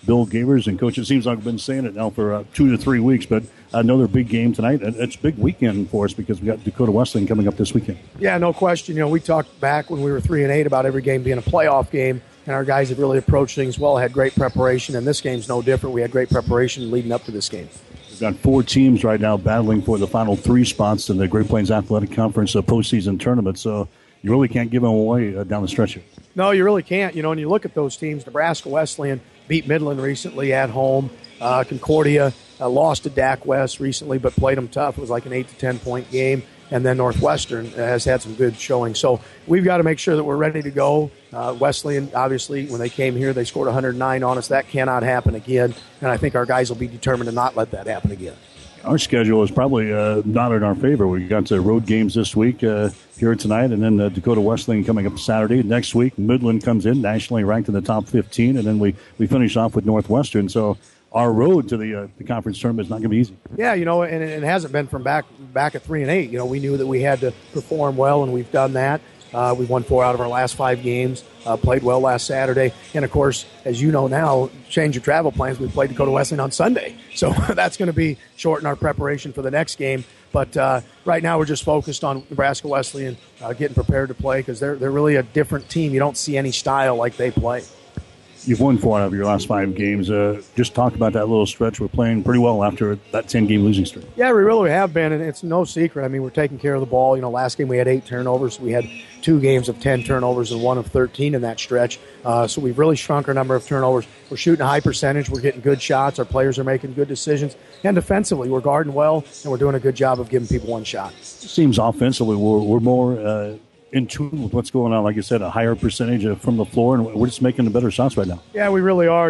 Bill Gavers. And, Coach, it seems like I've been saying it now for 2 to 3 weeks, but another big game tonight. It's a big weekend for us because we got Dakota Wesleyan coming up this weekend. Yeah, no question. We talked back when we were 3-8 about every game being a playoff game, and our guys have really approached things well, had great preparation, and this game's no different. We had great preparation leading up to this game. We've got 4 teams right now battling for the final 3 spots in the Great Plains Athletic Conference postseason tournament, so you really can't give them away down the stretch here. No, you really can't. When you look at those teams, Nebraska Wesleyan beat Midland recently at home. Concordia lost to DAC West recently, but played them tough. It was like an 8 to 10 point game. And then Northwestern has had some good showing. So we've got to make sure that we're ready to go. Wesleyan, obviously, when they came here, they scored 109 on us. That cannot happen again. And I think our guys will be determined to not let that happen again. Our schedule is probably not in our favor. We got road games this week here tonight, and then Dakota Wesleyan coming up Saturday. Next week, Midland comes in, nationally ranked in the top 15, and then we finish off with Northwestern. So our road to the conference tournament is not going to be easy. Yeah, and it hasn't been from back at 3-8. We knew that we had to perform well, and we've done that. We won 4 out of our last 5 games, played well last Saturday. And, of course, as you know now, change your travel plans. We played Dakota Wesleyan on Sunday. So that's going to be shorten our preparation for the next game. But right now we're just focused on Nebraska Wesleyan getting prepared to play because they're really a different team. You don't see any style like they play. You've won 4 out of your last 5 games. Just talk about that little stretch. We're playing pretty well after that 10-game losing streak. Yeah, we really have been, and it's no secret. I mean, we're taking care of the ball. Last game we had 8 turnovers. We had 2 games of 10 turnovers and 1 of 13 in that stretch. So we've really shrunk our number of turnovers. We're shooting a high percentage. We're getting good shots. Our players are making good decisions. And defensively, we're guarding well, and we're doing a good job of giving people one shot. It seems offensively we're more in tune with what's going on. Like you said, a higher percentage from the floor, and we're just making the better shots right now. Yeah, we really are.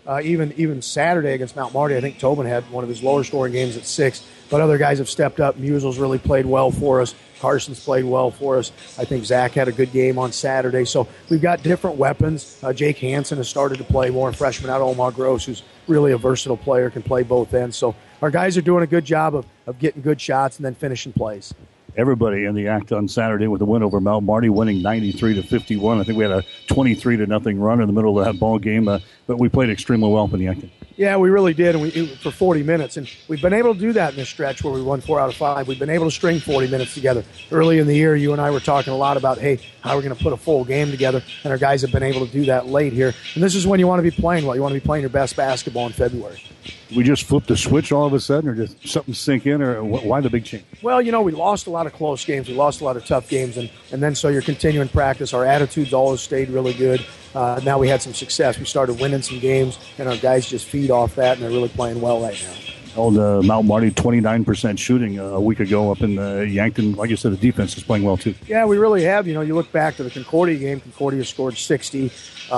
Even Saturday against Mount Marty, I think Tobin had one of his lower scoring games at 6, but other guys have stepped up. Musel's really played well for us. Carson's played well for us. I think Zach had a good game on Saturday. So we've got different weapons. Jake Hansen has started to play more, a freshman out of Omaha Gross, who's really a versatile player, can play both ends. So our guys are doing a good job of getting good shots and then finishing plays. Everybody in the act on Saturday with the win over Mount Marty, winning 93-51. I think we had a 23-0 run in the middle of that ball game, but we played extremely well in the acting. Yeah, we really did, and for 40 minutes. And we've been able to do that in this stretch where we won 4 out of 5. We've been able to string 40 minutes together. Early in the year, you and I were talking a lot about, hey, how we're going to put a full game together, and our guys have been able to do that late here. And this is when you want to be playing well. You want to be playing your best basketball in February. We just flipped the switch all of a sudden, or just something sink in, or why the big change? Well, we lost a lot of close games. We lost a lot of tough games, and then so you're continuing practice. Our attitudes always stayed really good. Now we had some success. We started winning some games, and our guys just feed off that, and they're really playing well right now. Old Mount Marty, 29% shooting a week ago up in Yankton. Like you said, the defense is playing well, too. Yeah, we really have. You look back to the Concordia game. Concordia scored 60.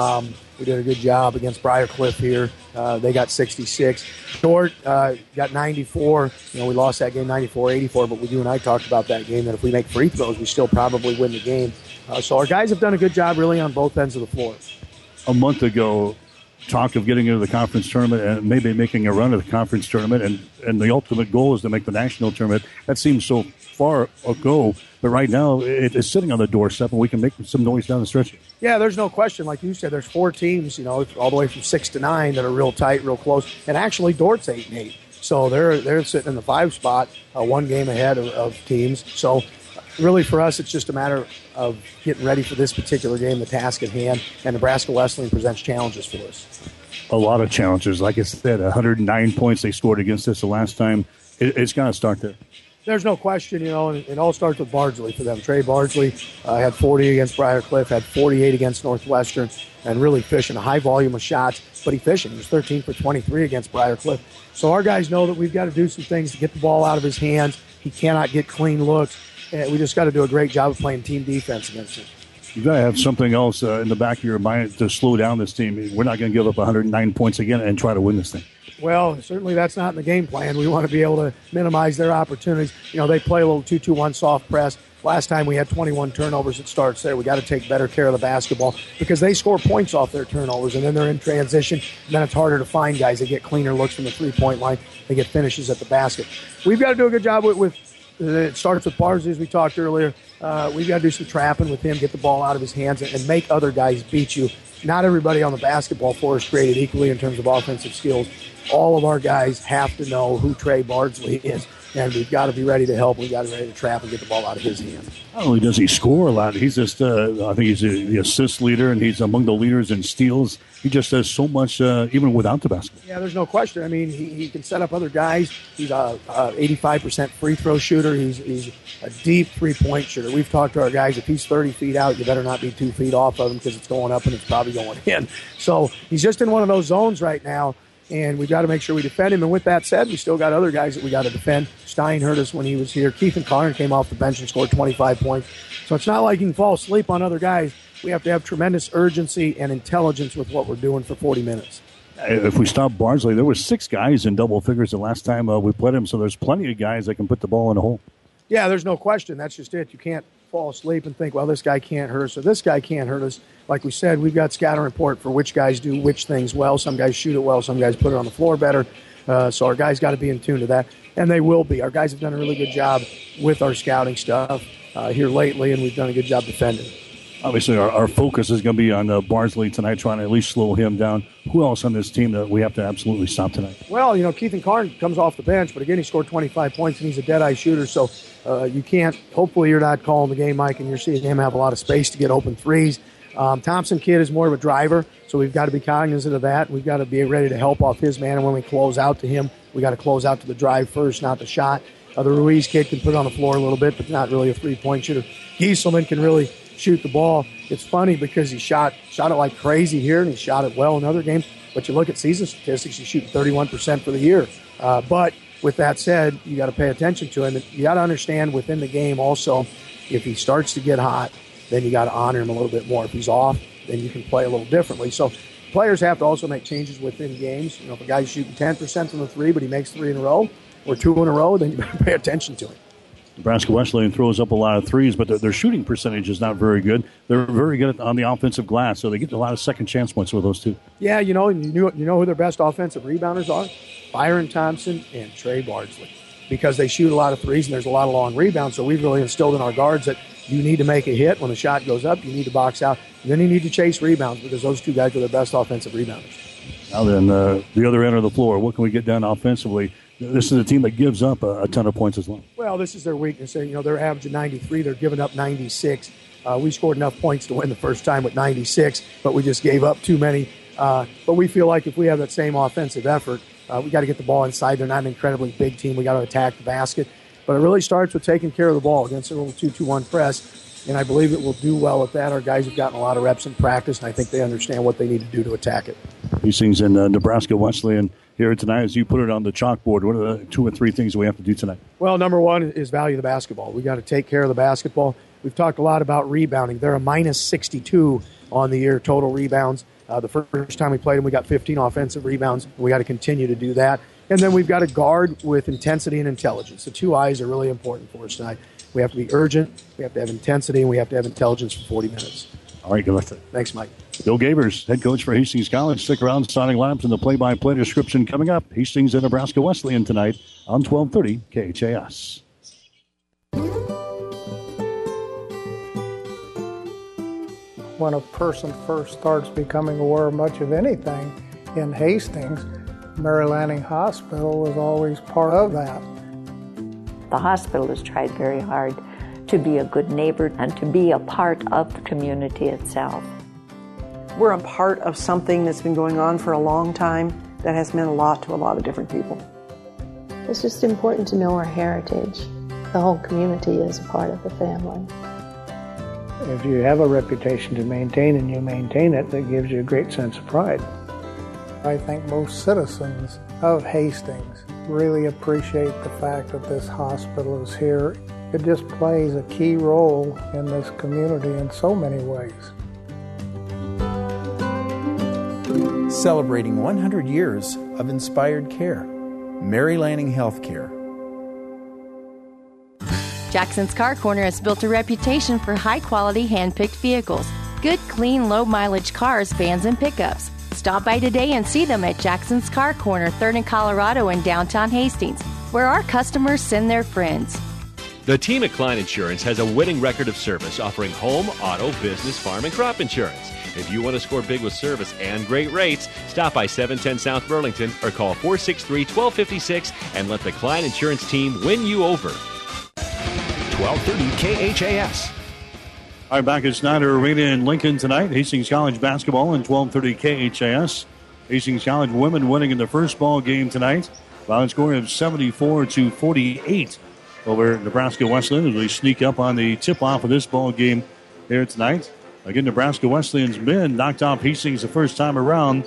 We did a good job against Briarcliff here. They got 66. Dort got 94. We lost that game 94-84, but you and I talked about that game, that if we make free throws, we still probably win the game. So our guys have done a good job really on both ends of the floor. A month ago, talk of getting into the conference tournament and maybe making a run at the conference tournament, and the ultimate goal is to make the national tournament. That seems so far ago, but right now it's sitting on the doorstep, and we can make some noise down the stretch. Yeah, there's no question. Like you said, there's 4 teams, all the way from 6 to 9 that are real tight, real close, and actually Dort's 8-8. So they're sitting in the 5 spot, 1 game ahead of teams. So really for us, it's just a matter of getting ready for this particular game, the task at hand, and Nebraska Wesleyan presents challenges for us. A lot of challenges. Like I said, 109 points they scored against us the last time. It's got to start there. There's no question, and it all starts with Bardsley for them. Trey Bardsley had 40 against Briarcliff, had 48 against Northwestern, and really fishing a high volume of shots, but he fishing. He was 13 for 23 against Briarcliff. So our guys know that we've got to do some things to get the ball out of his hands. He cannot get clean looks. We just got to do a great job of playing team defense against him. You've got to have something else in the back of your mind to slow down this team. We're not going to give up 109 points again and try to win this thing. Well, certainly that's not in the game plan. We want to be able to minimize their opportunities. They play a little 2-2-1 soft press. Last time we had 21 turnovers. It starts there. We got to take better care of the basketball because they score points off their turnovers, and then they're in transition, and then it's harder to find guys. They get cleaner looks from the three-point line. They get finishes at the basket. We've got to do a good job with it starts with Bardsley, as we talked earlier. We've got to do some trapping with him, get the ball out of his hands, and make other guys beat you. not everybody on the basketball floor is created equally in terms of offensive skills. All of our guys have to know who Trey Bardsley is, and we've got to be ready to help. We've got to be ready to trap and get the ball out of his hands. Not only does he score a lot, he's just, I think he's the assist leader, and he's among the leaders in steals. He just does so much even without the basketball. Yeah, there's no question. I mean, he can set up other guys. He's a 85% free throw shooter. He's a deep three-point shooter. We've talked to our guys, if he's 30 feet out, you better not be 2 feet off of him because it's going up and it's probably going in. So he's just in one of those zones right now, and we've got to make sure we defend him. And with that said, we still got other guys that we got to defend. Stein hurt us when he was here. Keith and Karn came off the bench and scored 25 points. So it's not like you can fall asleep on other guys. We have to have tremendous urgency and intelligence with what we're doing for 40 minutes. If we stop Bardsley, there were 6 guys in double figures the last time we played him, so there's plenty of guys that can put the ball in the hole. Yeah, there's no question. That's just it. You can't fall asleep and think, well, this guy can't hurt us or this guy can't hurt us. Like we said, we've got scatter report for which guys do which things well. Some guys shoot it well. Some guys put it on the floor better. So our guys got to be in tune to that, and they will be. Our guys have done a really good job with our scouting stuff here lately, and we've done a good job defending. Obviously, our focus is going to be on Bardsley tonight, trying to at least slow him down. Who else on this team that we have to absolutely stop tonight? Well, Keith and Karn comes off the bench, but again, he scored 25 points, and he's a dead-eye shooter, so you can't – hopefully you're not calling the game, Mike, and you're seeing him have a lot of space to get open threes. Thompson kid is more of a driver, so we've got to be cognizant of that. We've got to be ready to help off his man, and when we close out to him, we got to close out to the drive first, not the shot. The Ruiz kid can put it on the floor a little bit, but not really a three-point shooter. Gieselman can really shoot the ball. It's funny because he shot it like crazy here, and he shot it well in other games. But you look at season statistics, he's shooting 31% for the year. But with that said, you got to pay attention to him. You got to understand within the game also, if he starts to get hot, then you got to honor him a little bit more. If he's off, then you can play a little differently. So players have to also make changes within games. If a guy's shooting 10% from the three, but he makes 3 in a row or 2 in a row, then you better pay attention to him. Nebraska Wesleyan throws up a lot of threes, but their shooting percentage is not very good. They're very good on the offensive glass, so they get a lot of second chance points with those two. Yeah, you know who their best offensive rebounders are? Byron Thompson and Trey Bardsley, because they shoot a lot of threes and there's a lot of long rebounds. So we've really instilled in our guards that you need to make a hit when the shot goes up. You need to box out, and then you need to chase rebounds because those two guys are their best offensive rebounders. Now then, the other end of the floor, what can we get done offensively? This is a team that gives up a ton of points as well. Well, this is their weakness. They're averaging 93. They're giving up 96. We scored enough points to win the first time with 96, but we just gave up too many. But we feel like if we have that same offensive effort, we got to get the ball inside. They're not an incredibly big team. We got to attack the basket. But it really starts with taking care of the ball against a little 2-2-1 press, and I believe it will do well with that. Our guys have gotten a lot of reps in practice, and I think they understand what they need to do to attack it. These things in Nebraska Wesleyan here tonight, as you put it on the chalkboard, what are the 2 or 3 things we have to do tonight? Well, number one is value the basketball. We got to take care of the basketball. We've talked a lot about rebounding. They're a minus 62 on the year total rebounds. The first time we played them, we got 15 offensive rebounds. We got to continue to do that. And then we've got to guard with intensity and intelligence. The 2 I's are really important for us tonight. We have to be urgent, we have to have intensity, and we have to have intelligence for 40 minutes. All right, good luck. Thanks, Mike. Bill Gavers, head coach for Hastings College. Stick around, starting lineups and the play-by-play description coming up. Hastings and Nebraska Wesleyan tonight on 1230 KHAS. When a person first starts becoming aware of much of anything in Hastings, Mary Lanning Hospital was always part of that. The hospital has tried very hard to be a good neighbor and to be a part of the community itself. We're a part of something that's been going on for a long time that has meant a lot to a lot of different people. It's just important to know our heritage. The whole community is a part of the family. If you have a reputation to maintain and you maintain it, that gives you a great sense of pride. I think most citizens of Hastings really appreciate the fact that this hospital is here. It just plays a key role in this community in so many ways. Celebrating 100 years of inspired care. Mary Lanning Healthcare. Jackson's Car Corner has built a reputation for high-quality hand-picked vehicles. Good, clean, low-mileage cars, vans, and pickups. Stop by today and see them at Jackson's Car Corner, 3rd and Colorado in downtown Hastings, where our customers send their friends. The team at Klein Insurance has a winning record of service offering home, auto, business, farm, and crop insurance. If you want to score big with service and great rates, stop by 710 South Burlington or call 463-1256 and let the Klein Insurance team win you over. 1230 KHAS. All right, back at Snyder Arena in Lincoln tonight. Hastings College basketball in 1230 KHAS. Hastings College women winning in the first ball game tonight. By a score of 74-48 over Nebraska Wesleyan as we sneak up on the tip-off of this ball game here tonight. Again, Nebraska Wesleyan's men knocked off Hastings the first time around,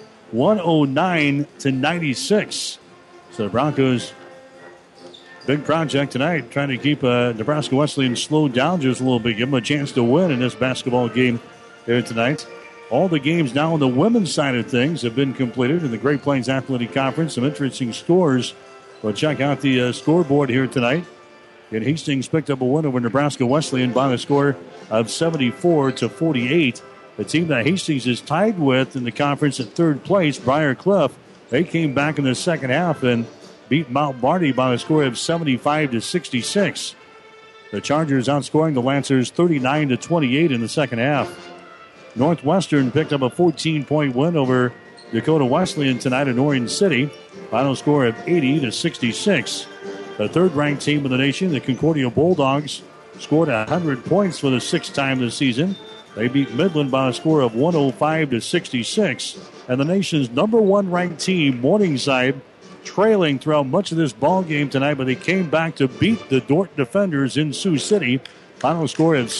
109-96. So the Broncos, big project tonight, trying to keep Nebraska Wesleyan slowed down just a little bit, give them a chance to win in this basketball game here tonight. All the games now on the women's side of things have been completed in the Great Plains Athletic Conference. Some interesting scores. We'll check out the scoreboard here tonight. And Hastings picked up a win over Nebraska Wesleyan by a score of 74-48. The team that Hastings is tied with in the conference at third place, Briar Cliff, they came back in the second half and beat Mount Barty by a score of 75-66. The Chargers outscoring the Lancers 39-28 in the second half. Northwestern picked up a 14-point win over Dakota Wesleyan tonight in Orange City. Final score of 80-66. The third-ranked team in the nation, the Concordia Bulldogs, scored 100 points for the sixth time this season. They beat Midland by a score of 105-66. And the nation's number one ranked team, Morningside, trailing throughout much of this ball game tonight, but they came back to beat the Dordt Defenders in Sioux City. Final score of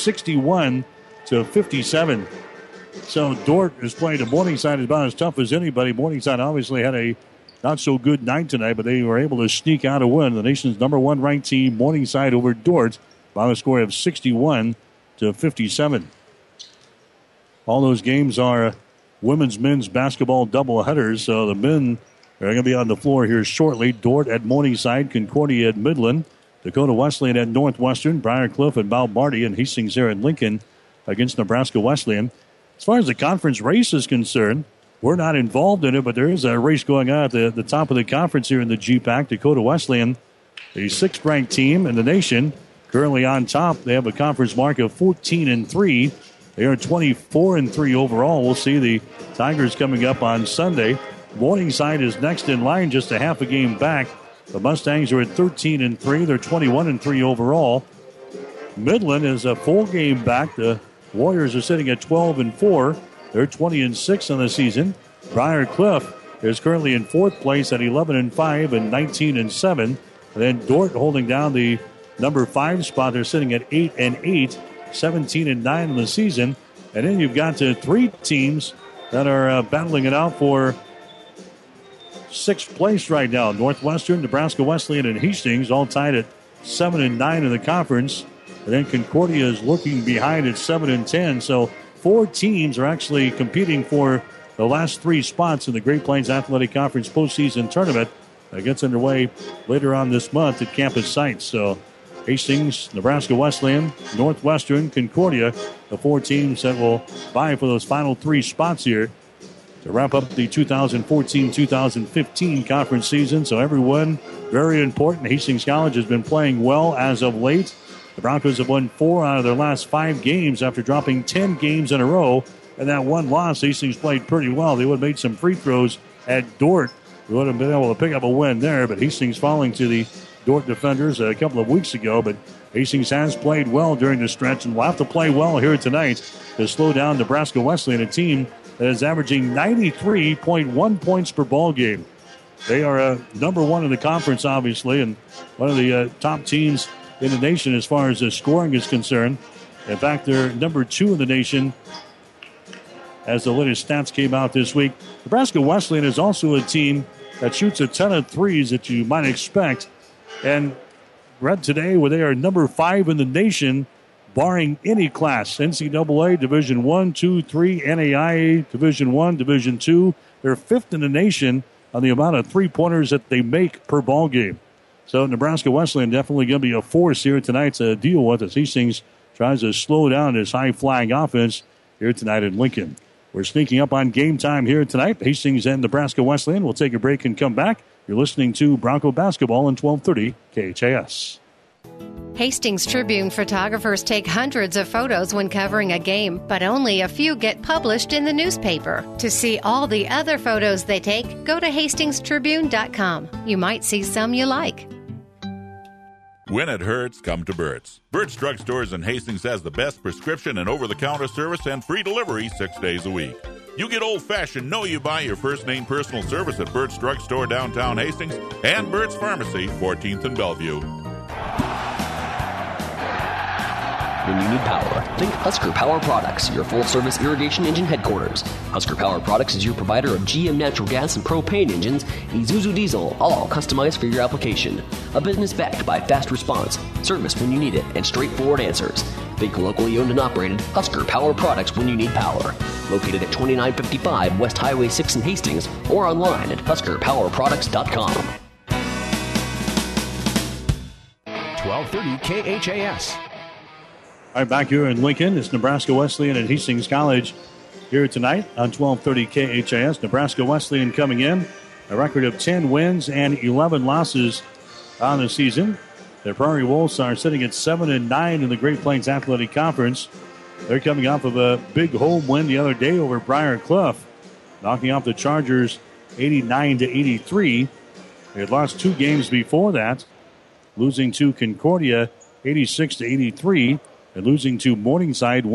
61-57. So Dordt is playing to Morningside about as tough as anybody. Morningside obviously had a not-so-good night tonight, but they were able to sneak out a win. The nation's number one ranked team, Morningside, over Dordt by a score of 61-57. All those games are women's, men's basketball doubleheaders, so the men are going to be on the floor here shortly. Dordt at Morningside, Concordia at Midland, Dakota Wesleyan at Northwestern, Briar Cliff at Mount Barty, and Hastings here at Lincoln against Nebraska Wesleyan. As far as the conference race is concerned, we're not involved in it, but there is a race going on at the top of the conference here in the GPAC. Dakota Wesleyan, the sixth-ranked team in the nation, currently on top. They have a conference mark of 14-3. They are 24-3 overall. We'll see the Tigers coming up on Sunday. Morningside is next in line, just a half a game back. The Mustangs are at 13-3. They're 21-3 overall. Midland is a full game back. The Warriors are sitting at 12-4. They're 20-6 on the season. Briar Cliff is currently in fourth place at 11-5 and 19-7. And then Dordt holding down the number 5 spot. They're sitting at 8-8, 17-9 in the season. And then you've got three teams that are battling it out for sixth place right now. Northwestern, Nebraska Wesleyan, and Hastings all tied at 7-9 in the conference. And then Concordia is looking behind at 7-10. So 4 teams are actually competing for the last 3 spots in the Great Plains Athletic Conference postseason tournament that gets underway later on this month at campus sites. So Hastings, Nebraska Wesleyan, Northwestern, Concordia, the 4 teams that will vie for those final 3 spots here to wrap up the 2014-2015 conference season. So everyone, very important. Hastings College has been playing well as of late. The Broncos have won 4 out of their last 5 games after dropping 10 games in a row. And that one loss, Hastings played pretty well. They would have made some free throws at Dordt. They would have been able to pick up a win there. But Hastings falling to the Dordt Defenders a couple of weeks ago. But Hastings has played well during the stretch and will have to play well here tonight to slow down Nebraska Wesleyan, a team that is averaging 93.1 points per ball game. They are number 1 in the conference, obviously, and one of the top teams in the nation as far as scoring is concerned. In fact, they're number 2 in the nation as the latest stats came out this week. Nebraska Wesleyan is also a team that shoots a ton of threes that you might expect. And read today where they are number 5 in the nation, barring any class. NCAA, Division 1, 2, 3, NAIA, Division 1, Division 2. They're 5th in the nation on the amount of three-pointers that they make per ball game. So Nebraska Wesleyan definitely going to be a force here tonight to deal with as Hastings tries to slow down his high-flying offense here tonight in Lincoln. We're sneaking up on game time here tonight. Hastings and Nebraska Wesleyan. We'll take a break and come back. You're listening to Bronco Basketball in 1230 KHAS. Hastings Tribune photographers take hundreds of photos when covering a game, but only a few get published in the newspaper. To see all the other photos they take, go to hastingstribune.com. You might see some you like. When it hurts, come to Burt's. Burt's Drug Stores in Hastings has the best prescription and over-the-counter service and free delivery 6 days a week. You get old-fashioned know-you-by your first-name personal service at Burt's Drug Store downtown Hastings and Burt's Pharmacy, 14th and Bellevue. When you need power, think Husker Power Products, your full-service irrigation engine headquarters. Husker Power Products is your provider of GM natural gas and propane engines, Isuzu diesel, all customized for your application. A business backed by fast response, service when you need it, and straightforward answers. Think locally owned and operated Husker Power Products when you need power. Located at 2955 West Highway 6 in Hastings or online at huskerpowerproducts.com. 1230 KHAS. All right, back here in Lincoln, it's Nebraska Wesleyan and Hastings College here tonight on 1230 KHAS. Nebraska Wesleyan coming in, a record of 10 wins and 11 losses on the season. The Prairie Wolves are sitting at 7-9 in the Great Plains Athletic Conference. They're coming off of a big home win the other day over Briar Clough, knocking off the Chargers 89-83. They had lost 2 games before that, losing to Concordia 86-83. And losing to Morningside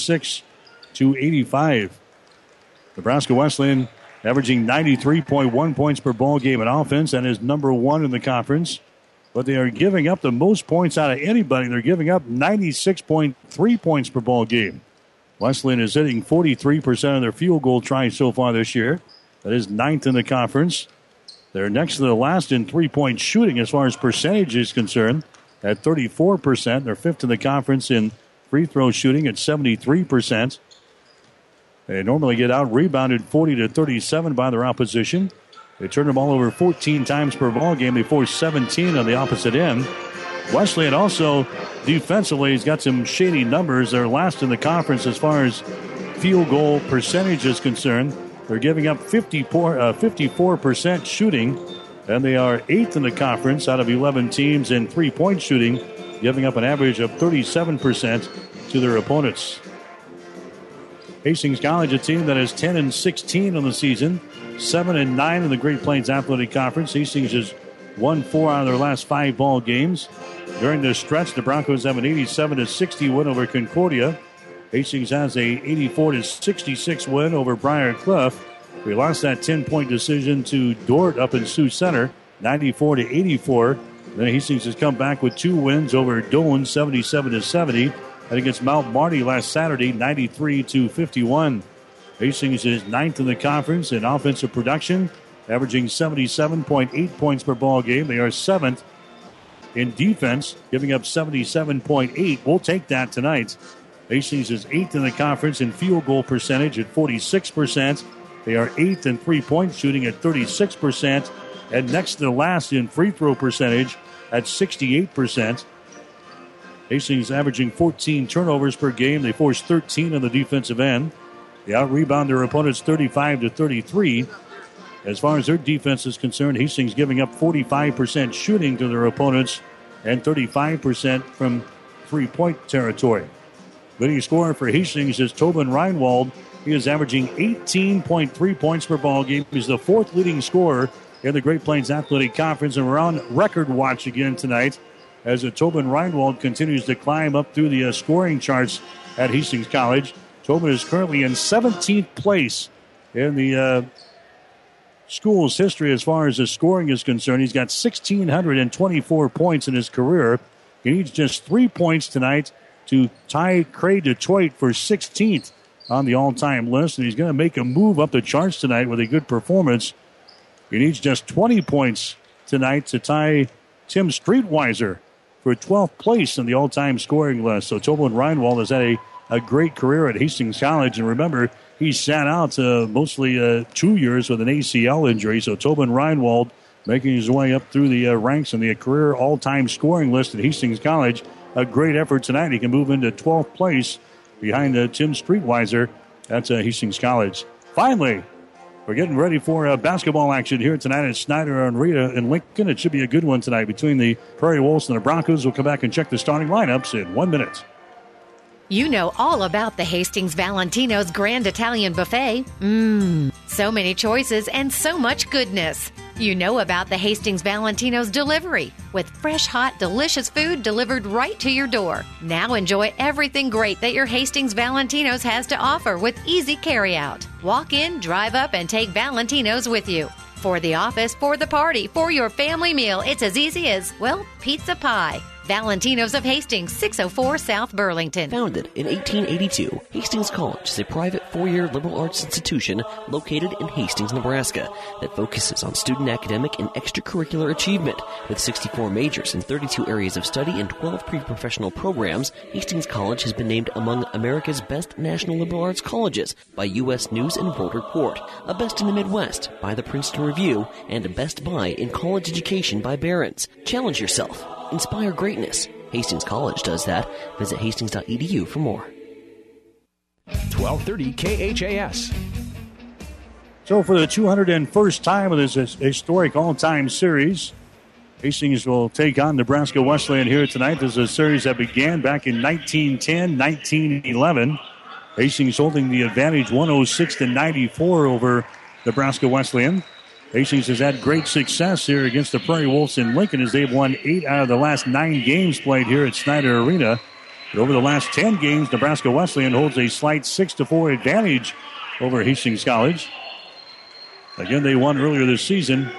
106-85. Nebraska Wesleyan averaging 93.1 points per ball game in offense and is number 1 in the conference. But they are giving up the most points out of anybody. They're giving up 96.3 points per ball game. Wesleyan is hitting 43% of their field goal tries so far this year. That is 9th in the conference. They're next to the last in three-point shooting as far as percentage is concerned, at 34%. They're 5th in the conference in free throw shooting at 73%. They normally get out-rebounded 40-37 by their opposition. They turn the ball over 14 times per ball game. They force 17 on the opposite end. Wesleyan also defensively has got some shady numbers. They're last in the conference as far as field goal percentage is concerned. They're giving up 54% shooting. And they are 8th in the conference out of 11 teams in three-point shooting, giving up an average of 37% to their opponents. Hastings College, a team that is 10-16 on the season, 7-9 in the Great Plains Athletic Conference. Hastings has won 4 out of their last 5 ball games. During this stretch, the Broncos have an 87-60 win over Concordia. Hastings has a 84-66 win over Briar Clough. We lost that 10-point decision to Dordt up in Sioux Center, 94-84. Then Hastings has come back with 2 wins over Doane, 77-70. And against Mount Marty last Saturday, 93-51. Hastings is 9th in the conference in offensive production, averaging 77.8 points per ball game. They are 7th in defense, giving up 77.8. We'll take that tonight. Hastings is 8th in the conference in field goal percentage at 46%. They are 8th in three-point shooting at 36%, and next to the last in free throw percentage at 68%. Hastings averaging 14 turnovers per game. They force 13 on the defensive end. They out-rebound their opponents 35-33. As far as their defense is concerned, Hastings giving up 45% shooting to their opponents and 35% from three-point territory. Leading scorer for Hastings is Tobin Reinwald. He is averaging 18.3 points per ball game. He's the 4th leading scorer in the Great Plains Athletic Conference. And we're on record watch again tonight as Tobin Reinwald continues to climb up through the scoring charts at Hastings College. Tobin is currently in 17th place in the school's history as far as his scoring is concerned. He's got 1,624 points in his career. He needs just 3 points tonight to tie Cray Detroit for 16th on the all-time list, and he's going to make a move up the charts tonight with a good performance. He needs just 20 points tonight to tie Tim Streetweiser for 12th place in the all-time scoring list. So Tobin Reinwald has had a great career at Hastings College, and remember, he sat out mostly 2 years with an ACL injury. So Tobin Reinwald making his way up through the ranks in the career all-time scoring list at Hastings College. A great effort tonight. He can move into 12th place behind Tim Streetweiser at Hastings College. Finally, We're getting ready for basketball action here tonight at Snyder Arena in Lincoln. It should be a good one tonight between the Prairie Wolves and the Broncos. We'll come back and check the starting lineups in 1 minute. You know all about the Hastings Valentino's Grand Italian Buffet. So many choices and so much goodness. You know about the Hastings Valentino's delivery with fresh, hot, delicious food delivered right to your door. Now enjoy everything great that your Hastings Valentino's has to offer with easy carryout. Walk in, drive up, and take Valentino's with you. For the office, for the party, for your family meal, it's as easy as, well, pizza pie. Valentino's of Hastings, 604 South Burlington. Founded in 1882, Hastings College is a private four-year liberal arts institution located in Hastings, Nebraska that focuses on student academic and extracurricular achievement. With 64 majors in 32 areas of study and 12 pre-professional programs, Hastings College has been named among America's best national liberal arts colleges by U.S. News and World Report, a best in the Midwest by the Princeton Review, and a best buy in college education by Barron's. Challenge yourself. Inspire greatness. Hastings College does that. Visit hastings.edu for more. 1230 KHAS. So for the 201st time of this historic all-time series, Hastings will take on Nebraska Wesleyan here tonight. This is a series that began back in 1910, 1911. Hastings holding the advantage 106-94 over Nebraska Wesleyan. Hastings has had great success here against the Prairie Wolves in Lincoln as they've won 8 out of the last 9 games played here at Snyder Arena. But over the last 10 games, Nebraska Wesleyan holds a slight 6-4 advantage over Hastings College. Again, they won earlier this season,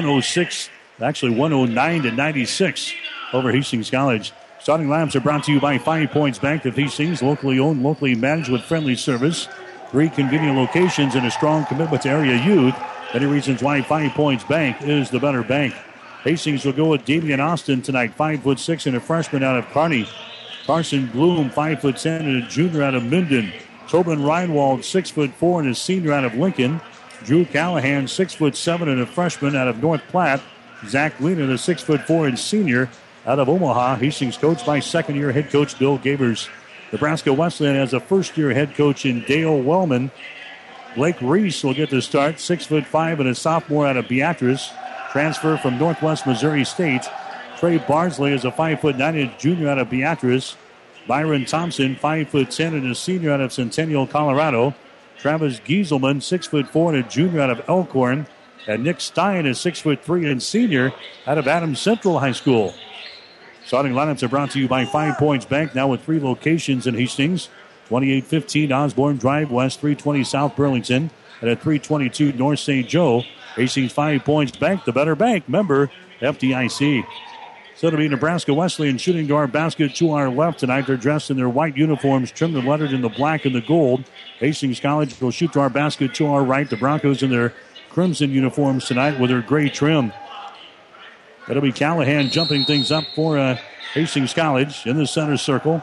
109-96 over Hastings College. Starting lineups are brought to you by 5 Points Bank of Hastings, locally owned, locally managed with friendly service. 3 convenient locations and a strong commitment to area youth. Many reasons why 5 Points Bank is the better bank. Hastings will go with Damian Austin tonight, 5'6" and a freshman out of Kearney. Carson Bloom, 5'10" and a junior out of Minden. Tobin Reinwald, 6'4" and a senior out of Lincoln. Drew Callahan, 6'7" and a freshman out of North Platte. Zach Lena, the 6'4" and senior out of Omaha. Hastings coached by second-year head coach Bill Gabers. Nebraska Wesleyan has a first-year head coach in Dale Wellman. Blake Reese will get the start, 6'5" and a sophomore out of Beatrice. Transfer from Northwest Missouri State. Trey Barnsley is a 5'9" and a junior out of Beatrice. Byron Thompson, 5'10" and a senior out of Centennial, Colorado. Travis Gieselman, 6'4" and a junior out of Elkhorn. And Nick Stein is 6'3" and senior out of Adams Central High School. Starting lineups are brought to you by 5 Points Bank, now with 3 locations in Hastings. 2815 Osborne Drive West, 320 South Burlington, and at 322 North St. Joe. Hastings 5 Points Bank, the better bank, member FDIC. So it'll be Nebraska Wesleyan shooting to our basket to our left tonight. They're dressed in their white uniforms, trimmed and lettered in the black and the gold. Hastings College will shoot to our basket to our right. The Broncos in their crimson uniforms tonight with their gray trim. That'll be Callahan jumping things up for Hastings College in the center circle.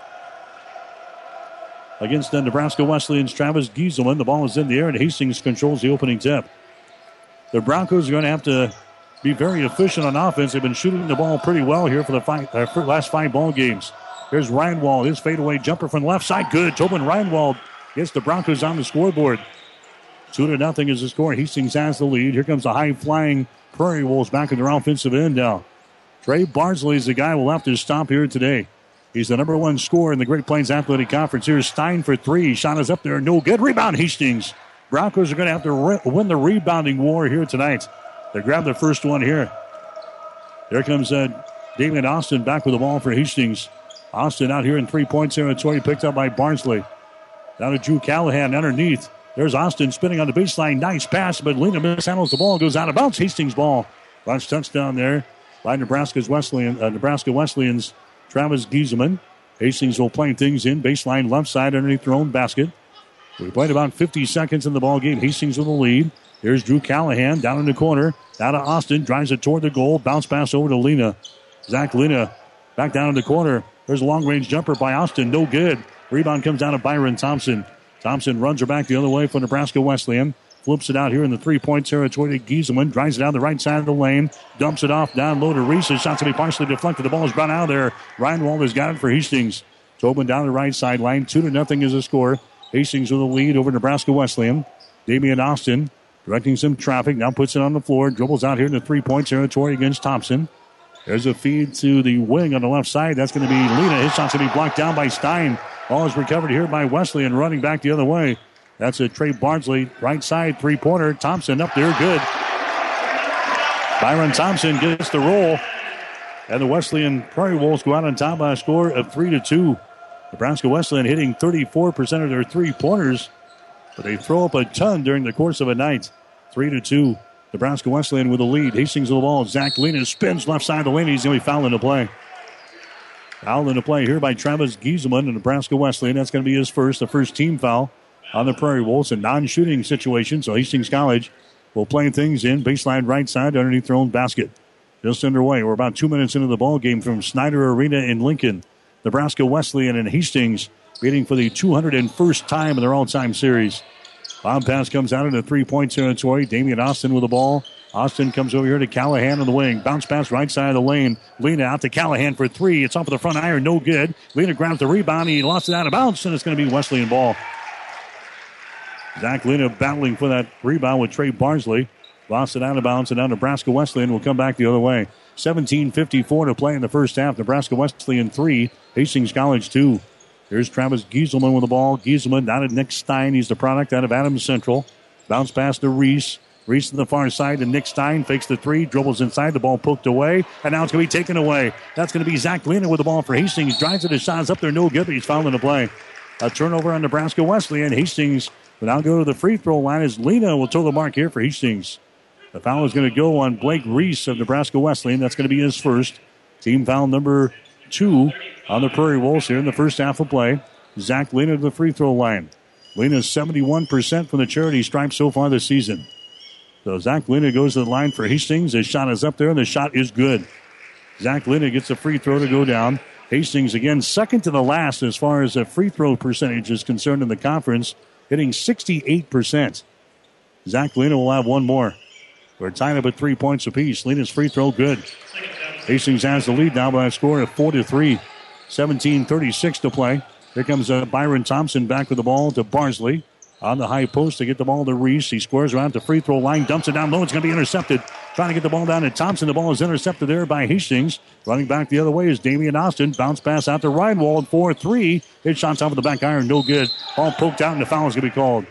Against the Nebraska Wesleyan's Travis Gieselman. The ball is in the air, and Hastings controls the opening tip. The Broncos are going to have to be very efficient on offense. They've been shooting the ball pretty well here for the last 5 ball games. Here's Reinwald. His fadeaway jumper from left side. Good. Tobin Reinwald gets the Broncos on the scoreboard. 2-0 is the score. Hastings has the lead. Here comes the high-flying Prairie Wolves back in their offensive end now. Trey Barnsley is the guy who will have to stop here today. He's the number 1 scorer in the Great Plains Athletic Conference. Here's Stein for 3. Shot is up there. No good. Rebound, Hastings. Broncos are going to have to win the rebounding war here tonight. They grab the first one here. There comes David Austin back with the ball for Hastings. Austin out here in 3-point territory, picked up by Barnsley. Down to Drew Callahan underneath. There's Austin spinning on the baseline. Nice pass, but Lena mishandles the ball. Goes out of bounds. Hastings ball. Last touchdown there by Nebraska Wesleyan's Travis Gieselman. Hastings will play things in. Baseline left side underneath their own basket. We played about 50 seconds in the ball game. Hastings with the lead. Here's Drew Callahan down in the corner. Down to Austin. Drives it toward the goal. Bounce pass over to Lena. Zach Lena back down in the corner. There's a long-range jumper by Austin. No good. Rebound comes down to Byron Thompson. Thompson runs her back the other way for Nebraska Wesleyan. Flips it out here in the 3-point territory to Gieselman. Drives it down the right side of the lane. Dumps it off down low to Reese. His shot's going to be partially deflected. The ball is brought out of there. Reinwald has got it for Hastings. Tobin down the right sideline. 2-0 is the score. Hastings with a lead over Nebraska Wesleyan. Damian Austin directing some traffic. Now puts it on the floor. Dribbles out here in the three-point territory against Thompson. There's a feed to the wing on the left side. That's going to be Lena. His shot's going to be blocked down by Stein. Ball is recovered here by Wesley and running back the other way. That's a Trey Barnsley. Right side three-pointer. Thompson up there. Good. Byron Thompson gets the roll. And the Wesleyan Prairie Wolves go out on top by a score of 3-2. Nebraska Wesleyan hitting 34% of their three-pointers. But they throw up a ton during the course of a night. 3-2. Nebraska Wesleyan with the lead. Hastings with the ball. Zach Lena spins left side of the lane. He's going to be fouled into play. Foul into play here by Travis Gieselman of Nebraska Wesleyan. That's going to be his first, the first team foul on the Prairie Wolves. A non-shooting situation, so Hastings College will play things in. Baseline right side underneath their own basket. Just underway. We're about 2 minutes into the ball game from Snyder Arena in Lincoln. Nebraska Wesleyan and Hastings meeting for the 201st time in their all-time series. Bob pass comes out into three-point territory. Damian Austin with the ball. Austin comes over here to Callahan on the wing. Bounce pass right side of the lane. Lena out to Callahan for three. It's off of the front iron. No good. Lena grabs the rebound. He lost it out of bounds, and it's going to be Wesleyan ball. Zach Lena battling for that rebound with Trey Barnsley. Lost it out of bounds, and now Nebraska Wesleyan will come back the other way. 17:54 to play in the first half. Nebraska Wesleyan 3, Hastings College 2. Here's Travis Gieselman with the ball. Gieselman down at Nick Stein. He's the product out of Adams Central. Bounce pass to Reese. Reese to the far side to Nick Stein. Fakes the three. Dribbles inside. The ball poked away. And now it's going to be taken away. That's going to be Zach Lena with the ball for Hastings. Drives it. His shot's up there. No good, but he's fouled in the play. A turnover on Nebraska Wesleyan. Hastings will now go to the free throw line as Lena will toe the mark here for Hastings. The foul is going to go on Blake Reese of Nebraska Wesleyan. That's going to be his first. Team foul number 2 on the Prairie Wolves here in the first half of play. Zach Lena to the free throw line. Lena's 71% from the charity stripe so far this season. So Zach Lena goes to the line for Hastings. His shot is up there, and the shot is good. Zach Lena gets a free throw to go down. Hastings, again, second to the last as far as a free throw percentage is concerned in the conference, hitting 68%. Zach Lena will have one more. We're tied up at 3 points apiece. Lena's free throw, good. Hastings has the lead now by a score of 4-3. 17:36 to play. Here comes Byron Thompson back with the ball to Barnsley. On the high post to get the ball to Reese. He squares around the free throw line, dumps it down low. It's going to be intercepted. Trying to get the ball down to Thompson. The ball is intercepted there by Hastings. Running back the other way is Damian Austin. Bounce pass out to Reinwald. 4-3. His shot's off of the back iron. No good. Ball poked out, and the foul is going to be called.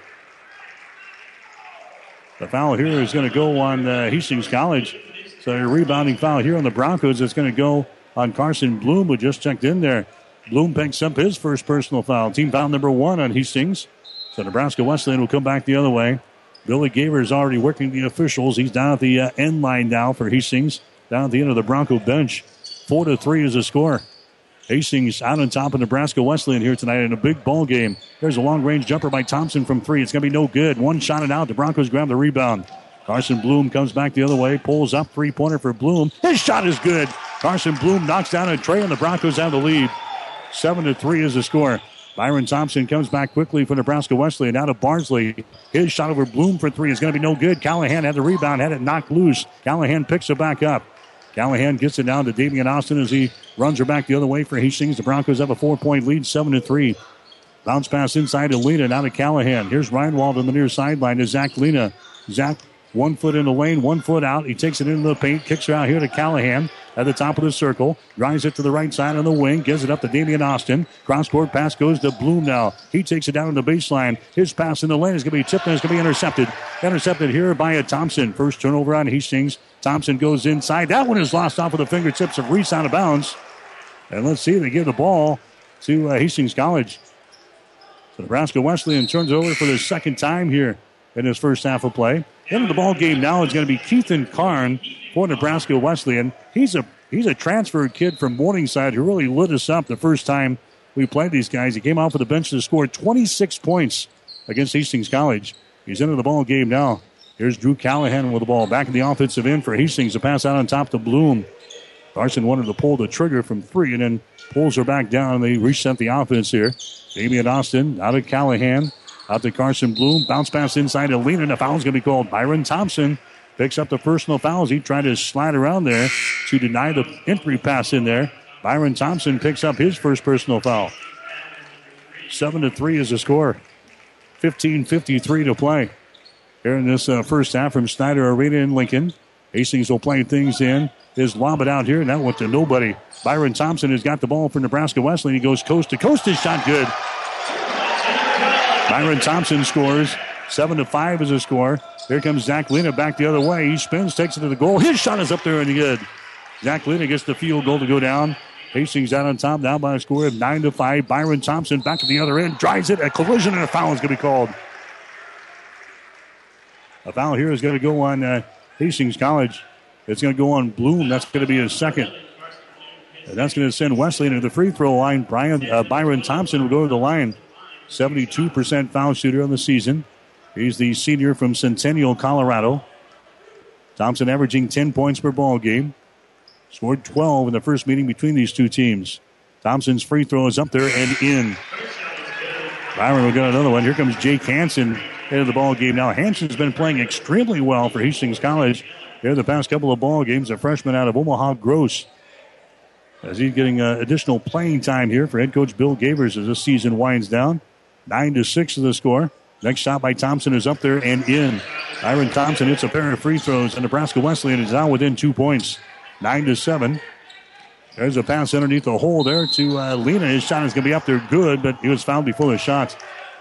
The foul here is going to go on Hastings College. So a rebounding foul here on the Broncos. It's going to go on Carson Bloom, who just checked in there. Bloom picks up his first personal foul. Team foul number 1 on Hastings. So Nebraska Wesleyan will come back the other way. Billy Gaver is already working the officials. He's down at the end line now for Hastings. Down at the end of the Bronco bench. 4-3 is the score. Hastings out on top of Nebraska Wesleyan here tonight in a big ball game. There's a long-range jumper by Thompson from 3. It's going to be no good. One shot and out. The Broncos grab the rebound. Carson Bloom comes back the other way. Pulls up. Three-pointer for Bloom. His shot is good. Carson Bloom knocks down a tray, and the Broncos have the lead. 7-3 is the score. Byron Thompson comes back quickly for Nebraska Wesleyan. Now to Barnsley. His shot over Bloom for 3 is going to be no good. Callahan had the rebound, had it knocked loose. Callahan picks it back up. Callahan gets it down to Damian Austin as he runs her back the other way for Hastings. The Broncos have a 4-point lead, 7-3. Bounce pass inside to Lena, now to Callahan. Here's Reinwald on the near sideline to Zach Lena. Zach, 1 foot in the lane, 1 foot out. He takes it into the paint, kicks her out here to Callahan at the top of the circle. Drives it to the right side on the wing, gives it up to Damian Austin. Cross-court pass goes to Bloom now. He takes it down on the baseline. His pass in the lane is going to be tipped and it's going to be intercepted. Intercepted here by Thompson. First turnover on Hastings. Thompson goes inside. That one is lost off of the fingertips of Reese out of bounds. And let's see, they give the ball to Hastings College. So Nebraska Wesleyan turns it over for the second time here in this first half of play. Into the ball game now is going to be Keithan Karn for Nebraska Wesleyan. He's a transferred kid from Morningside who really lit us up the first time we played these guys. He came off of the bench to score 26 points against Hastings College. He's into the ball game now. Here's Drew Callahan with the ball. Back in the offensive end for Hastings. A pass out on top to Bloom. Carson wanted to pull the trigger from 3 and then pulls her back down. They reset the offense here. Damian Austin out of Callahan. Out to Carson Bloom. Bounce pass inside to Lena. The foul's going to be called. Byron Thompson picks up the personal fouls. He tried to slide around there to deny the entry pass in there. Byron Thompson picks up his first personal foul. 7-3 is the score. 15:53 to play. here in this first half from Snyder Arena in Lincoln. Hastings will play things in. His lob it out here, and that went to nobody. Byron Thompson has got the ball for Nebraska Wesleyan. He goes coast to coast. His shot good. Byron Thompson scores. 7-5 is the score. Here comes Zach Lena back the other way. He spins, takes it to the goal. His shot is up there and good. Zach Lena gets the field goal to go down. Hastings out on top now by a score of 9-5. Byron Thompson back at the other end. Drives it. A collision and a foul is going to be called. A foul here is going to go on Hastings College. It's going to go on Bloom. That's going to be his second. And that's going to send Wesleyan to the free throw line. Byron Thompson will go to the line. 72% foul shooter on the season. He's the senior from Centennial, Colorado. Thompson averaging 10 points per ball game. Scored 12 in the first meeting between these two teams. Thompson's free throw is up there and in. Byron will get another one. Here comes Jake Hansen into the ball game. Now, Hansen's been playing extremely well for Hastings College here the past couple of ball games. A freshman out of Omaha Gross. As he's getting additional playing time here for head coach Bill Gavers as this season winds down. 9-6 is the score. Next shot by Thompson is up there and in. Byron Thompson hits a pair of free throws, and Nebraska Wesleyan is now within 2 points. 9-7. There's a pass underneath the hole there to Lena. His shot is going to be up there good, but he was fouled before the shot.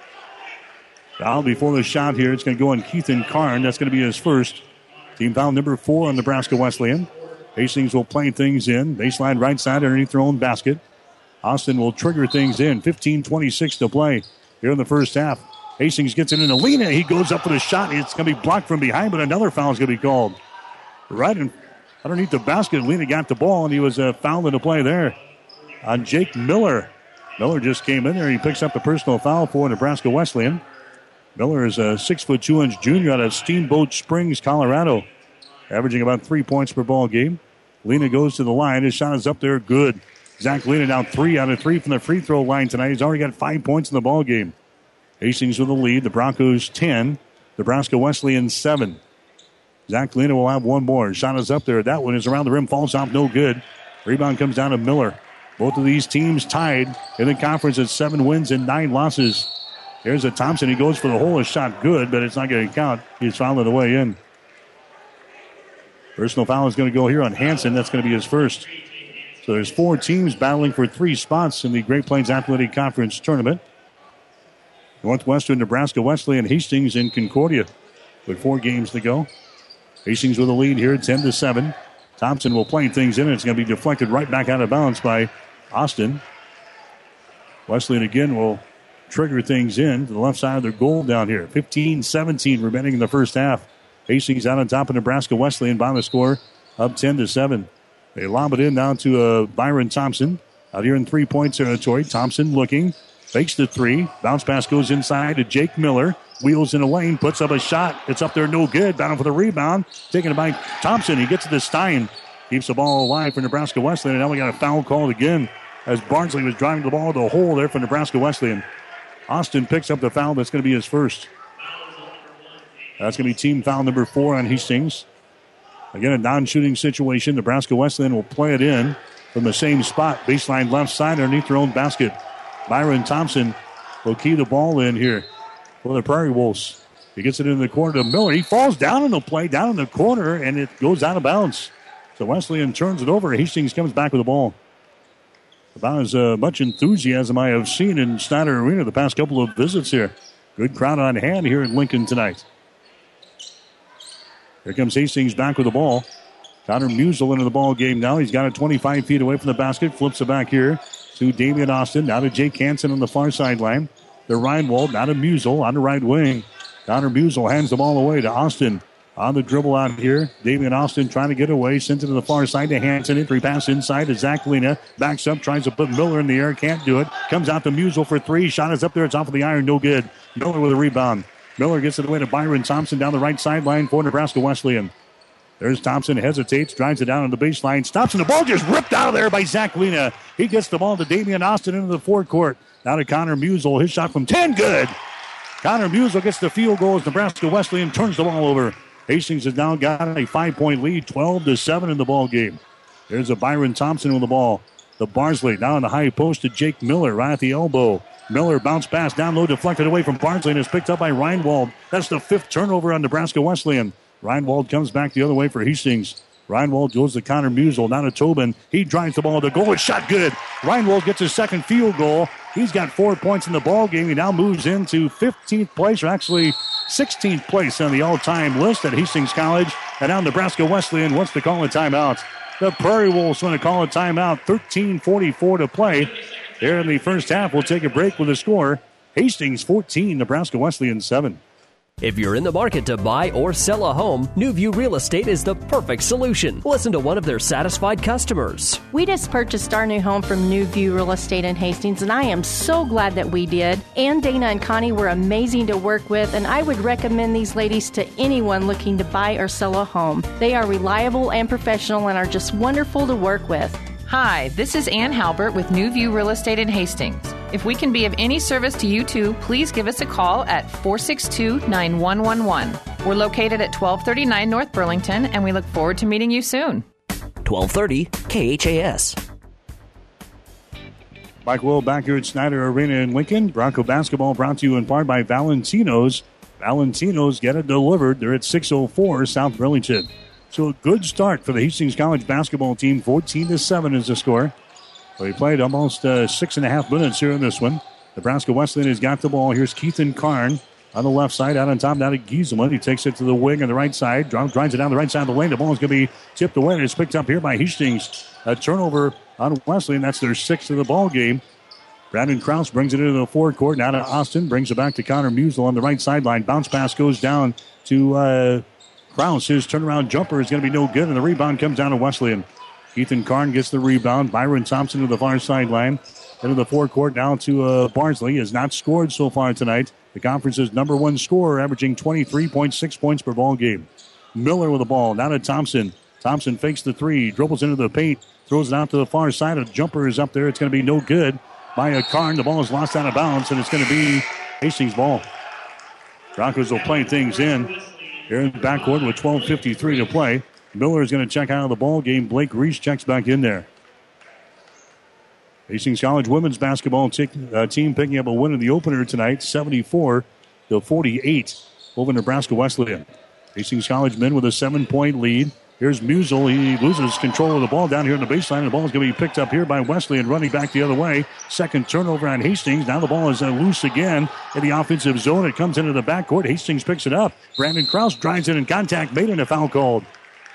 Foul before the shot here. It's going to go on Keithan Karn. That's going to be his first. Team foul number 4 on Nebraska Wesleyan. Hastings will play things in. Baseline right side underneath their own basket. Austin will trigger things in. 15:26 to play here in the first half. Hastings gets it into Lena. He goes up for the shot. It's going to be blocked from behind, but another foul is going to be called. Right underneath the basket, Lena got the ball, and he was fouled into play there on Jake Miller. Miller just came in there. He picks up the personal foul for Nebraska Wesleyan. Miller is a 6'2" junior out of Steamboat Springs, Colorado, averaging about 3 points per ball game. Lena goes to the line. His shot is up there. Good. Zach Lena now 3 out of 3 from the free throw line tonight. He's already got 5 points in the ball game. Hastings with the lead. The Broncos 10. Nebraska Wesleyan 7. Zach Lena will have one more. Shot is up there. That one is around the rim. Falls off. No good. Rebound comes down to Miller. Both of these teams tied in the conference at 7 wins and 9 losses. Here's a Thompson. He goes for the hole. His shot good, but it's not going to count. He's fouled on the way in. Personal foul is going to go here on Hansen. That's going to be his first. So there's 4 teams battling for 3 spots in the Great Plains Athletic Conference tournament. Northwestern, Nebraska Wesleyan, Hastings, and Concordia with 4 games to go. Hastings with a lead here, 10-7. Thompson will play things in, and it's going to be deflected right back out of bounds by Austin. Wesleyan again will trigger things in to the left side of their goal down here. 15-17 remaining in the first half. Hastings out on top of Nebraska Wesleyan by the score of 10-7. They lob it in down to Byron Thompson out here in 3-point territory. Thompson looking, fakes the 3. Bounce pass goes inside to Jake Miller. Wheels in the lane, puts up a shot. It's up there, no good. Battle for the rebound. Taken by Thompson. He gets it to Stein. Keeps the ball alive for Nebraska Wesleyan. And now we got a foul called again as Barnsley was driving the ball to the hole there for Nebraska Wesleyan. Austin picks up the foul. That's going to be his first. That's going to be team foul number 4 on Hastings. Again, a non-shooting situation. Nebraska Wesleyan will play it in from the same spot. Baseline left side underneath their own basket. Byron Thompson will key the ball in here for the Prairie Wolves. He gets it into the corner to Miller. He falls down in the play, down in the corner, and it goes out of bounds. So Wesleyan turns it over. Hastings comes back with the ball. About as much enthusiasm I have seen in Snyder Arena the past couple of visits here. Good crowd on hand here in Lincoln tonight. Here comes Hastings back with the ball. Connor Musel into the ball game now. He's got it 25 feet away from the basket. Flips it back here to Damian Austin. Now to Jake Hansen on the far sideline. To Reinwald. Now to Musel on the right wing. Connor Musel hands the ball away to Austin. On the dribble out here. Damian Austin trying to get away. Sends it to the far side to Hansen. Entry pass inside to Zach Lena. Backs up. Tries to put Miller in the air. Can't do it. Comes out to Musel for 3. Shot is up there. It's off of the iron. No good. Miller with a rebound. Miller gets it away to Byron Thompson down the right sideline for Nebraska Wesleyan. There's Thompson, hesitates, drives it down on the baseline, stops, and the ball just ripped out of there by Zach Lena. He gets the ball to Damian Austin into the forecourt. Now to Connor Musel. His shot from 10, good. Connor Musel gets the field goal as Nebraska Wesleyan turns the ball over. Hastings has now got a 5-point lead, 12-7 in the ball game. There's a Byron Thompson with the ball. The Barnsley now in the high post to Jake Miller right at the elbow. Miller bounce pass down low, deflected away from Barnsley, and is picked up by Reinwald. That's the 5th turnover on Nebraska Wesleyan. Reinwald comes back the other way for Hastings. Reinwald goes to Connor Musel, now to Tobin. He drives the ball to goal. It's shot good. Reinwald gets his 2nd field goal. He's got 4 points in the ball game. He now moves into 15th place, or actually 16th place on the all-time list at Hastings College. And now Nebraska Wesleyan wants to call a timeout. The Prairie Wolves want to call a timeout. 13:44 to play here in the first half. We'll take a break with the score. Hastings 14, Nebraska Wesleyan 7. If you're in the market to buy or sell a home, Newview Real Estate is the perfect solution. Listen to one of their satisfied customers. We just purchased our new home from Newview Real Estate in Hastings, and I am so glad that we did. Ann, Dana, and Connie were amazing to work with, and I would recommend these ladies to anyone looking to buy or sell a home. They are reliable and professional and are just wonderful to work with. Hi, this is Ann Halbert with Newview Real Estate in Hastings. If we can be of any service to you two, please give us a call at 462-9111. We're located at 1239 North Burlington, and we look forward to meeting you soon. 1230 KHAS. Mike Will back here at Snyder Arena in Lincoln. Bronco basketball brought to you in part by Valentino's. Valentino's get it delivered. They're at 604 South Burlington. So a good start for the Hastings College basketball team. 14-7 is the score. We played almost 6.5 minutes here in this one. Nebraska Wesleyan has got the ball. Here's Keithan Karn on the left side. Out on top now to Gieselman. He takes it to the wing on the right side. Drives it down the right side of the lane. The ball is going to be tipped away. And it's picked up here by Hastings. A turnover on Wesleyan. That's their 6th of the ball game. Brandon Krause brings it into the forecourt. Now to Austin. Brings it back to Connor Musel on the right sideline. Bounce pass goes down to Krause. His turnaround jumper is going to be no good, and the rebound comes down to Wesleyan. Ethan Karn gets the rebound. Byron Thompson to the far sideline. Into the forecourt now to Barnsley. He has not scored so far tonight. The conference's number 1 scorer, averaging 23.6 points per ball game. Miller with the ball. Now to Thompson. Thompson fakes the 3. Dribbles into the paint. Throws it out to the far side. A jumper is up there. It's going to be no good by a Karn. The ball is lost out of bounds, and it's going to be Hastings' ball. Broncos will play things in. Here in the backcourt with 12:53 to play. Miller is going to check out of the ball game. Blake Reese checks back in there. Hastings College women's basketball team picking up a win in the opener tonight, 74-48 over Nebraska Wesleyan. Hastings College men with a 7-point lead. Here's Musel. He loses control of the ball down here in the baseline. The ball is going to be picked up here by Wesleyan, running back the other way. 2nd turnover on Hastings. Now the ball is loose again in the offensive zone. It comes into the backcourt. Hastings picks it up. Brandon Krause drives it in contact, made, and a foul called.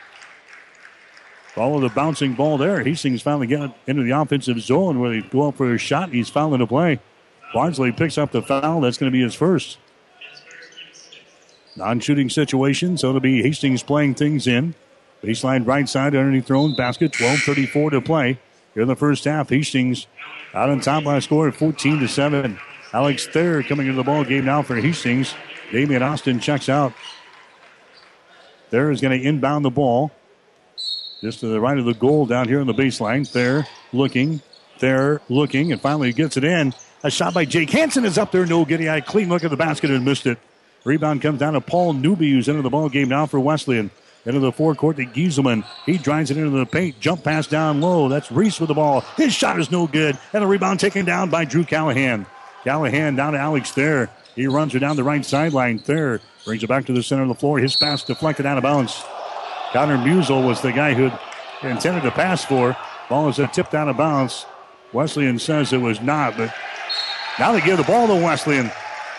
Follow the bouncing ball there. Hastings finally get it into the offensive zone where they go up for a shot. He's fouling to play. Barnsley picks up the foul. That's going to be his first. Non-shooting situation, so it'll be Hastings playing things in. Baseline right side underneath their own basket. 12:34 to play here in the first half. Hastings out on top by a score of 14-7. Alex Thayer coming into the ball game now for Hastings. Damian Austin checks out. Thayer is going to inbound the ball just to the right of the goal down here on the baseline. Thayer looking, and finally gets it in. A shot by Jake Hansen is up there. No good. He had a clean look at the basket and missed it. Rebound comes down to Paul Newby, who's into the ball game now for Wesleyan. Into the forecourt to Gieselman. He drives it into the paint. Jump pass down low. That's Reese with the ball. His shot is no good. And the rebound taken down by Drew Callahan. Callahan down to Alex Thayer. He runs her down the right sideline. Thayer brings it back to the center of the floor. His pass deflected out of bounds. Connor Musel was the guy who intended to pass for. Ball is tipped out of bounds. Wesleyan says it was not, but now they give the ball to Wesleyan.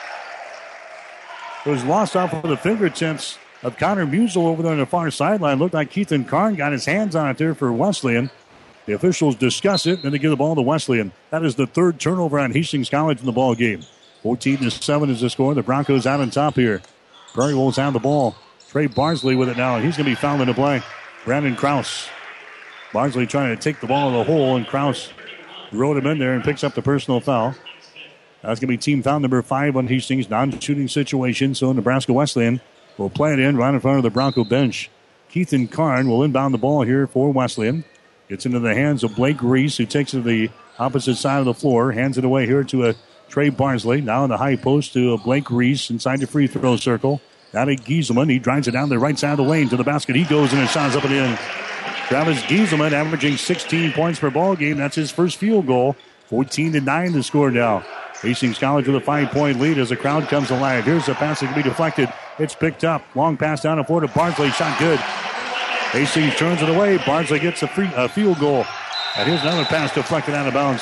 It was lost off of the fingertips of Connor Musel over there on the far sideline. Looked like Keithan Karn got his hands on it there for Wesleyan. The officials discuss it, and they give the ball to Wesleyan. That is the 3rd turnover on Hastings College in the ball game. 14-7 is the score. The Broncos out on top here. Prairie Wolves have the ball. Trey Barnsley with it now, and he's going to be fouled into play. Brandon Krause. Barnsley trying to take the ball in the hole, and Krause rode him in there and picks up the personal foul. That's going to be team foul number 5 on Hastings. Non-shooting situation, so Nebraska Wesleyan will play it in right in front of the Bronco bench. Keithan Karn will inbound the ball here for Wesleyan. Gets into the hands of Blake Reese, who takes it to the opposite side of the floor. Hands it away here to Trey Barnsley. Now in the high post to Blake Reese inside the free throw circle. Now to Gieselman. He drives it down the right side of the lane to the basket. He goes and his shot's up and in. Travis Gieselman averaging 16 points per ball game. That's his first field goal. 14-9 the score now. Hastings College with a 5-point lead as the crowd comes alive. Here's the pass that can be deflected. It's picked up. Long pass down the floor to Bardsley. Shot good. Hastings turns it away. Bardsley gets a field goal. And here's another pass deflected out of bounds.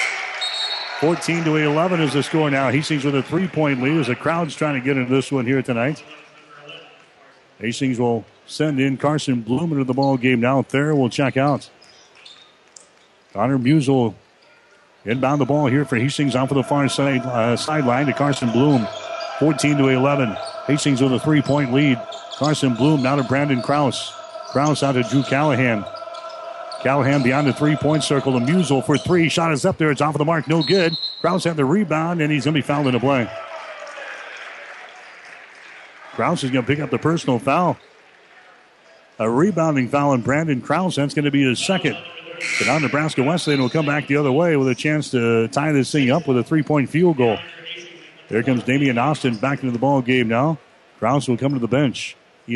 14-11 is the score now. Hastings with a 3-point lead as the crowd's trying to get into this one here tonight. Hastings will send in Carson Bloom into the ball game now. Thayer will check out. Connor Musel inbound the ball here for Hastings off of the far sideline to Carson Bloom. 14-11. Hastings with a 3-point lead. Carson Bloom now to Brandon Krause. Krause out to Drew Callahan. Callahan beyond the 3-point circle to Musel for 3. Shot is up there. It's off of the mark. No good. Krause had the rebound, and he's going to be fouled in the play. Krause is going to pick up the personal foul. A rebounding foul on Brandon Krause. That's going to be his second. So now Nebraska Wesleyan will come back the other way with a chance to tie this thing up with a 3-point field goal. There comes Damian Austin back into the ball game now. Krause will come to the bench.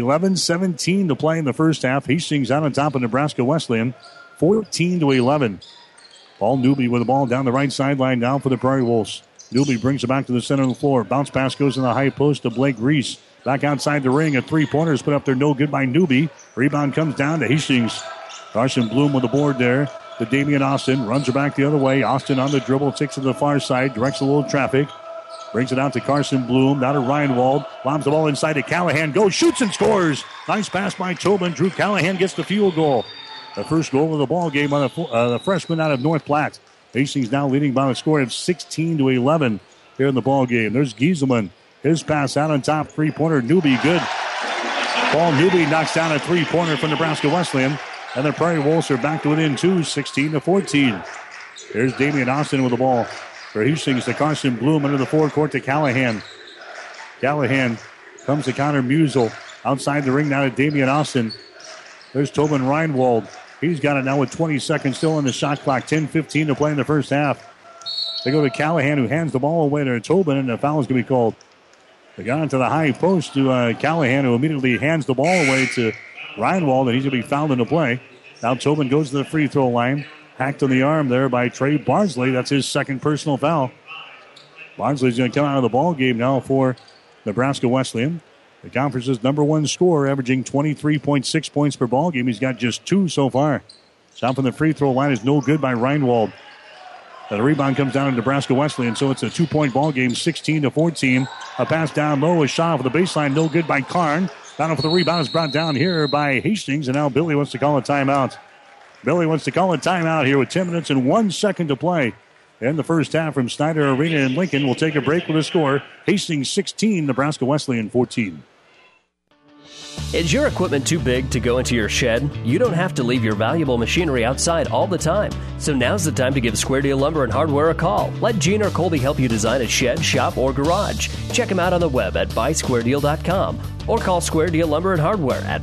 11-17 to play in the first half. Hastings out on top of Nebraska Wesleyan. 14-11. Paul Newby with the ball down the right sideline now for the Prairie Wolves. Newby brings it back to the center of the floor. Bounce pass goes in the high post to Blake Reese. Back outside the ring. A 3-pointer is put up there. No good by Newby. Rebound comes down to Hastings. Carson Bloom with the board there to Damian Austin. Runs her back the other way. Austin on the dribble. Takes it to the far side. Directs a little traffic. Brings it out to Carson Bloom. Now to Reinwald. Lobs the ball inside to Callahan. Goes, shoots, and scores. Nice pass by Tobin. Drew Callahan gets the field goal. The first goal of the ball game on the freshman out of North Platte. Hastings now leading by a score of 16-11 here in the ball game. There's Gieselman. His pass out on top. 3-pointer. Newby good. Paul Newby knocks down a 3-pointer for Nebraska Wesleyan. And the Prairie Wolves are back to within 2, 16-14. Here's Damian Austin with the ball for Hastings to Carson Bloom under the forecourt to Callahan. Callahan comes to Connor Musel. Outside the ring now to Damian Austin. There's Tobin Reinwald. He's got it now with 20 seconds still on the shot clock. 10-15 to play in the first half. They go to Callahan, who hands the ball away to Tobin, and the foul is going to be called. They got into the high post to Callahan, who immediately hands the ball away to Reinwald, and he's going to be fouled into play. Now Tobin goes to the free throw line. Hacked on the arm there by Trey Barnsley. That's his second personal foul. Barnsley's going to come out of the ball game now for Nebraska Wesleyan. The conference's number one scorer, averaging 23.6 points per ball game. He's got just 2 so far. Shot from the free throw line is no good by Reinwald. The rebound comes down to Nebraska Wesleyan, so it's a 2-point ball game, 16-14. A pass down low, a shot off the baseline, no good by Karn. Battle for the rebound is brought down here by Hastings, and now Billy wants to call a timeout. Billy wants to call a timeout here with 10 minutes and 1 second to play in the first half from Snyder Arena in Lincoln. We'll take a break with a score. Hastings 16, Nebraska Wesleyan 14. Is your equipment too big to go into your shed? You don't have to leave your valuable machinery outside all the time. So now's the time to give Square Deal Lumber and Hardware a call. Let Gene or Colby help you design a shed, shop, or garage. Check them out on the web at buysquaredeal.com or call Square Deal Lumber and Hardware at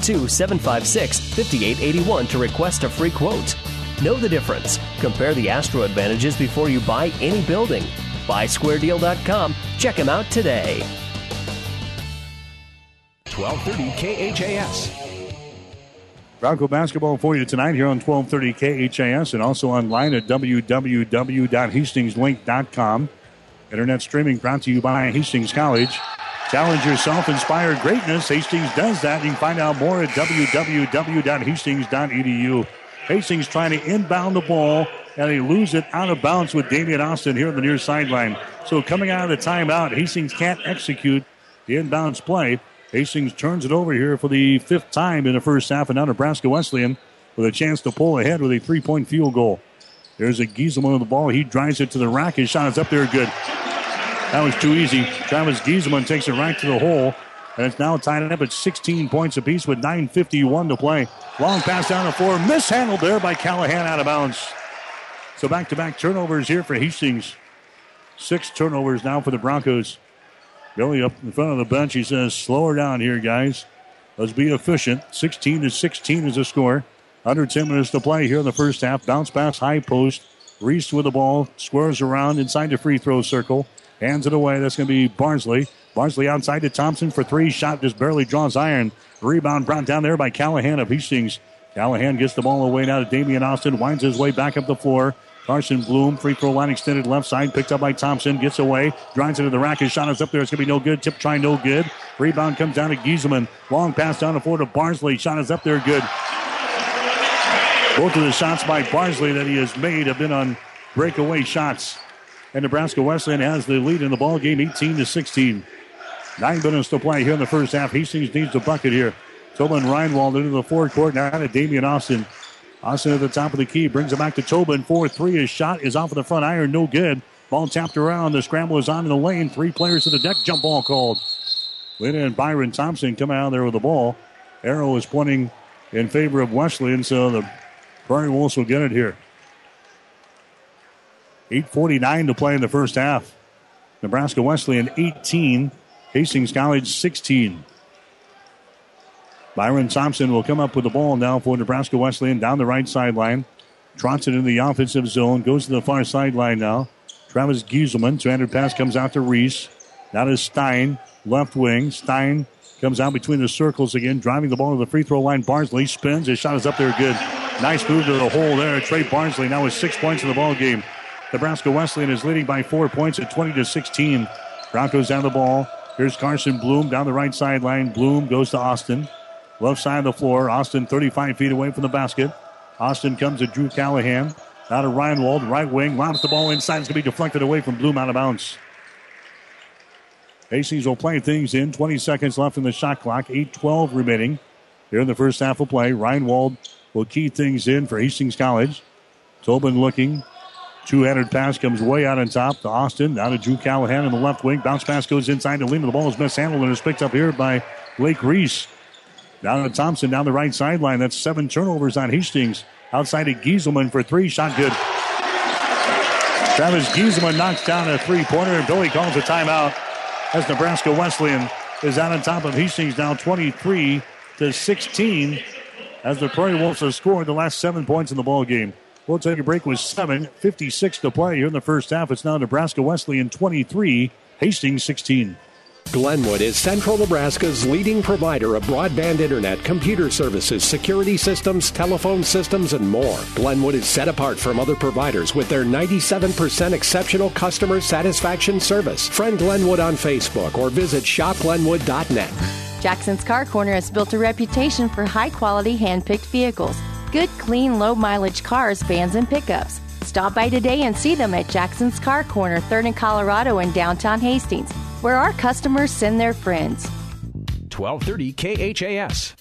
402-756-5881 to request a free quote. Know the difference. Compare the Astro advantages before you buy any building. Buysquaredeal.com. Check them out today. 1230 KHAS. Bronco basketball for you tonight here on 1230 KHAS and also online at www.hastingslink.com. Internet streaming brought to you by Hastings College. Challenge yourself, inspire greatness. Hastings does that. You can find out more at www.hastings.edu. Hastings trying to inbound the ball, and they lose it out of bounds with Damian Austin here on the near sideline. So coming out of the timeout, Hastings can't execute the inbounds play. Hastings turns it over here for the 5th time in the first half, and now Nebraska Wesleyan with a chance to pull ahead with a 3-point field goal. There's a Gieselman with the ball. He drives it to the rack. His shot is up there good. That was too easy. Travis Gieselman takes it right to the hole, and it's now tied up at 16 points apiece with 9:51 to play. Long pass down the floor. Mishandled there by Callahan out of bounds. So back-to-back turnovers here for Hastings. 6 turnovers now for the Broncos. Billy up in front of the bench. He says, slow her down here, guys. Let's be efficient. 16-16 is the score. Under 10 minutes to play here in the first half. Bounce pass, high post. Reese with the ball. Squares around inside the free throw circle. Hands it away. That's going to be Barnsley. Barnsley outside to Thompson for 3. Shot just barely draws iron. Rebound brought down there by Callahan of Hastings. Callahan gets the ball away now to Damian Austin. Winds his way back up the floor. Carson Bloom, free throw line extended left side, picked up by Thompson, gets away, drives into the rack. His shot is up there. It's going to be no good. Tip try, no good. Rebound comes down to Gieselman. Long pass down the floor to Barnsley. Shot is up there, good. Both of the shots by Barnsley that he has made have been on breakaway shots. And Nebraska Wesleyan has the lead in the ball game, 18-16. 9 minutes to play here in the first half. Hastings needs a bucket here. Tobin Reinwald into the forecourt. Now to Damian Austin. Austin at the top of the key. Brings it back to Tobin. 4-3. His shot is off of the front iron. No good. Ball tapped around. The scramble is on in the lane. 3 players to the deck. Jump ball called. Lynn and Byron Thompson coming out there with the ball. Arrow is pointing in favor of Wesleyan, so the Prairie Wolves will get it here. 8:49 to play in the first half. Nebraska Wesleyan 18. Hastings College 16. Byron Thompson will come up with the ball now for Nebraska Wesleyan down the right sideline. Trots it in the offensive zone. Goes to the far sideline now. Travis Gieselman. 200 pass comes out to Reese. Now to Stein. Left wing. Stein comes out between the circles again. Driving the ball to the free throw line. Barnsley spins. His shot is up there. Good. Nice move to the hole there. Trey Barnsley now with 6 points in the ball game. Nebraska Wesleyan is leading by 4 points at 20-16. Broncos down the ball. Here's Carson Bloom down the right sideline. Bloom goes to Austin. Left side of the floor. Austin 35 feet away from the basket. Austin comes to Drew Callahan. Now to Reinwald. Right wing. Lobs the ball inside. It's going to be deflected away from Bloom out of bounds. Hastings will play things in. 20 seconds left in the shot clock. 8:12 remaining here in the first half of play. Reinwald will key things in for Hastings College. Tobin looking. 200 pass comes way out on top to Austin. Now to Drew Callahan in the left wing. Bounce pass goes inside to Lehman. The ball is mishandled and is picked up here by Blake Reese. Down to Thompson down the right sideline. That's 7 turnovers on Hastings. Outside to Gieselman for 3. Shot good. Travis Gieselman knocks down a 3-pointer, and Billy calls a timeout as Nebraska Wesleyan is out on top of Hastings now 23-16 as the Prairie Wolves have scored the last 7 points in the ball game. We'll take a break with 7:56 to play here in the first half. It's now Nebraska Wesleyan 23, Hastings 16. Glenwood is Central Nebraska's leading provider of broadband internet, computer services, security systems, telephone systems, and more. Glenwood is set apart from other providers with their 97% exceptional customer satisfaction service. Friend Glenwood on Facebook or visit shopglenwood.net. Jackson's Car Corner has built a reputation for high-quality hand-picked vehicles. Good, clean, low-mileage cars, vans, and pickups. Stop by today and see them at Jackson's Car Corner, 3rd and Colorado in downtown Hastings, where our customers send their friends. 1230 KHAS.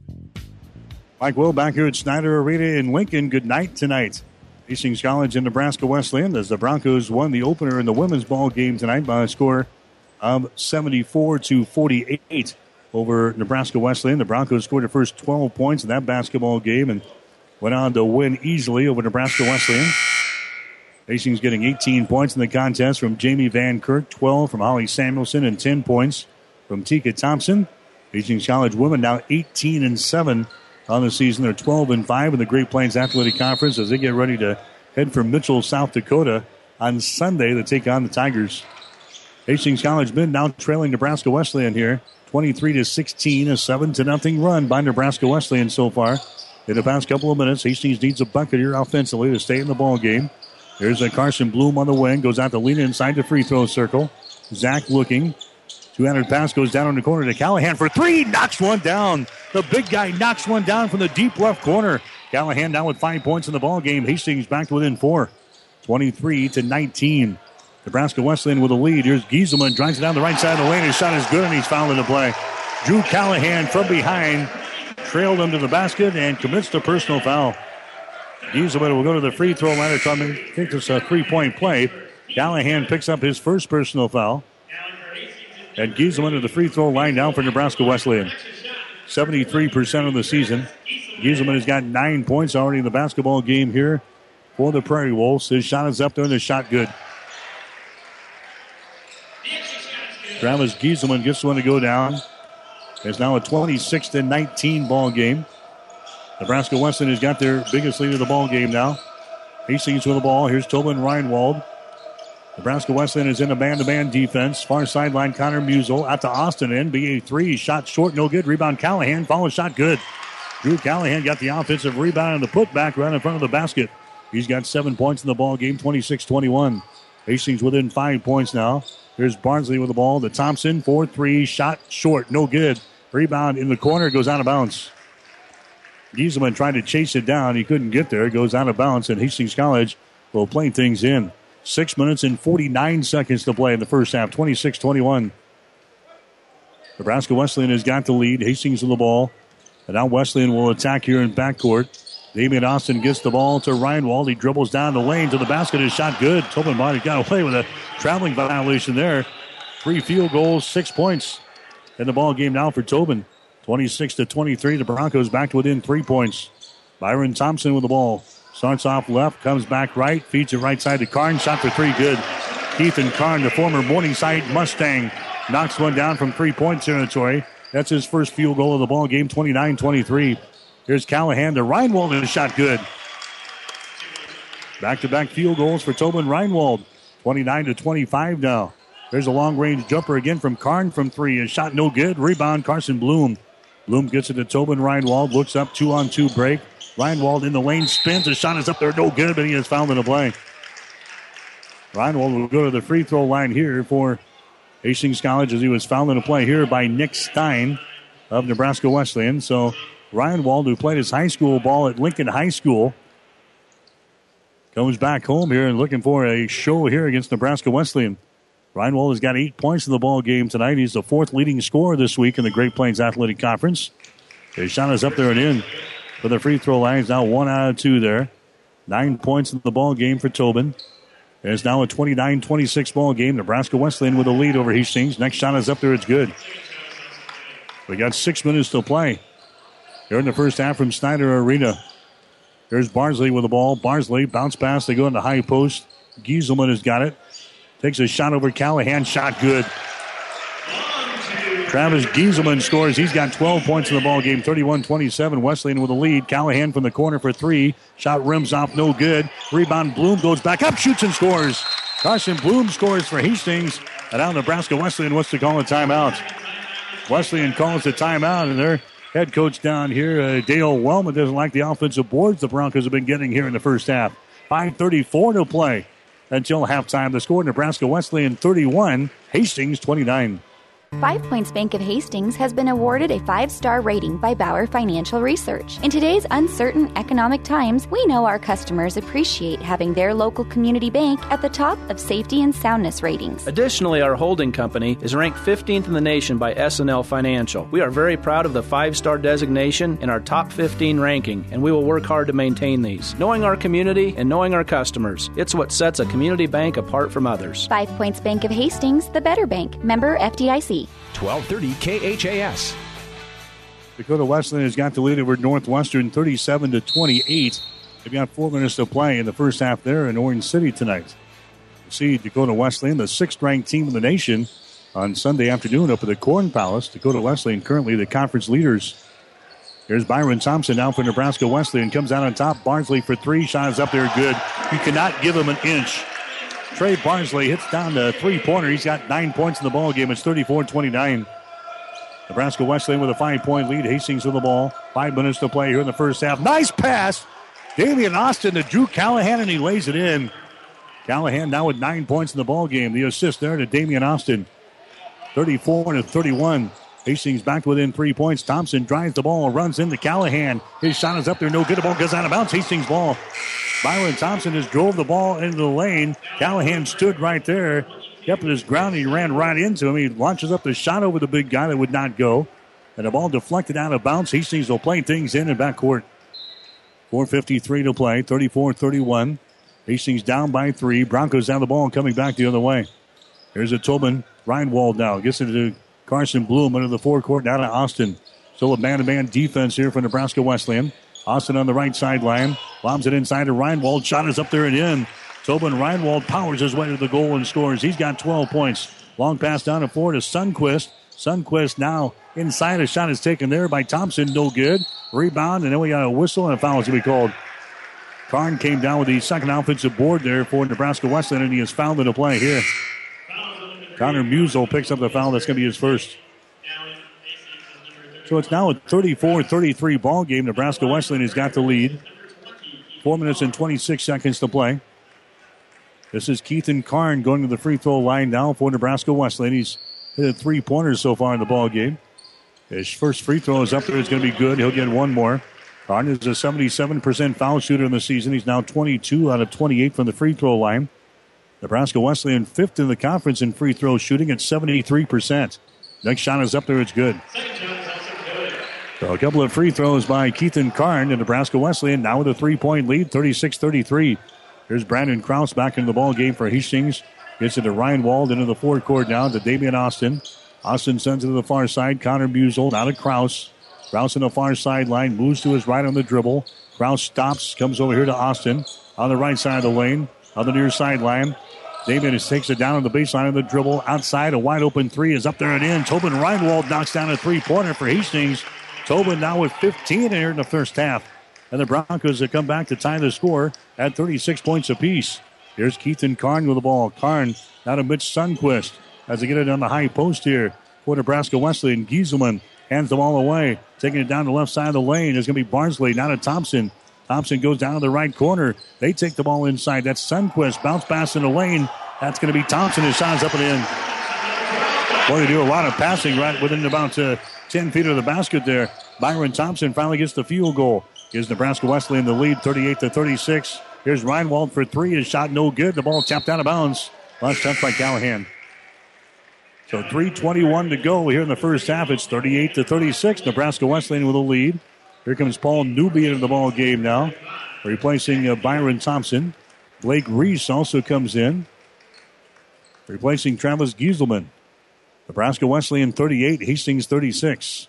Mike Will back here at Snyder Arena in Lincoln. Good night tonight. Hastings College and Nebraska Wesleyan as the Broncos won the opener in the women's ball game tonight by a score of 74-48 over Nebraska Wesleyan. The Broncos scored the first 12 points in that basketball game and went on to win easily over Nebraska Wesleyan. Hastings getting 18 points in the contest from Jamie Van Kirk, 12 from Holly Samuelson, and 10 points from Tika Thompson. Hastings College women now 18-7 on the season. They're 12-5 in the Great Plains Athletic Conference as they get ready to head for Mitchell, South Dakota on Sunday to take on the Tigers. Hastings College men now trailing Nebraska Wesleyan here, 23-16, a 7-0 run by Nebraska Wesleyan so far. In the past couple of minutes, Hastings needs a bucket here offensively to stay in the ball game. There's a Carson Bloom on the wing, goes out to lean inside the free throw circle. Zach looking. 200 pass goes down on the corner to Callahan for 3. Knocks one down. The big guy knocks one down from the deep left corner. Callahan now with 5 points in the ball game. Hastings back to within 4. 23-19. Nebraska Wesleyan with a lead. Here's Gieselman, drives it down the right side of the lane. His shot is good, and he's fouled into play. Drew Callahan from behind trailed him to the basket and commits the personal foul. Gieselman will go to the free throw line. I think it's a 3-point play. Callahan picks up his first personal foul. And Gieselman to the free throw line now for Nebraska Wesleyan. 73% of the season. Gieselman has got 9 points already in the basketball game here for the Prairie Wolves. His shot is up there and the shot good. Travis Gieselman gets one to go down. It's now a 26-19 ball game. Nebraska Wesleyan has got their biggest lead of the ball game now. Hastings with the ball. Here's Tobin Reinwald. Nebraska Wesleyan is in a man-to-man defense. Far sideline, Connor Musel out to Austin. NBA 3. Shot short, no good. Rebound Callahan. Follow shot good. Drew Callahan got the offensive rebound and the putback right in front of the basket. He's got 7 points in the ball game, 26-21. Hastings within 5 points now. Here's Barnsley with the ball to Thompson. 4-3, shot short, no good. Rebound in the corner, goes out of bounds. Gieselman tried to chase it down. He couldn't get there. It goes out of bounds, and Hastings College will play things in. 6 minutes and 49 seconds to play in the first half, 26-21. Nebraska Wesleyan has got the lead. Hastings with the ball. And now Wesleyan will attack here in backcourt. Damian Austin gets the ball to Reinwald. He dribbles down the lane to the basket. His shot good. Tobin Bonnie got away with a traveling violation there. 3 field goals, 6 points in the ball game now for Tobin. 26-23. The Broncos back to within 3 points. Byron Thompson with the ball. Starts off left, comes back right, feeds it right side to Karn. Shot for 3, good. Ethan Karn, the former Morningside Mustang, knocks one down from 3-point territory. That's his first field goal of the ball game, 29-23. Here's Callahan to Reinwald, and a shot good. Back-to-back field goals for Tobin Reinwald. 29-25 now. There's a long-range jumper again from Karn from 3. A shot no good. Rebound, Carson Bloom. Bloom gets it to Tobin Reinwald. Looks up, 2-on-2 break. Reinwald in the lane, spins. A shot is up there, no good, but he has fouled in the play. Reinwald will go to the free throw line here for Hastings College as he was fouled in the play here by Nick Stein of Nebraska Wesleyan. So Reinwald, who played his high school ball at Lincoln High School, comes back home here and looking for a show here against Nebraska Wesleyan. Reinwald has got 8 points in the ball game tonight. He's the 4th leading scorer this week in the Great Plains Athletic Conference. His shot is up there and in for the free throw line. He's now 1 out of 2 there. 9 points in the ball game for Tobin. It's now a 29-26 ball game. Nebraska Wesleyan with a lead over Hastings. Next shot is up there. It's good. We got 6 minutes to play here in the first half from Snyder Arena. Here's Barnsley with the ball. Barnsley bounce pass. They go into high post. Gieselman has got it. Takes a shot over Callahan. Shot good. Travis Gieselman scores. He's got 12 points in the ball game. 31-27. Wesleyan with a lead. Callahan from the corner for 3. Shot rims off. No good. Rebound. Bloom goes back up. Shoots and scores. Carson Bloom scores for Hastings. And now Nebraska Wesleyan wants to call a timeout. Wesleyan calls the timeout, and their head coach down here, Dale Wellman, doesn't like the offensive boards the Broncos have been getting here in the first half. 5:34 to play until halftime. The score, Nebraska Wesleyan 31, Hastings 29. 5 Points Bank of Hastings has been awarded a 5-star rating by Bauer Financial Research. In today's uncertain economic times, we know our customers appreciate having their local community bank at the top of safety and soundness ratings. Additionally, our holding company is ranked 15th in the nation by S&L Financial. We are very proud of the 5-star designation in our top 15 ranking, and we will work hard to maintain these. Knowing our community and knowing our customers, it's what sets a community bank apart from others. 5 Points Bank of Hastings, the better bank. Member FDIC. 1230 KHAS. Dakota Wesleyan has got the lead over Northwestern 37-28. They've got 4 minutes to play in the first half there in Orange City tonight. You see Dakota Wesleyan, the 6th-ranked team in the nation, on Sunday afternoon up at the Corn Palace. Dakota Wesleyan currently the conference leaders. Here's Byron Thompson now for Nebraska Wesleyan. Comes out on top. Barnsley for 3. Shot is up there good. You cannot give him an inch. Trey Barnsley hits down the three-pointer. He's got 9 points in the ball game. It's 34-29. Nebraska Wesleyan with a 5-point lead. Hastings with the ball. 5 minutes to play here in the first half. Nice pass. Damian Austin to Drew Callahan, and he lays it in. Callahan now with 9 points in the ball game. The assist there to Damian Austin. 34-31. Hastings back within 3 points. Thompson drives the ball, runs into Callahan. His shot is up there, no good. The ball goes out of bounds. Hastings ball. Byron Thompson has drove the ball into the lane. Callahan stood right there, kept his ground. He ran right into him. He launches up the shot over the big guy that would not go. And the ball deflected out of bounds. Hastings will play things in backcourt. 4:53 to play, 34-31. Hastings down by 3. Broncos down the ball and coming back the other way. Here's a Tobin. Reinwald now gets it to Carson Bloom under the forecourt, down to Austin. Still a man-to-man defense here for Nebraska Wesleyan. Austin on the right sideline. Lobs it inside to Reinwald. Shot is up there and in. Tobin Reinwald powers his way to the goal and scores. He's got 12 points. Long pass down the floor to Sundquist. Sundquist now inside. A shot is taken there by Thompson. No good. Rebound, and then we got a whistle and a foul is to be called. Karn came down with the second offensive board there for Nebraska Wesleyan, and he is fouled into play here. Connor Musel picks up the foul. That's going to be his first. So it's now a 34-33 ball game. Nebraska Wesleyan has got the lead. 4 minutes and 26 seconds to play. This is Keithan Karn going to the free throw line now for Nebraska Wesleyan. He's hit 3-pointers so far in the ball game. His first free throw is up there. It's going to be good. He'll get one more. Karn is a 77% foul shooter in the season. He's now 22 out of 28 from the free throw line. Nebraska Wesleyan 5th in the conference in free throw shooting at 73%. Next shot is up there. It's good. So a couple of free throws by Keithan Karn, and Nebraska Wesleyan now with a 3-point lead, 36-33. Here's Brandon Krause back into the ball game for Hastings. Gets it to Ryan Wald into the forecourt now to Damian Austin. Austin sends it to the far side. Connor Musel now to Krause. Krause on the far sideline, moves to his right on the dribble. Krause stops, comes over here to Austin on the right side of the lane, on the near sideline. Damian takes it down on the baseline of the dribble. Outside, a wide open three is up there and in. Tobin Reinwald knocks down a 3-pointer for Hastings. Tobin now with 15 here in the first half. And the Broncos have come back to tie the score at 36 points apiece. Here's Keithan Karn with the ball. Karn now to Mitch Sundquist as they get it on the high post here for Nebraska Wesleyan. Gieselman hands the ball away. Taking it down the left side of the lane is going to be Barnsley. Now to Thompson. Thompson goes down to the right corner. They take the ball inside. That's Sundquist. Bounce pass in the lane. That's going to be Thompson. His shot's up and in. Boy, they do a lot of passing right within about 10 feet of the basket there. Byron Thompson finally gets the field goal. Gives Nebraska Wesleyan the lead, 38-36. Here's Reinwald for three. His shot no good. The ball tapped out of bounds. Last touch by Callahan. So 3:21 to go here in the first half. It's 38-36. Nebraska Wesleyan with a lead. Here comes Paul Newby into the ball game now, replacing Byron Thompson. Blake Reese also comes in, replacing Travis Gieselman. Nebraska Wesleyan 38, Hastings 36.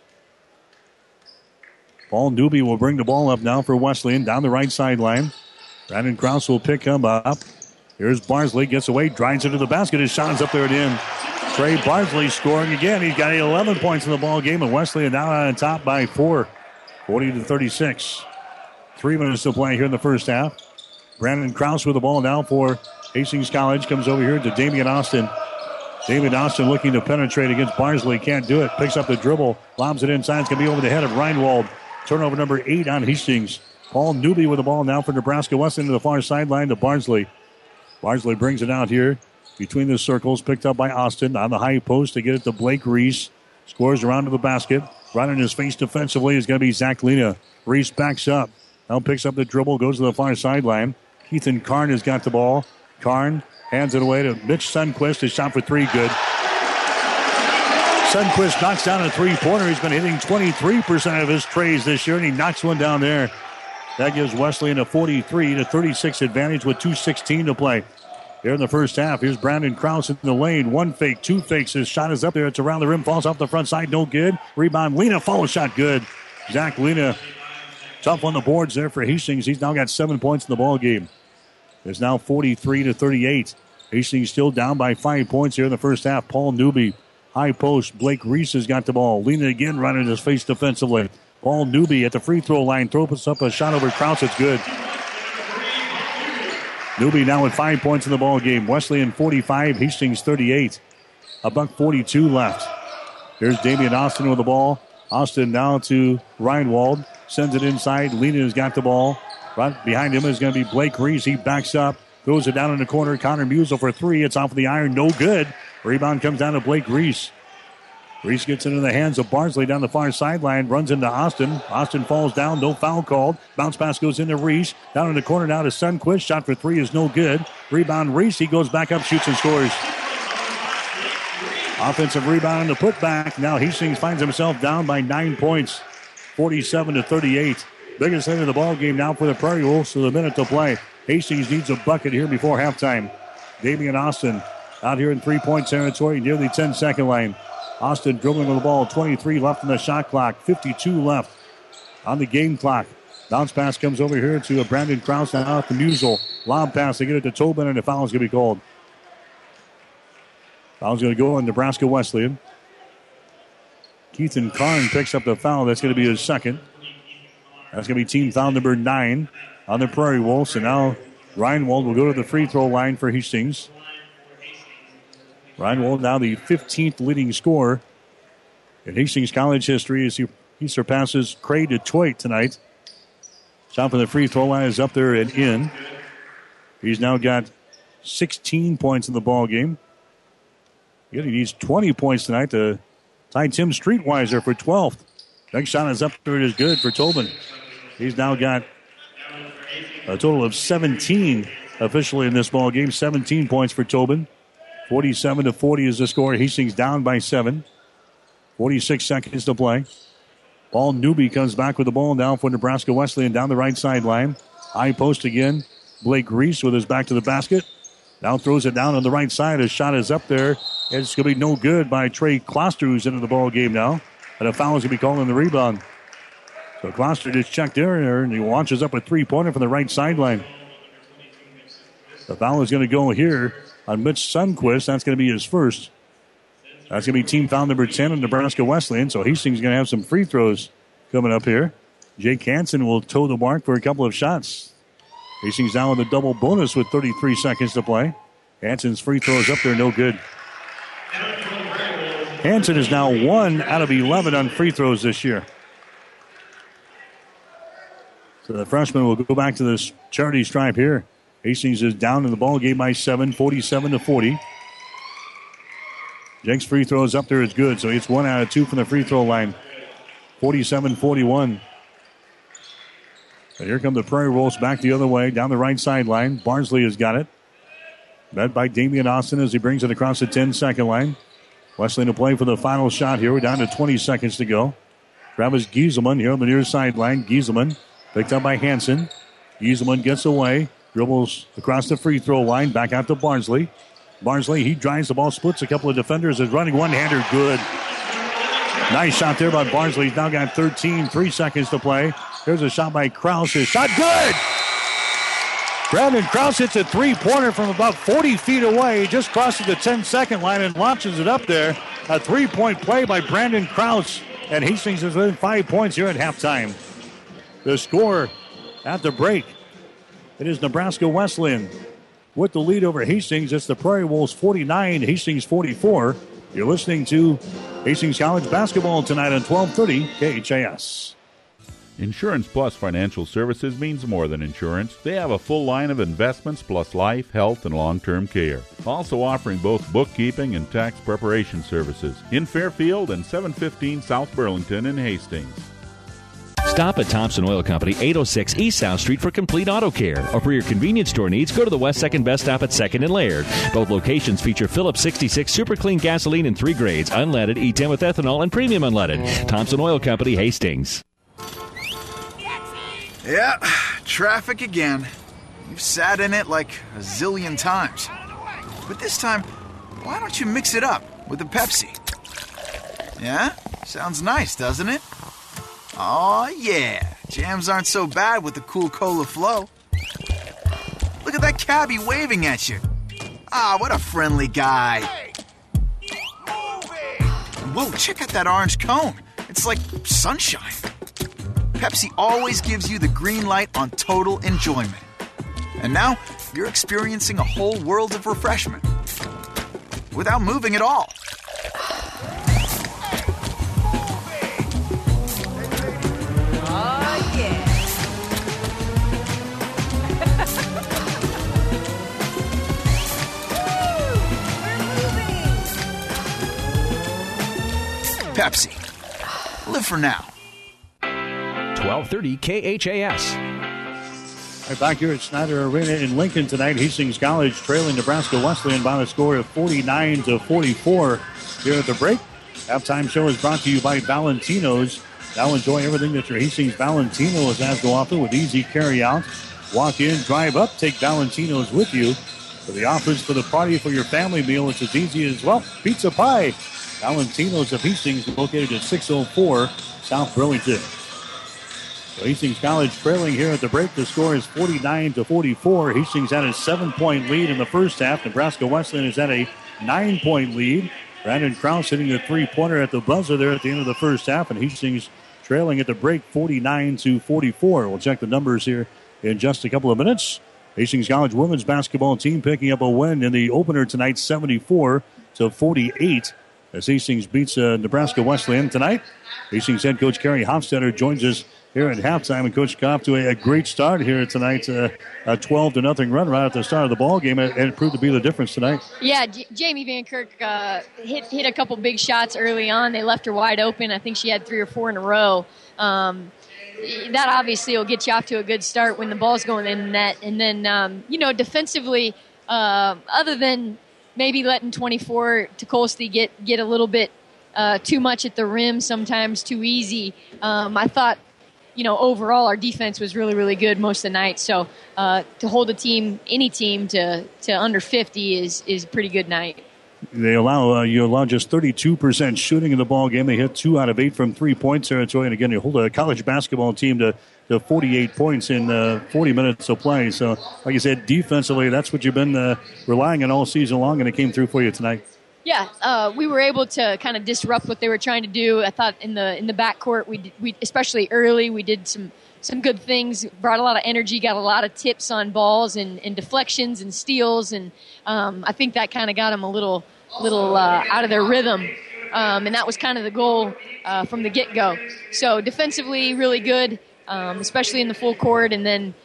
Paul Newby will bring the ball up now for Wesleyan down the right sideline. Brandon Krause will pick him up. Here's Barnsley, gets away, drives into the basket. His shot is up there and in. Trey Barnsley scoring again. He's got 11 points in the ball game, and Wesleyan now on top by 4, 40-36. 3 minutes to play here in the first half. Brandon Krause with the ball now for Hastings College. Comes over here to Damian Austin. Damian Austin looking to penetrate against Barnsley. Can't do it. Picks up the dribble. Lobs it inside. It's going to be over the head of Reinwald. Turnover number 8 on Hastings. Paul Newby with the ball now for Nebraska Wesleyan to the far sideline to Barnsley. Barnsley brings it out here between the circles. Picked up by Austin on the high post to get it to Blake Reese. Scores around to the basket. Right in his face defensively is going to be Zach Lena. Reese backs up. Now picks up the dribble. Goes to the far sideline. Keithan Karn has got the ball. Karn hands it away to Mitch Sundquist. His shot for three, good. Sundquist knocks down a 3-pointer. He's been hitting 23% of his trays this year, and he knocks one down there. That gives Wesleyan a 43-36 advantage with 2:16 to play. Here in the first half, here's Brandon Krause in the lane. One fake, two fakes. His shot is up there. It's around the rim. Falls off the front side. No good. Rebound. Lena. Follow shot. Good. Zach Lena. Tough on the boards there for Hastings. He's now got 7 points in the ball game. It's now 43-38. Hastings still down by 5 points here in the first half. Paul Newby. High post. Blake Reese has got the ball. Lena again right in his face defensively. Paul Newby at the free throw line. Throws up a shot over Krause. It's good. Newby now with 5 points in the ball game. Wesleyan 45, Hastings 38. $1:42 left. Here's Damian Austin with the ball. Austin now to Reinwald. Sends it inside. Lena has got the ball. Right behind him is going to be Blake Reese. He backs up. Throws it down in the corner. Connor Musel for three. It's off of the iron. No good. Rebound comes down to Blake Reese. Reese gets into the hands of Barnsley down the far sideline. Runs into Austin. Austin falls down. No foul called. Bounce pass goes into Reese. Down in the corner now to Sundquist. Shot for three is no good. Rebound Reese. He goes back up, shoots and scores. Offensive rebound and the putback. Now Hastings finds himself down by 9 points. 47-38. Biggest hit of the ball game now for the Prairie Wolves. So the minute to play. Hastings needs a bucket here before halftime. Damian Austin out here in 3-point territory near the 10-second line. Austin dribbling with the ball. 23 left on the shot clock. 52 left on the game clock. Bounce pass comes over here to Brandon Krause now out to Musel. Lob pass to get it to Tobin, and the foul is going to be called. Foul's going to go on Nebraska Wesleyan. Keithan Karn picks up the foul. That's going to be his second. That's going to be team foul number 9 on the Prairie Wolves. And now Reinwald will go to the free throw line for Hastings. Reinwald now the 15th leading scorer in Hastings College history as he surpasses Cray DeTroit tonight. Shot from the free throw line is up there and in. He's now got 16 points in the ball game. He needs 20 points tonight to tie Tim Streetweiser for 12th. Next shot is up there. It is good for Tobin. He's now got a total of 17 officially in this ball game. 17 points for Tobin. 47-40 is the score. Hastings down by 7. 46 seconds to play. Paul Newby comes back with the ball now for Nebraska Wesleyan down the right sideline. High post again. Blake Reese with his back to the basket. Now throws it down on the right side. His shot is up there. It's going to be no good by Trey Kloster, who's into the ball game now. And a foul is going to be called on the rebound. So Kloster just checked there, and he launches up a three-pointer from the right sideline. The foul is going to go here on Mitch Sundquist. That's going to be his first. That's going to be team foul number 10 on Nebraska Wesleyan. So Hastings is going to have some free throws coming up here. Jake Hansen will toe the mark for a couple of shots. Hastings down with a double bonus with 33 seconds to play. Hansen's free throws up there, no good. Hansen is now 1 out of 11 on free throws this year. So the freshman will go back to this charity stripe here. Hastings is down in the ball game by 7, 47-40. Jake's free throws up there is good, so it's 1 out of 2 from the free throw line. 47-41. And here come the Prairie Wolves back the other way, down the right sideline. Barnsley has got it. Met by Damian Austin as he brings it across the 10-second line. Wesleyan to play for the final shot here. We're down to 20 seconds to go. Travis Gieselman here on the near sideline. Gieselman picked up by Hansen. Gieselman gets away. Dribbles across the free throw line. Back out to Barnsley. Barnsley, he drives the ball, splits a couple of defenders. Is running one-hander. Good. Nice shot there by Barnsley. He's now got 13. 3 seconds to play. Here's a shot by Krause. His shot good. Brandon Krause hits a three-pointer from about 40 feet away. He just crosses the 10-second line and launches it up there. A three-point play by Brandon Krause. And Hastings is within 5 points here at halftime. The score at the break. It is Nebraska Wesleyan with the lead over Hastings. It's the Prairie Wolves 49, Hastings 44. You're listening to Hastings College basketball tonight on 1230 KHAS. Insurance Plus Financial Services means more than insurance. They have a full line of investments plus life, health, and long-term care. Also offering both bookkeeping and tax preparation services in Fairfield and 715 South Burlington in Hastings. Stop at Thompson Oil Company, 806 East South Street for complete auto care. Or for your convenience store needs, go to the West 2nd Best Stop at 2nd and Laird. Both locations feature Phillips 66 Super Clean gasoline in 3 grades, unleaded, E10 with ethanol, and premium unleaded. Thompson Oil Company, Hastings. Yeah, traffic again. You've sat in it like a zillion times. But this time, why don't you mix it up with a Pepsi? Yeah? Sounds nice, doesn't it? Aw, yeah. Jams aren't so bad with the cool cola flow. Look at that cabbie waving at you. Ah, what a friendly guy. Whoa, check out that orange cone. It's like sunshine. Pepsi always gives you the green light on total enjoyment. And now, you're experiencing a whole world of refreshment without moving at all. Oh, yeah. Pepsi. Live for now. 1230 KHAS. Right back here at Snyder Arena in Lincoln tonight, Hastings College trailing Nebraska Wesleyan by a score of 49-44 here at the break. Halftime show is brought to you by Valentino's. Now enjoy everything that your Hastings Valentino's has to offer with easy carry out. Walk in, drive up, take Valentino's with you. For the offers for the party for your family meal, it's as easy as, well, pizza pie. Valentino's of Hastings located at 604 South Burlington. So Hastings College trailing here at the break. The score is 49-44. Hastings had a 7-point lead in the first half. Nebraska Wesleyan is at a 9-point lead. Brandon Krause hitting a three-pointer at the buzzer there at the end of the first half. And Hastings trailing at the break 49-44. We'll check the numbers here in just a couple of minutes. Hastings College women's basketball team picking up a win in the opener tonight, 74-48. As Hastings beats Nebraska Wesleyan tonight. Hastings head coach Kerry Hofstetter joins us here at halftime, and Coach got off to a great start here tonight. A 12-0 run right at the start of the ball game, and it proved to be the difference tonight. Yeah, Jamie Van Kirk hit a couple big shots early on. They left her wide open. I think she had 3 or 4 in a row. That obviously will get you off to a good start when the ball's going in the net. And then, defensively, other than maybe letting 24 Tukolsky get a little bit too much at the rim, sometimes too easy, I thought, overall our defense was really, really good most of the night. So to hold any team to under 50 is a pretty good night. They allow just 32% shooting in the ball game. They hit 2 out of 8 from 3-point territory, and again, you hold a college basketball team to 48 points in 40 minutes of play. So, like you said, defensively, that's what you've been relying on all season long, and it came through for you tonight. Yeah, we were able to kind of disrupt what they were trying to do. I thought in the backcourt, we especially early, we did some good things, brought a lot of energy, got a lot of tips on balls and deflections and steals, and I think that kind of got them a little out of their rhythm, and that was kind of the goal from the get-go. So defensively, really good, especially in the full court, and then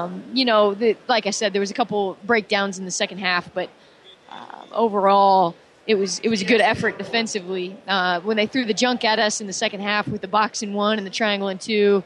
like I said, there was a couple breakdowns in the second half, but overall, it was a good effort defensively. When they threw the junk at us in the second half with the box in 1 and the triangle in 2,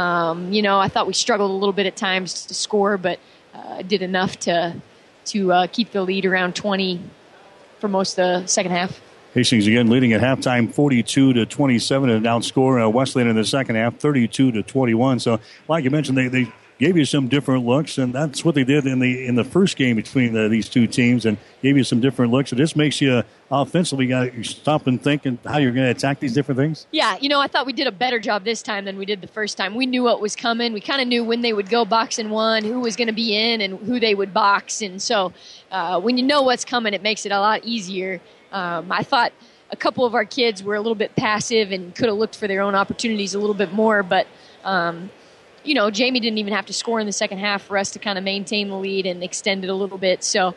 I thought we struggled a little bit at times to score, but did enough to keep the lead around 20 for most of the second half. Hastings again leading at halftime 42-27 and outscore Wesleyan in the second half 32-21. So, like you mentioned, they gave you some different looks, and that's what they did in the first game between these two teams, and gave you some different looks. It just makes you offensively got to stop and think and how you're going to attack these different things. Yeah, I thought we did a better job this time than we did the first time. We knew what was coming. We kind of knew when they would go box in 1, who was going to be in, and who they would box. And so when you know what's coming, it makes it a lot easier. I thought a couple of our kids were a little bit passive and could have looked for their own opportunities a little bit more, but Jamie didn't even have to score in the second half for us to kind of maintain the lead and extend it a little bit. So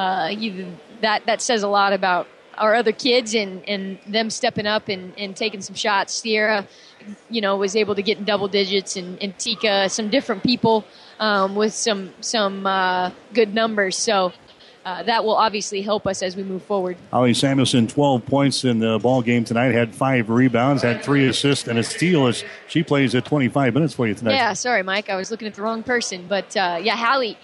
that says a lot about our other kids and them stepping up and taking some shots. Sierra, was able to get in double digits, and Tika, some different people with some good numbers. So that will obviously help us as we move forward. Holly Samuelson, 12 points in the ball game tonight, had 5 rebounds, had 3 assists and a steal as she plays at 25 minutes for you tonight. Yeah, sorry, Mike. I was looking at the wrong person. But, Hallie,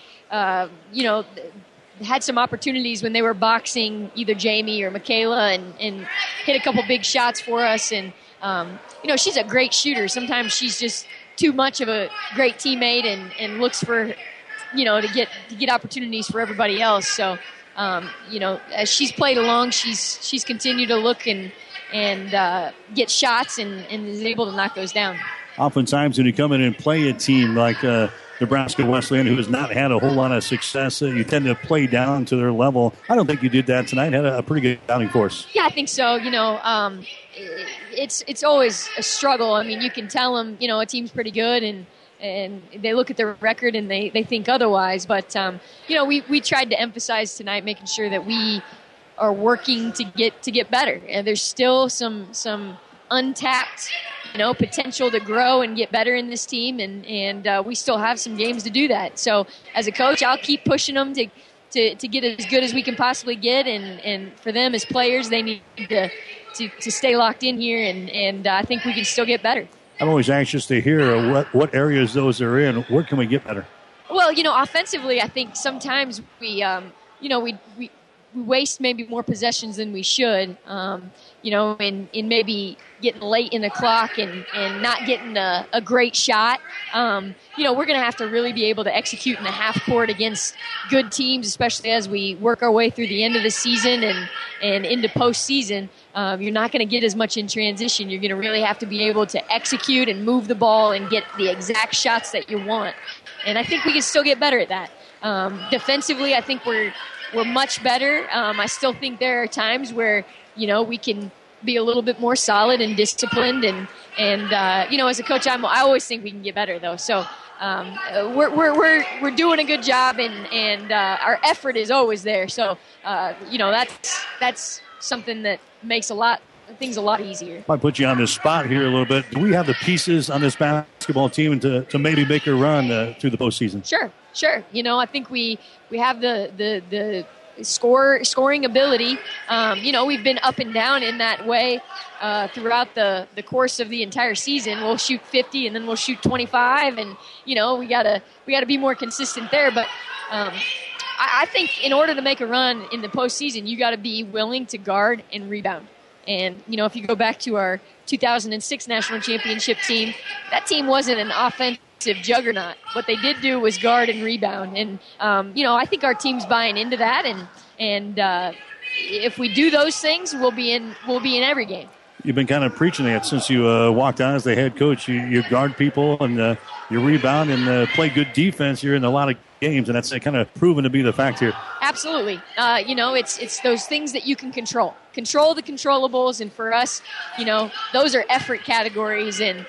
had some opportunities when they were boxing either Jamie or Michaela and hit a couple big shots for us. And, she's a great shooter. Sometimes she's just too much of a great teammate and looks for – to get opportunities for everybody else. So, as she's played along, she's continued to look and get shots and is able to knock those down. Oftentimes when you come in and play a team like Nebraska Wesleyan, who has not had a whole lot of success, you tend to play down to their level. I don't think you did that tonight. Had a pretty good outing for us. Yeah, I think so. It's always a struggle. I mean, you can tell them, a team's pretty good and they look at their record and they think otherwise. But, we tried to emphasize tonight making sure that we are working to get better. And there's still some untapped, potential to grow and get better in this team. And we still have some games to do that. So as a coach, I'll keep pushing them to get as good as we can possibly get. And for them as players, they need to stay locked in here. And I think we can still get better. I'm always anxious to hear what areas those are in. Where can we get better? Well, offensively, I think sometimes we waste maybe more possessions than we should. In maybe getting late in the clock and not getting a great shot. We're going to have to really be able to execute in the half court against good teams, especially as we work our way through the end of the season and into postseason. You're not going to get as much in transition. You're going to really have to be able to execute and move the ball and get the exact shots that you want. And I think we can still get better at that. Defensively, I think we're much better. I still think there are times where, we can be a little bit more solid and disciplined. And as a coach, I always think we can get better, though. So we're doing a good job, and our effort is always there. So, that's something that makes things a lot easier. I put you on the spot here a little bit. Do we have the pieces on this basketball basketball team and to maybe make a run through the postseason. Sure. I think we have the scoring ability. We've been up and down in that way throughout the course of the entire season. We'll shoot 50 and then we'll shoot 25, and we gotta be more consistent there. But I think in order to make a run in the postseason, you got to be willing to guard and rebound. And if you go back to our 2006 national championship team, that team wasn't an offensive juggernaut. What they did do was guard and rebound, and I think our team's buying into that. And if we do those things, we'll be in every game. You've been kind of preaching that since you walked on as the head coach. You guard people and you rebound and play good defense. You're in a lot of games, and that's kind of proven to be the fact here. Absolutely. It's those things that you can control. Control the controllables, and for us, those are effort categories. And,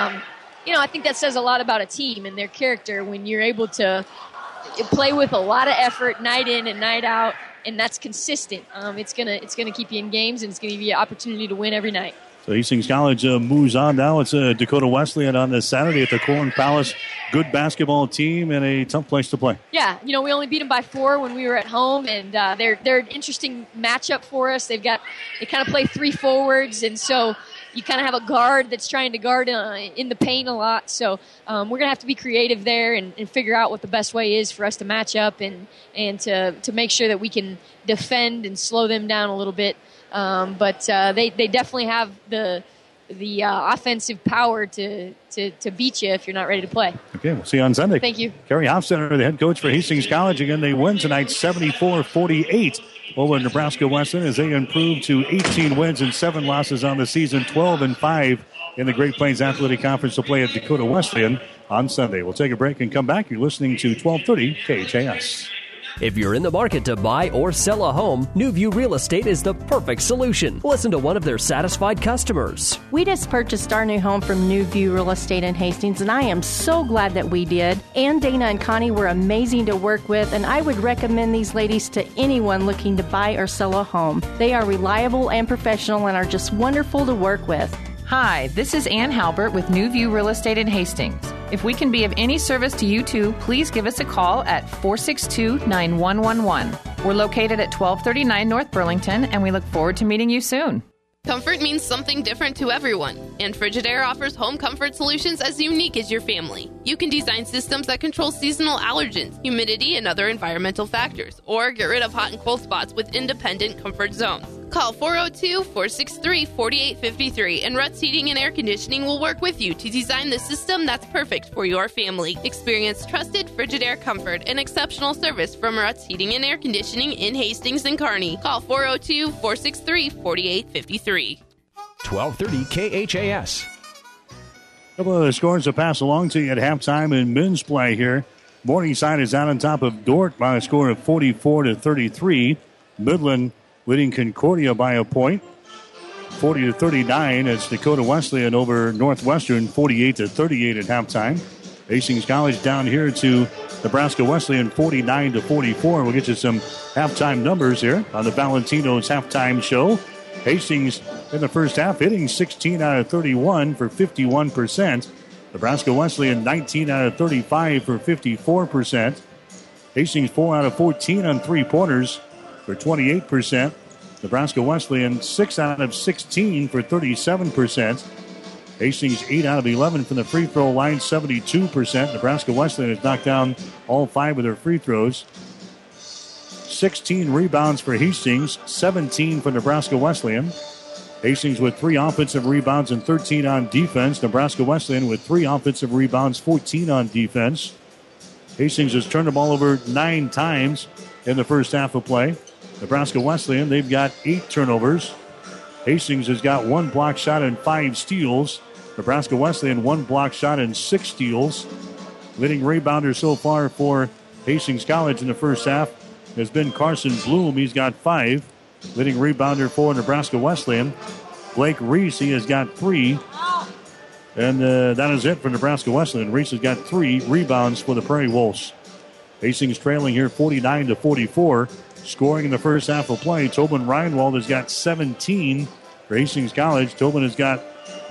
I think that says a lot about a team and their character when you're able to play with a lot of effort night in and night out, and that's consistent. It's gonna keep you in games, and it's gonna give you an opportunity to win every night. So Hastings College moves on now. It's Dakota Wesleyan on this Saturday at the Corn Palace. Good basketball team and a tough place to play. Yeah, we only beat them by 4 when we were at home, and they're an interesting matchup for us. They kind of play 3 forwards, and so you kind of have a guard that's trying to guard in the paint a lot. So we're going to have to be creative there and figure out what the best way is for us to match up and to make sure that we can defend and slow them down a little bit. But they definitely have the offensive power to beat you if you're not ready to play. Okay, we'll see you on Sunday. Thank you. Kerry Hofstetter, the head coach for Hastings College. Again, they win tonight 74-48 over Nebraska Wesleyan as they improve to 18 wins and 7 losses on the season, 12-5 in the Great Plains Athletic Conference to play at Dakota Wesleyan on Sunday. We'll take a break and come back. You're listening to 1230 KHAS. If you're in the market to buy or sell a home, Newview Real Estate is the perfect solution. Listen to one of their satisfied customers. We just purchased our new home from Newview Real Estate in Hastings, and I am so glad that we did. Ann, Dana, and Connie were amazing to work with, and I would recommend these ladies to anyone looking to buy or sell a home. They are reliable and professional and are just wonderful to work with. Hi, this is Ann Halbert with Newview Real Estate in Hastings. If we can be of any service to you too, please give us a call at 462-9111. We're located at 1239 North Burlington, and we look forward to meeting you soon. Comfort means something different to everyone, and Frigidaire offers home comfort solutions as unique as your family. You can design systems that control seasonal allergens, humidity, and other environmental factors, or get rid of hot and cold spots with independent comfort zones. Call 402-463-4853, and Ruts Heating and Air Conditioning will work with you to design the system that's perfect for your family. Experience trusted Frigidaire comfort and exceptional service from Ruts Heating and Air Conditioning in Hastings and Kearney. Call 402-463-4853. 1230 KHAS. A couple of the scores to pass along to you at halftime in men's play here. Morningside is out on top of Dordt by a score of 44-33. Midland leading Concordia by a point, 40-39. It's Dakota Wesleyan over Northwestern, 48-38 at halftime. Hastings College down here to Nebraska Wesleyan, 49-44. We'll get you some halftime numbers here on the Valentino's halftime show. Hastings in the first half hitting 16 out of 31 for 51%. Nebraska Wesleyan 19 out of 35 for 54%. Hastings 4 out of 14 on three-pointers for 28%. Nebraska Wesleyan 6 out of 16 for 37%. Hastings 8 out of 11 from the free throw line, 72%. Nebraska Wesleyan has knocked down all 5 of their free throws. 16 rebounds for Hastings, 17 for Nebraska Wesleyan. Hastings with 3 offensive rebounds and 13 on defense. Nebraska Wesleyan with 3 offensive rebounds, 14 on defense. Hastings has turned the ball over 9 times in the first half of play. Nebraska Wesleyan, they've got 8 turnovers. Hastings has got 1 block shot and 5 steals. Nebraska Wesleyan, 1 block shot and 6 steals. Leading rebounder so far for Hastings College in the first half has been Carson Bloom. He's got 5. Leading rebounder for Nebraska Wesleyan, Blake Reese, he has got 3. And that is it for Nebraska Wesleyan. Reese has got 3 rebounds for the Prairie Wolves. Hastings trailing here 49-44. Scoring in the first half of play, Tobin Reinwald has got 17 for Hastings College. Tobin has got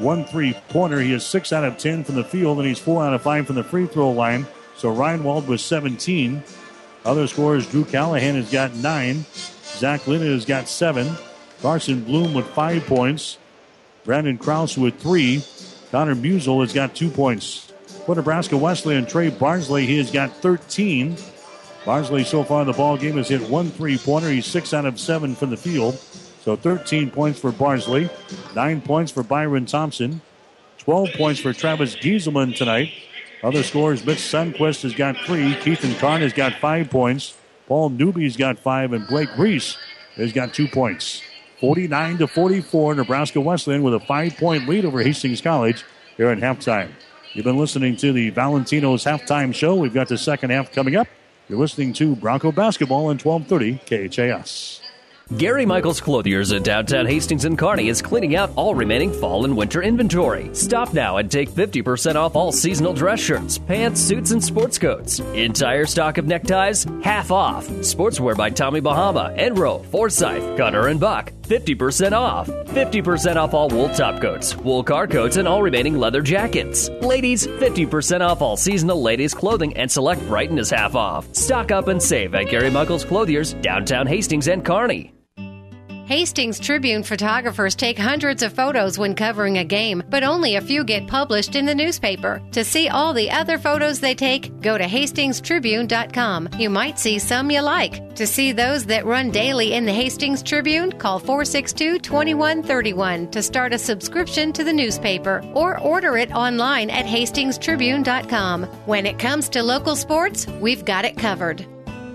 1 3-pointer. He is 6 out of 10 from the field, and he's 4 out of 5 from the free throw line. So Reinwald with 17. Other scorers, Drew Callahan has got 9. Zach Linden has got 7. Carson Bloom with 5 points. Brandon Krause with 3. Connor Musel has got 2 points. For Nebraska Wesleyan, Trey Barnsley, he has got 13. Barnsley so far in the ball game has hit 1 3-pointer. He's 6 out of 7 from the field. So 13 points for Barnsley. 9 points for Byron Thompson. 12 points for Travis Gieselman tonight. Other scorers, Mitch Sundquist has got 3. Keithan Karn has got 5 points. Paul Newby's got 5. And Blake Reese has got 2 points. 49-44, Nebraska Wesleyan with a 5-point lead over Hastings College here at halftime. You've been listening to the Valentino's Halftime Show. We've got the second half coming up. You're listening to Bronco Basketball on 1230 KHAS. Gary Michaels Clothiers at downtown Hastings and Kearney is cleaning out all remaining fall and winter inventory. Stop now and take 50% off all seasonal dress shirts, pants, suits, and sports coats. Entire stock of neckties, half off. Sportswear by Tommy Bahama, Enro, Forsyth, Cutter, and Buck, 50% off. 50% off all wool top coats, wool car coats, and all remaining leather jackets. Ladies, 50% off all seasonal ladies' clothing, and select Brighton is half off. Stock up and save at Gary Michaels Clothiers, downtown Hastings and Kearney. Hastings Tribune photographers take hundreds of photos when covering a game, but only a few get published in the newspaper. To see all the other photos they take, go to hastingstribune.com. You might see some you like. To see those that run daily in the Hastings Tribune, call 462-2131 to start a subscription to the newspaper or order it online at hastingstribune.com. When it comes to local sports, we've got it covered.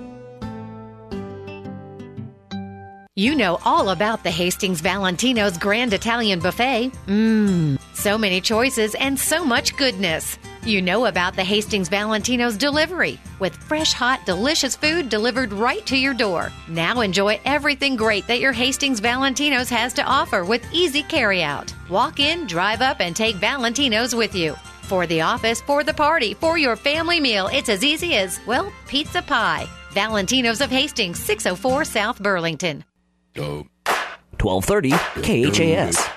You know all about the Hastings Valentino's Grand Italian Buffet. So many choices and so much goodness. You know about the Hastings Valentino's delivery with fresh, hot, delicious food delivered right to your door. Now enjoy everything great that your Hastings Valentino's has to offer with easy carryout. Walk in, drive up, and take Valentino's with you. For the office, for the party, for your family meal, it's as easy as, well, pizza pie. Valentino's of Hastings, 604 South Burlington. 1230 KHAS.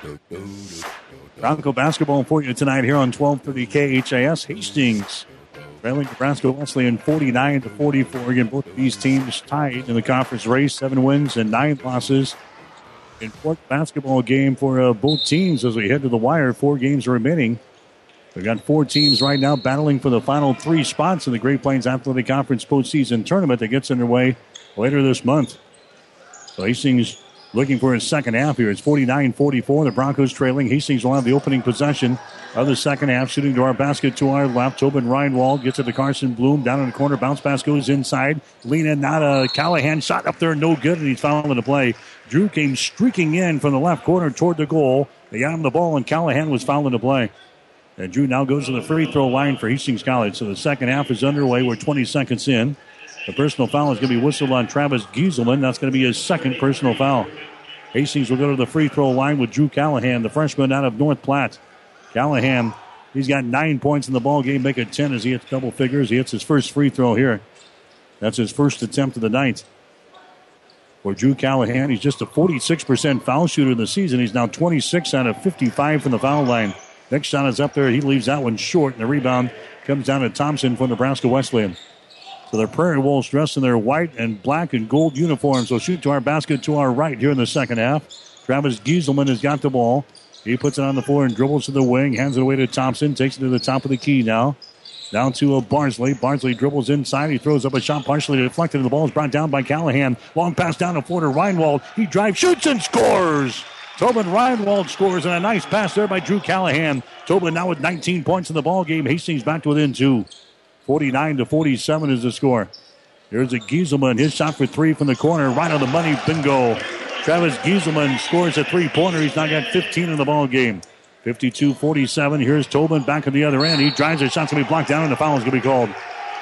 Bronco basketball for you tonight here on 1230 KHAS. Hastings trailing Nebraska Wesleyan 49-44. Again, both of these teams tied in the conference race, 7 wins and 9 losses. Important basketball game for both teams as we head to the wire. 4 games remaining. We've got 4 teams right now battling for the final 3 spots in the Great Plains Athletic Conference postseason tournament that gets underway later this month. So Hastings looking for his second half here. It's 49-44. The Broncos trailing. Hastings will have the opening possession of the second half. Shooting to our basket to our left. Tobin Reinwald gets it to Carson Bloom. Down in the corner. Bounce pass goes inside. Lena Nada. Callahan shot up there. No good. And he's fouling the play. Drew came streaking in from the left corner toward the goal. They got him the ball, and Callahan was fouling the play. And Drew now goes to the free throw line for Hastings College. So the second half is underway. We're 20 seconds in. The personal foul is going to be whistled on Travis Gieselman. That's going to be his second personal foul. Hastings will go to the free throw line with Drew Callahan, the freshman out of North Platte. Callahan, he's got 9 points in the ball game, make it 10 as he hits double figures. He hits his first free throw here. That's his first attempt of the night. For Drew Callahan, he's just a 46% foul shooter in the season. He's now 26 out of 55 from the foul line. Next shot is up there. He leaves that one short, and the rebound comes down to Thompson for Nebraska Wesleyan. So the Prairie Wolves dressed in their white and black and gold uniforms will shoot to our basket to our right here in the second half. Travis Gieselman has got the ball. He puts it on the floor and dribbles to the wing, hands it away to Thompson, takes it to the top of the key now. Down to Barnsley. Barnsley dribbles inside. He throws up a shot partially deflected, and the ball is brought down by Callahan. Long pass down the floor to Reinwald. He drives, shoots, and scores! Tobin Reinwald scores, and a nice pass there by Drew Callahan. Tobin now with 19 points in the ball game. Hastings back to within 2. 49-47 is the score. Here's a Gieselman. His shot for 3 from the corner. Right on the money. Bingo. Travis Gieselman scores a 3-pointer. He's now got 15 in the ball game. 52-47. Here's Tobin back at the other end. He drives. His shot's going to be blocked down, and the foul is going to be called.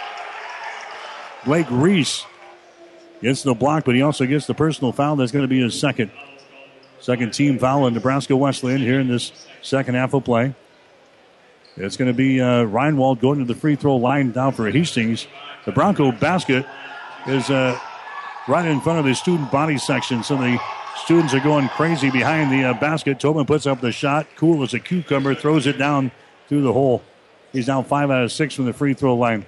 Blake Reese gets the block, but he also gets the personal foul. That's going to be his second team foul in Nebraska Wesleyan here in this second half of play. It's going to be Reinwald going to the free throw line down for Hastings. The Bronco basket is right in front of the student body section. So the Students are going crazy behind the basket. Tobin puts up the shot. Cool as a cucumber. Throws it down through the hole. He's now 5 out of 6 from the free throw line.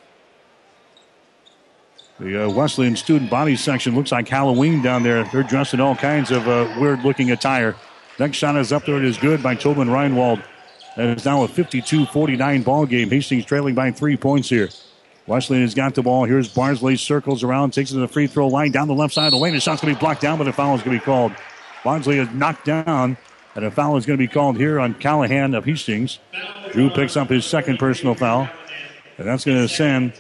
The Wesleyan student body section looks like Halloween down there. They're dressed in all kinds of weird-looking attire. Next shot is up there. It is good by Tobin Reinwald. And it's now a 52-49 ball game. Hastings trailing by 3 points here. Wesleyan has got the ball. Here's Barnsley, circles around, takes it to the free throw line, down the left side of the lane. The shot's going to be blocked down, but a foul is going to be called. Barnsley is knocked down, and a foul is going to be called here on Callahan of Hastings. Drew picks up his second personal foul, and that's going to send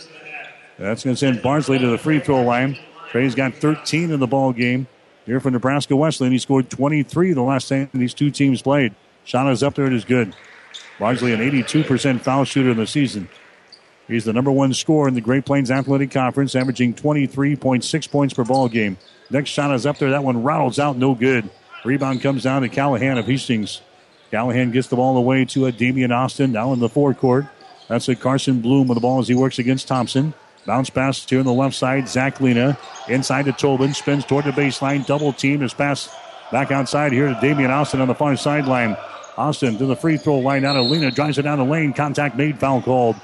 Barnsley to the free throw line. Trey's got 13 in the ball game here for Nebraska Wesleyan. He scored 23 the last time these two teams played. Shot is up there. It is good. Barnsley an 82% foul shooter in the season. He's the number one scorer in the Great Plains Athletic Conference, averaging 23.6 points per ball game. Next shot is up there. That one rattles out, no good. Rebound comes down to Callahan of Hastings. Callahan gets the ball away to Damian Austin now in the forecourt. That's a Carson Bloom with the ball as he works against Thompson. Bounce pass here on the left side. Zach Lena inside to Tobin. Spins toward the baseline. Double team. His pass back outside here to Damian Austin on the far sideline. Austin to the free throw line out of Lena. Drives it down the lane. Contact made. Foul called.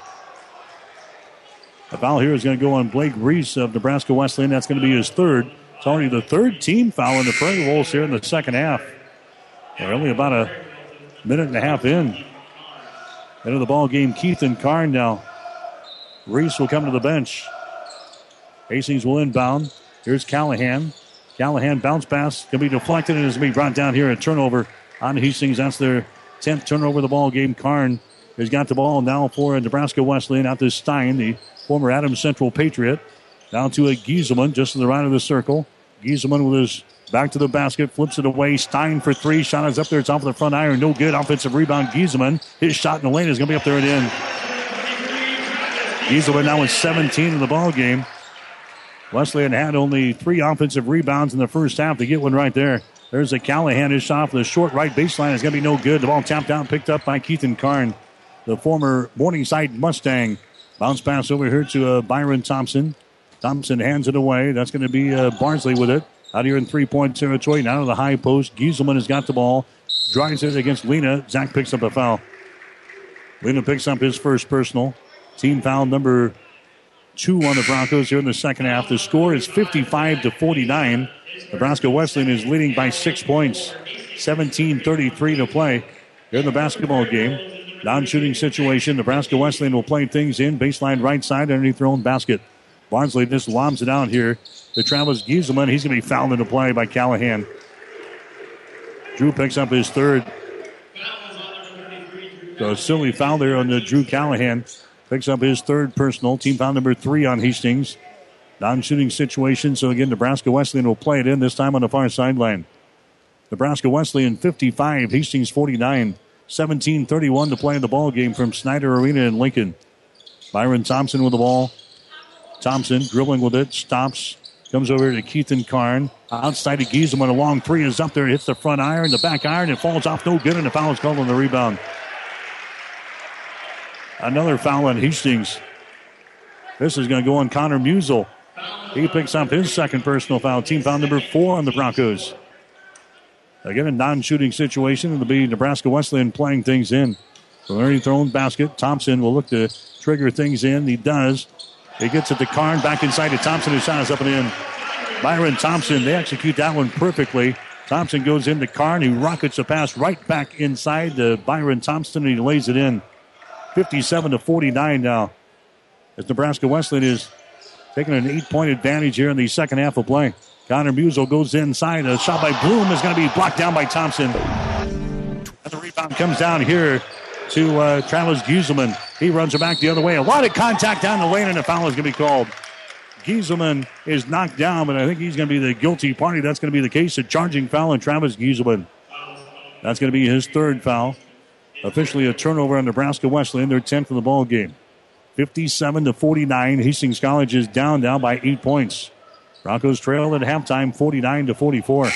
The foul here is going to go on Blake Reese of Nebraska Wesleyan. That's going to be his third. It's already the third team foul in the Prairie Wolves here in the second half. They're only about a minute and a half in. Into the ball game, Keith and Karn now. Reese will come to the bench. Hastings will inbound. Here's Callahan. Callahan bounce pass. Going to be deflected and is going to be brought down here. A turnover on Hastings. That's their 10th turnover of the ball game. Karn has got the ball now for Nebraska Wesleyan. Out to Stein, the former Adams Central Patriot. Down to a Gieselman just to the right of the circle. Gieselman with his back to the basket. Flips it away. Stein for three. Shot is up there. It's off the front iron. No good. Offensive rebound. Gieselman. His shot in the lane is going to be up there and in. Gieselman now with 17 in the ball game. Wesleyan had only 3 offensive rebounds in the first half. To get one right there. There's a Callahan. His shot off the short right baseline is going to be no good. The ball tapped out, picked up by Keithan Karn, the former Morningside Mustang. Bounce pass over here to Byron Thompson. Thompson hands it away. That's going to be Barnsley with it. Out here in three-point territory. Now to the high post. Gieselman has got the ball. Drives it against Lena. Zach picks up a foul. Lena picks up his first personal. Team foul number 2 on the Broncos here in the second half. The score is 55-49. Nebraska Wesleyan is leading by 6 points. 17:33 to play here in the basketball game. Non-shooting situation. Nebraska Wesleyan will play things in. Baseline right side underneath their own basket. Barnsley just lobs it out here to Travis Gieselman. He's going to be fouled into play by Callahan. Drew picks up his third. So a silly foul there on Drew Callahan. Picks up his third personal. Team foul number 3 on Hastings. Non-shooting situation. So again, Nebraska Wesleyan will play it in, this time on the far sideline. Nebraska Wesleyan 55, Hastings 49. 17:31 to play in the ball game from Snyder Arena in Lincoln. Byron Thompson with the ball. Thompson dribbling with it. Stops. Comes over to Keithan Karn. Outside to Gieselman. A long three is up there. Hits the front iron, the back iron. It falls off. No good, and the foul is called on the rebound. Another foul on Hastings. This is going to go on Connor Musel. He picks up his second personal foul. Team foul number 4 on the Broncos. Again, a non-shooting situation. It'll be Nebraska Wesleyan playing things in. From underneath their own basket, Thompson will look to trigger things in. He does. He gets it to Karn. Back inside to Thompson. His shot is up and in. Byron Thompson, they execute that one perfectly. Thompson goes into Karn. He rockets a pass right back inside to Byron Thompson, and he lays it in. 57-49 now. As Nebraska Wesleyan is taking an 8-point advantage here in the second half of play. Connor Musel goes inside. A shot by Bloom is going to be blocked down by Thompson. And the rebound comes down here to Travis Gieselman. He runs it back the other way. A lot of contact down the lane, and a foul is going to be called. Gieselman is knocked down, but I think he's going to be the guilty party. That's going to be the case. A charging foul on Travis Gieselman. That's going to be his third foul. Officially a turnover on Nebraska Wesleyan. Their 10th of the ball game. 57-49. Hastings College is down now by 8 points. Broncos trail at halftime, 49-44.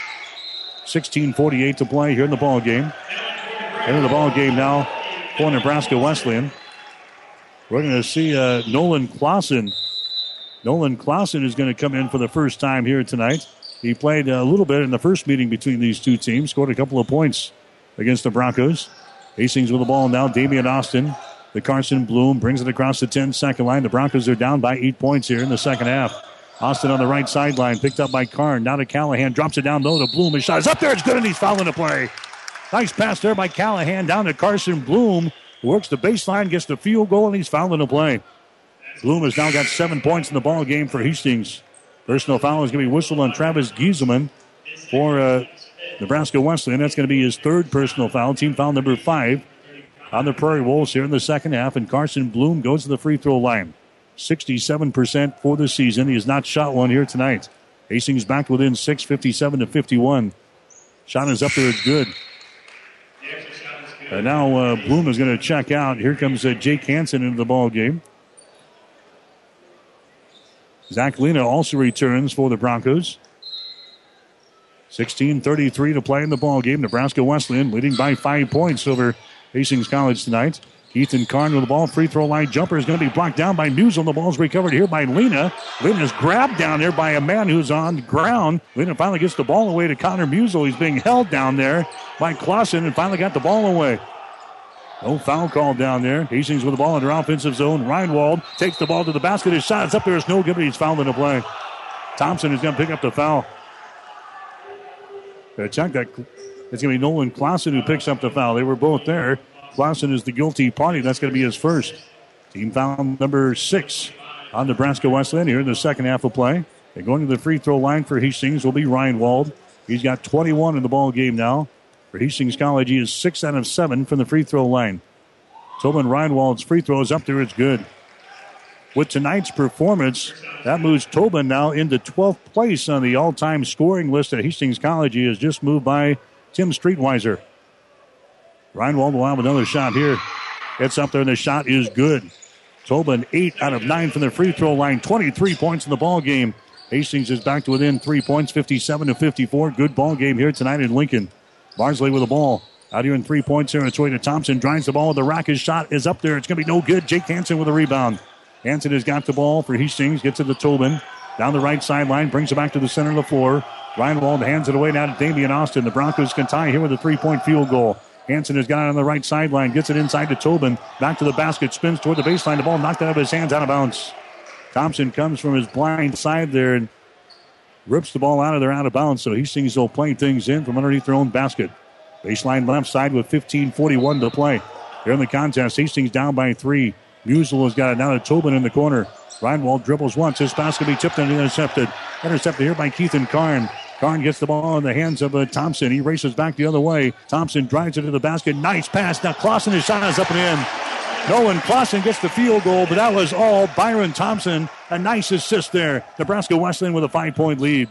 16:48 to play here in the ball game. Into the ball game now for Nebraska Wesleyan. We're going to see Nolan Clausen. Nolan Clausen is going to come in for the first time here tonight. He played a little bit in the first meeting between these two teams, scored a couple of points against the Broncos. Hastings with the ball now. Damian Austin. The Carson Bloom brings it across the 10-second line. The Broncos are down by 8 points here in the second half. Austin on the right sideline, picked up by Karn. Now to Callahan, drops it down low to Bloom. His shot is up there. It's good, and he's fouling the play. Nice pass there by Callahan down to Carson Bloom. Works the baseline, gets the field goal, and he's fouling the play. Bloom has now got 7 points in the ball game for Hastings. Personal foul is going to be whistled on Travis Gieselman for Nebraska Wesleyan. That's going to be his third personal foul. Team foul number 5 on the Prairie Wolves here in the second half. And Carson Bloom goes to the free throw line. 67% for the season. He has not shot one here tonight. Hastings back within 6, 57-51. Shot is up there. It's good. And now Bloom is going to check out. Here comes Jake Hansen into the ball game. Zach Lena also returns for the Broncos. 16:33 to play in the ball game. Nebraska Wesleyan leading by 5 points over Hastings College tonight. Ethan Karn with the ball. Free throw line jumper is going to be blocked down by Newsel. The ball's recovered here by Lena. Lena's grabbed down there by a man who's on the ground. Lena finally gets the ball away to Connor Musel. He's being held down there by Clausen and finally got the ball away. No foul call down there. Hastings with the ball in their offensive zone. Reinwald takes the ball to the basket. His shot is up there. It's no good, but he's fouled in the play. Thompson is going to pick up the foul. Check that. It's going to be Nolan Clausen who picks up the foul. They were both there. Clausen is the guilty party. That's going to be his first. Team foul number 6 on Nebraska Wesleyan here in the second half of play. And going to the free throw line for Hastings will be Reinwald. He's got 21 in the ball game now. For Hastings College, he is 6 out of 7 from the free throw line. Tobin Reinwald's free throw is up there. It's good. With tonight's performance, that moves Tobin now into 12th place on the all-time scoring list at Hastings College. He has just moved by Tim Streetweiser. Reinwald will have another shot here. It's up there, and the shot is good. Tobin, 8 out of 9 from the free throw line. 23 points in the ball game. Hastings is back to within 3 points, 57-54. Good ball game here tonight in Lincoln. Barnsley with the ball. Out here in 3 points here. It's way to Thompson. Drives the ball with the rack. His shot is up there. It's going to be no good. Jake Hansen with a rebound. Hansen has got the ball for Hastings. Gets it to Tobin. Down the right sideline. Brings it back to the center of the floor. Reinwald hands it away now to Damian Austin. The Broncos can tie here with a 3-point field goal. Hansen has got it on the right sideline. Gets it inside to Tobin. Back to the basket. Spins toward the baseline. The ball knocked out of his hands, out of bounds. Thompson comes from his blind side there and rips the ball out of there, out of bounds. So Hastings will play things in from underneath their own basket. Baseline left side with 15:41 to play. Here in the contest, Hastings down by 3. Musel has got it down to Tobin in the corner. Reinwald dribbles once. His pass can be tipped and intercepted. Intercepted here by Keithan Karn. Karn gets the ball in the hands of Thompson. He races back the other way. Thompson drives it to the basket. Nice pass. Now Clausen, his shot is up and in. Nolan Clausen gets the field goal, but that was all Byron Thompson. A nice assist there. Nebraska Wesleyan with a 5-point lead.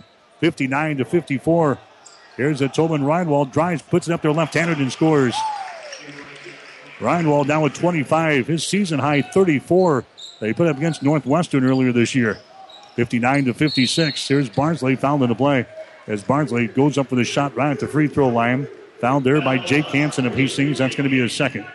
59-54. Here's a Tobin Reinwald. Drives, puts it up there left-handed and scores. Reinwald now with 25. His season high 34 that he put up against Northwestern earlier this year. 59-56. Here's Barnsley fouled in the play. As Barnsley goes up for the shot right at the free throw line. Fouled there by Jake Hansen of Hastings. That's going to be his second.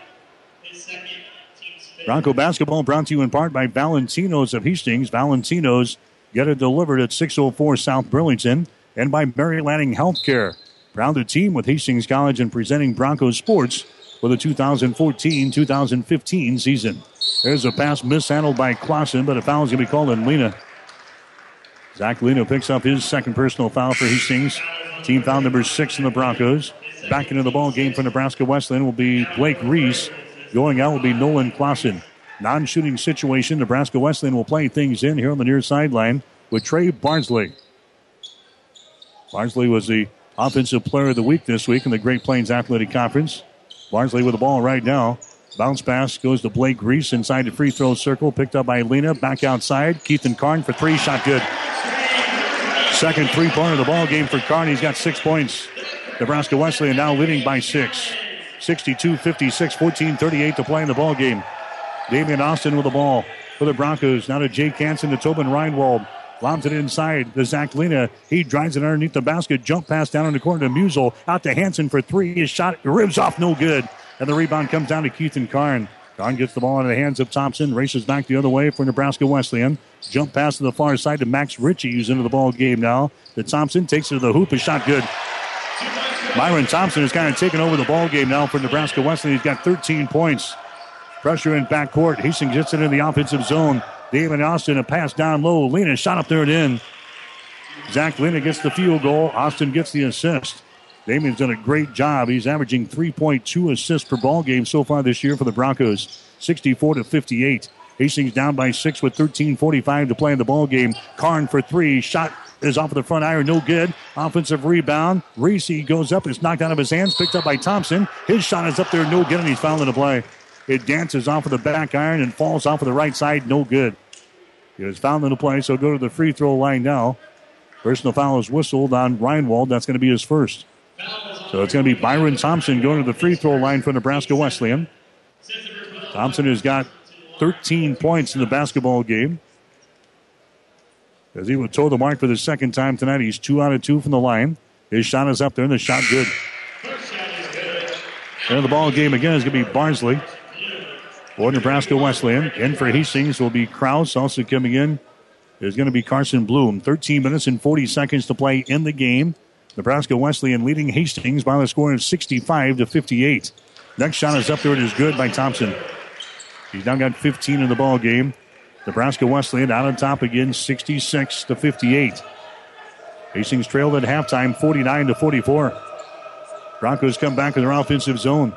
Bronco basketball brought to you in part by Valentino's of Hastings. Valentino's get it delivered at 604 South Burlington. And by Mary Lanning Healthcare. Proud to team with Hastings College in presenting Broncos sports for the 2014-2015 season. There's a pass mishandled by Clausen, but a foul is going to be called on Lena. Zach Lena picks up his second personal foul for Hastings. Team foul number 6 in the Broncos. Back into the ball game for Nebraska Wesleyan will be Blake Reese. Going out will be Nolan Clausen. Non-shooting situation. Nebraska Wesleyan will play things in here on the near sideline with Trey Barnsley. Barnsley was the offensive player of the week this week in the Great Plains Athletic Conference. Barnsley with the ball right now. Bounce pass goes to Blake Reese inside the free throw circle. Picked up by Lena. Back outside. Keithan Karn for 3. Shot good. Second 3-pointer of the ball game for Karn. He's got 6 points. Nebraska Wesleyan now leading by 6. 62-56. 14:38 to play in the ball game. Damian Austin with the ball for the Broncos. Now to Jake Hansen to Tobin Reinwald. Lobs it inside to Zach Lena. He drives it underneath the basket. Jump pass down in the corner to Musel. Out to Hansen for 3. His shot ribs off, no good. And the rebound comes down to Keithan Karn. Karn gets the ball into the hands of Thompson, races back the other way for Nebraska Wesleyan. Jump pass to the far side to Max Ritchie, who's into the ball game now. To Thompson, takes it to the hoop, a shot good. Myron Thompson is kind of taking over the ball game now for Nebraska Wesleyan. He's got 13 points. Pressure in backcourt. Hastings gets it in the offensive zone. David Austin, a pass down low. Lena shot up there and in. Zach Lena gets the field goal. Austin gets the assist. Damien's done a great job. He's averaging 3.2 assists per ball game so far this year for the Broncos. 64-58. Hastings down by 6 with 13:45 to play in the ball game. Karn for 3. Shot is off of the front iron. No good. Offensive rebound. Reese goes up. It's knocked out of his hands. Picked up by Thompson. His shot is up there. No good, and he's fouling the play. It dances off of the back iron and falls off of the right side. No good. He was fouled in the play, so go to the free throw line now. Personal foul is whistled on Reinwald. That's going to be his first. So it's going to be Byron Thompson going to the free throw line for Nebraska Wesleyan. Thompson has got 13 points in the basketball game. As he would toe the mark for the second time tonight, he's 2 out of 2 from the line. His shot is up there, and the shot good. And the ball game again is going to be Barnsley for Nebraska Wesleyan. In for Hastings will be Krause. Also coming in is going to be Carson Bloom. 13 minutes and 40 seconds to play in the game. Nebraska Wesleyan leading Hastings by the score of 65-58. Next shot is up there. It is good by Thompson. He's now got 15 in the ball game. Nebraska Wesleyan out on top again, 66-58. Hastings trailed at halftime, 49-44. Broncos come back in their offensive zone.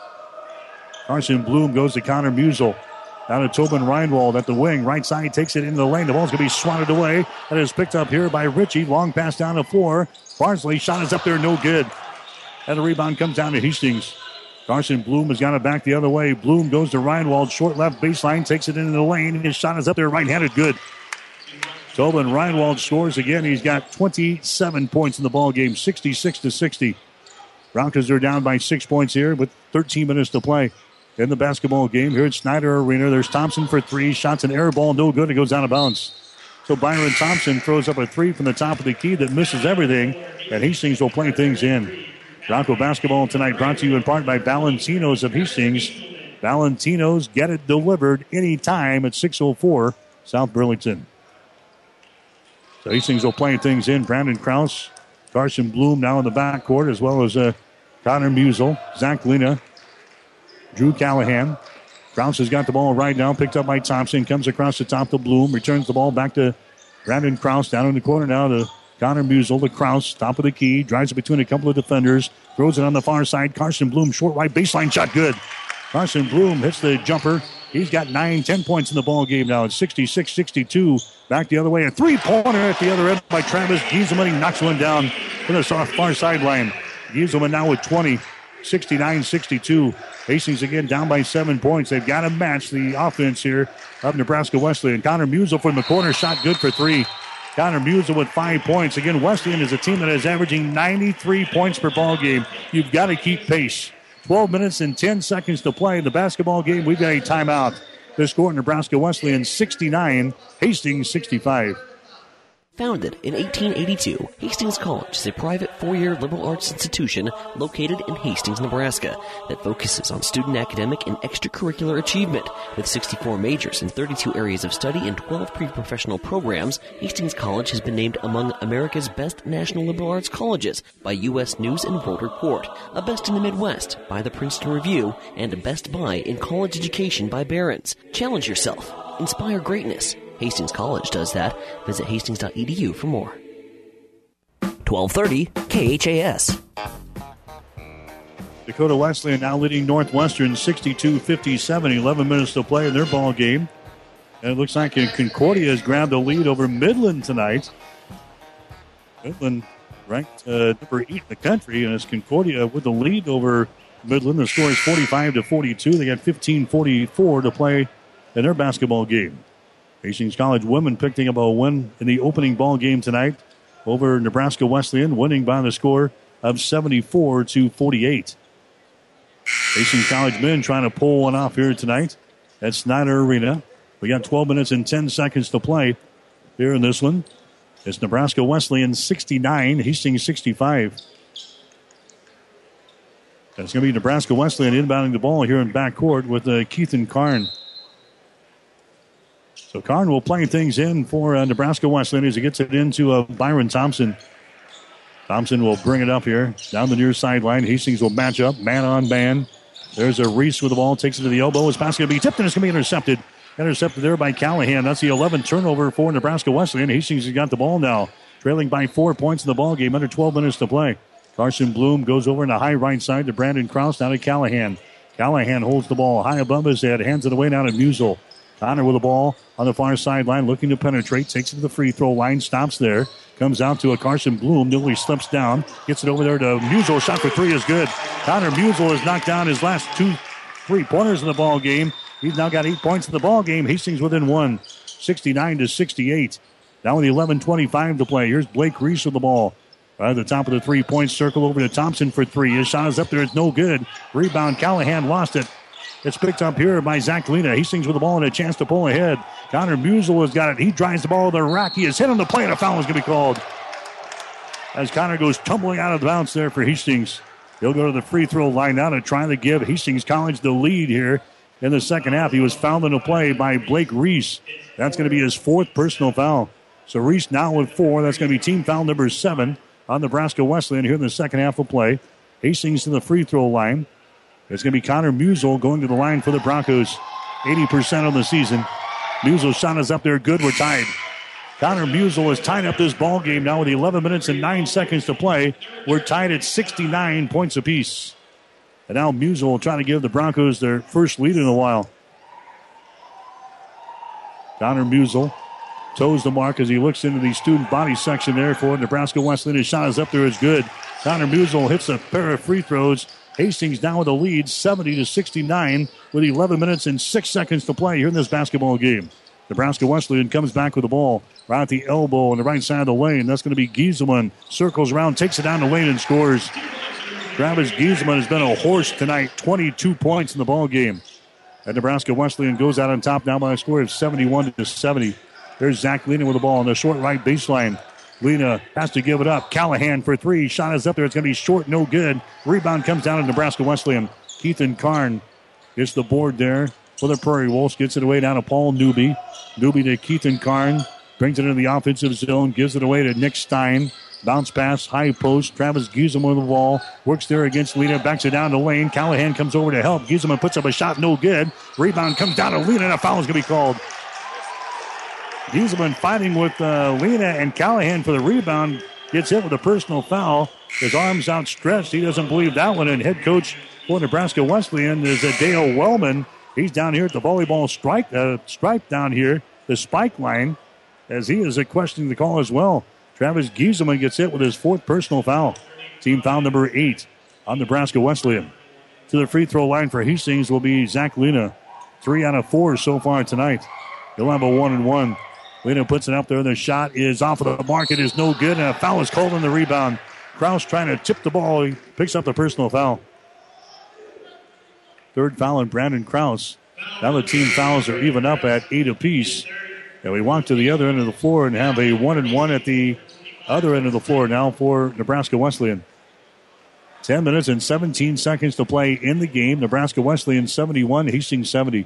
Carson Bloom goes to Connor Musel. Down to Tobin Reinwald at the wing. Right side takes it into the lane. The ball's going to be swatted away. That is picked up here by Ritchie. Long pass down the floor. Barnsley shot is up there, no good. And the rebound comes down to Hastings. Carson Bloom has got it back the other way. Bloom goes to Reinwald. Short left baseline. Takes it into the lane. His shot is up there, right-handed, good. Tobin Reinwald scores again. He's got 27 points in the ball game, 66-60. Broncos are down by 6 points here with 13 minutes to play in the basketball game here at Snyder Arena. There's Thompson for 3. Shots an air ball, no good. It goes out of bounds. So Byron Thompson throws up a 3 from the top of the key that misses everything, and Hastings will play things in. Bronco basketball tonight brought to you in part by Valentino's of Hastings. Valentino's, get it delivered anytime at 604 South Burlington. So Hastings will play things in. Brandon Krause, Carson Bloom now in the backcourt, as well as Connor Musel, Zach Lena, Drew Callahan. Krause has got the ball right now, picked up by Thompson, comes across the top to Bloom, returns the ball back to Brandon Krause, down in the corner now to Connor Musel, to Krause, top of the key, drives it between a couple of defenders, throws it on the far side. Carson Bloom, short right baseline shot, good. Carson Bloom hits the jumper. He's got 9-10 points in the ball game now. It's 66-62. Back the other way. A three-pointer at the other end by Travis Gieselman. He knocks one down from the far sideline. Gieselman now with 20. 69-62. Hastings again down by 7 points. They've got to match the offense here of Nebraska Wesleyan. Connor Musel from the corner, shot good for 3. Connor Musel with 5 points. Again, Wesleyan is a team that is averaging 93 points per ball game. You've got to keep pace. 12 minutes and 10 seconds to play in the basketball game. We've got a timeout. The score, Nebraska Wesleyan 69, Hastings 65. Founded in 1882, Hastings College is a private 4-year liberal arts institution located in Hastings, Nebraska, that focuses on student academic and extracurricular achievement. With 64 majors in 32 areas of study and 12 pre-professional programs, Hastings College has been named among America's best national liberal arts colleges by U.S. News and World Report, a best in the Midwest by the Princeton Review, and a best buy in college education by Barron's. Challenge yourself. Inspire greatness. Hastings College does that. Visit hastings.edu for more. 1230 KHAS. Dakota Wesleyan now leading Northwestern 62-57. 11 minutes to play in their ball game. And it looks like Concordia has grabbed the lead over Midland tonight. Midland ranked number 8 in the country, and it's Concordia with the lead over Midland. The score is 45-42. They got 15:44 to play in their basketball game. Hastings College women picking up a win in the opening ball game tonight over Nebraska Wesleyan, winning by the score of 74-48. Hastings College men trying to pull one off here tonight at Snyder Arena. We got 12 minutes and 10 seconds to play here in this one. It's Nebraska Wesleyan 69, Hastings 65. That's going to be Nebraska Wesleyan inbounding the ball here in backcourt with Keithan Karn. So Karn will play things in for Nebraska Wesleyan as he gets it into Byron Thompson. Thompson will bring it up here down the near sideline. Hastings will match up man on man. There's a Reese with the ball, takes it to the elbow. His pass going to be tipped and it's going to be intercepted. Intercepted there by Callahan. That's the 11th turnover for Nebraska Wesleyan. Hastings has got the ball now, trailing by 4 points in the ball game. Under 12 minutes to play. Carson Bloom goes over in the high right side to Brandon Krause. Now to Callahan. Callahan holds the ball high above his head, hands it away now to Musel. Connor with the ball on the far sideline, looking to penetrate. Takes it to the free throw line, stops there. Comes out to a Carson Bloom. Nearly slips down. Gets it over there to Musel. Shot for three is good. Connor Musel has knocked down his last 2 3-pointers in the ball game. He's now got 8 points in the ball game. Hastings within one, 69-68. Now with 11:25 to play. Here's Blake Reese with the ball. At the top of the 3-point circle over to Thompson for three. His shot is up there. It's no good. Rebound. Callahan lost it. It's picked up here by Zach Lena. Hastings with the ball and a chance to pull ahead. Connor Musel has got it. He drives the ball to the rack. He is hit on the play and a foul is going to be called. As Connor goes tumbling out of the bounce there for Hastings. He'll go to the free throw line now to try to give Hastings College the lead here in the second half. He was fouled in the play by Blake Reese. That's going to be his 4th personal foul. So Reese now with 4. That's going to be team foul number 7 on Nebraska Wesleyan here in the second half of play. Hastings to the free throw line. It's going to be Connor Musel going to the line for the Broncos. 80% on the season. Musel's shot is up there. Good. We're tied. Connor Musel has tied up this ball game now with 11 minutes and 9 seconds to play. We're tied at 69 points apiece. And now Musel will try to give the Broncos their first lead in a while. Connor Musel toes the mark as he looks into the student body section there for Nebraska Wesleyan. His shot is up there. It's good. Connor Musel hits a pair of free throws. Hastings now with a lead, 70-69, with 11 minutes and 6 seconds to play here in this basketball game. Nebraska Wesleyan comes back with the ball right at the elbow on the right side of the lane. That's going to be Gieselman. Circles around, takes it down the lane and scores. Travis Gieselman has been a horse tonight, 22 points in the ball game. And Nebraska Wesleyan goes out on top now by a score of 71-70. There's Zach Lena with the ball on the short right baseline. Lena has to give it up. Callahan for three. Shot is up there. It's going to be short, no good. Rebound comes down to Nebraska Wesleyan. Keithan Karn gets the board there for the Prairie Wolves. Gets it away down to Paul Newby. Newby to Keithan Karn. Brings it into the offensive zone. Gives it away to Nick Stein. Bounce pass, high post. Travis Gieselman with the ball. Works there against Lena. Backs it down the lane. Callahan comes over to help. Gieselman puts up a shot, no good. Rebound comes down to Lena, and a foul is going to be called. Gieselman fighting with Lena, and Callahan for the rebound gets hit with a personal foul. His arms outstretched. He doesn't believe that one. And head coach for Nebraska Wesleyan is Dale Wellman. He's down here at the volleyball stripe down here, the spike line, as he is questioning the call as well. Travis Gieselman gets hit with his 4th personal foul. Team foul number 8 on Nebraska Wesleyan. To the free throw line for Hastings will be Zach Lena. 3 out of 4 so far tonight. He'll have a 1-and-1. Lena puts it up there. The shot is off of the mark. It is no good, and a foul is called on the rebound. Krause trying to tip the ball. He picks up the personal foul. 3rd foul on Brandon Krause. Now the team fouls are even up at 8 apiece. And we walk to the other end of the floor and have a 1-and-1 at the other end of the floor now for Nebraska Wesleyan. 10 minutes and 17 seconds to play in the game. Nebraska Wesleyan 71, Hastings 70.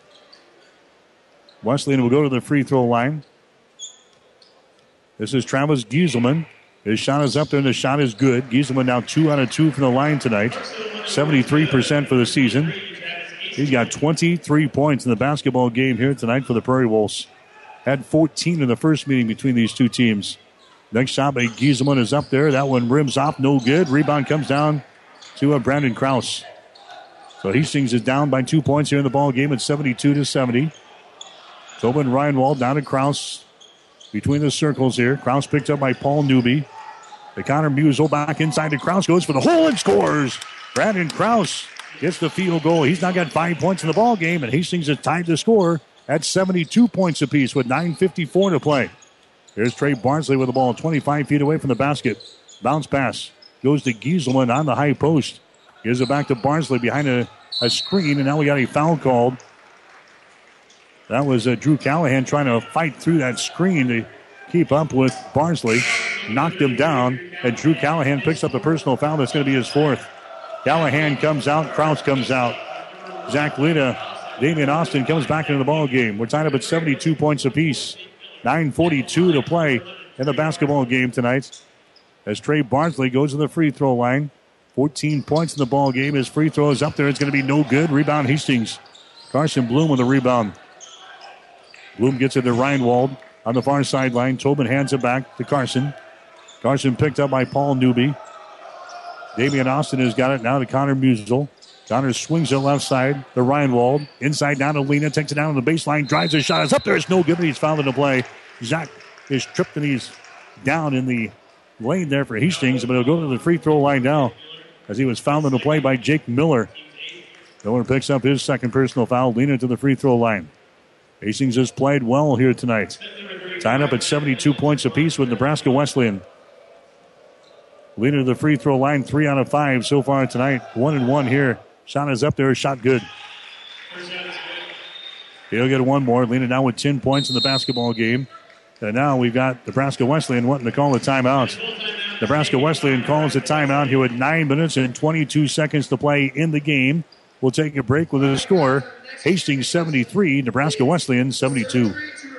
Wesleyan will go to the free throw line. This is Travis Gieselman. His shot is up there, and the shot is good. Gieselman now 2 out of 2 from the line tonight. 73% for the season. He's got 23 points in the basketball game here tonight for the Prairie Wolves. Had 14 in the first meeting between these two teams. Next shot by Gieselman is up there. That one rims off, no good. Rebound comes down to Brandon Krause. So Hastings is down by 2 points here in the ball game at 72-70. Tobin Reinwald down to Krause between the circles here. Krause picked up by Paul Newby. The Connor Musel back inside to Krause, goes for the hole and scores. Brandon Krause gets the field goal. He's now got 5 points in the ball game, and Hastings has tied the score at 72 points apiece with 9:54 to play. Here's Trey Barnsley with the ball 25 feet away from the basket. Bounce pass goes to Gieselman on the high post. Gives it back to Barnsley behind a screen, and now we got a foul called. That was Drew Callahan trying to fight through that screen to keep up with Barnsley. Knocked him down, and Drew Callahan picks up the personal foul. That's going to be his 4th. Callahan comes out. Krause comes out. Zach Lita, Damian Austin comes back into the ball game. We're tied up at 72 points apiece. 9:42 to play in the basketball game tonight. As Trey Barnsley goes to the free throw line. 14 points in the ball game. His free throw is up there. It's going to be no good. Rebound Hastings. Carson Bloom with the rebound. Bloom gets it to Reinwald on the far sideline. Tobin hands it back to Carson. Carson picked up by Paul Newby. Damian Austin has got it now to Connor Musial. Connor swings it left side to Reinwald. Inside down to Lena. Takes it down to the baseline. Drives a shot. It's up there. It's no good, but he's fouled in the play. Zach is tripped and he's down in the lane there for Hastings. But he'll go to the free throw line now as he was fouled in the play by Jake Miller. Miller picks up his second personal foul. Lena to the free throw line. Hastings has played well here tonight. Tied up at 72 points apiece with Nebraska Wesleyan. Lena to the free throw line, 3 out of 5 so far tonight. 1-1 here. Shot is up there, shot good. He'll get one more. Lena now with 10 points in the basketball game. And now we've got Nebraska Wesleyan wanting to call a timeout. Nebraska Wesleyan calls a timeout here with 9 minutes and 22 seconds to play in the game. We'll take a break with a score. Hastings 73, Nebraska Wesleyan 72.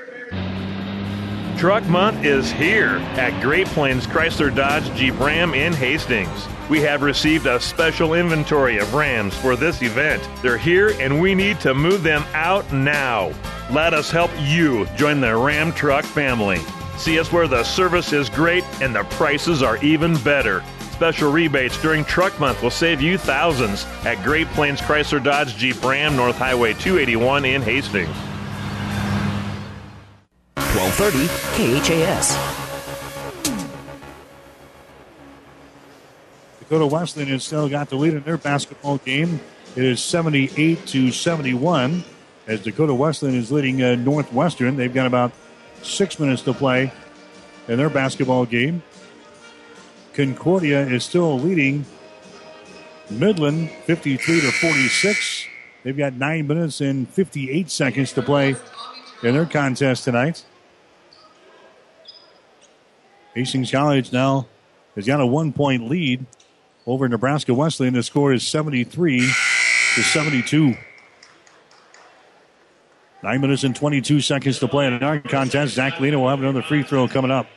Truck Month is here at Great Plains Chrysler Dodge Jeep Ram in Hastings. We have received a special inventory of Rams for this event. They're here and we need to move them out now. Let us help you join the Ram Truck family. See us where the service is great and the prices are even better. Special rebates during Truck Month will save you thousands at Great Plains Chrysler Dodge Jeep Ram, North Highway 281 in Hastings. 1230 KHAS. Dakota Wesleyan has still got the lead in their basketball game. It is 78-71 as Dakota Wesleyan is leading Northwestern. They've got about 6 minutes to play in their basketball game. Concordia is still leading Midland 53-46. They've got 9 minutes and 58 seconds to play in their contest tonight. Hastings College now has got a 1-point lead over Nebraska Wesleyan. The score is 73-72. 9 minutes and 22 seconds to play in our contest. Zach Lena will have another free throw coming up.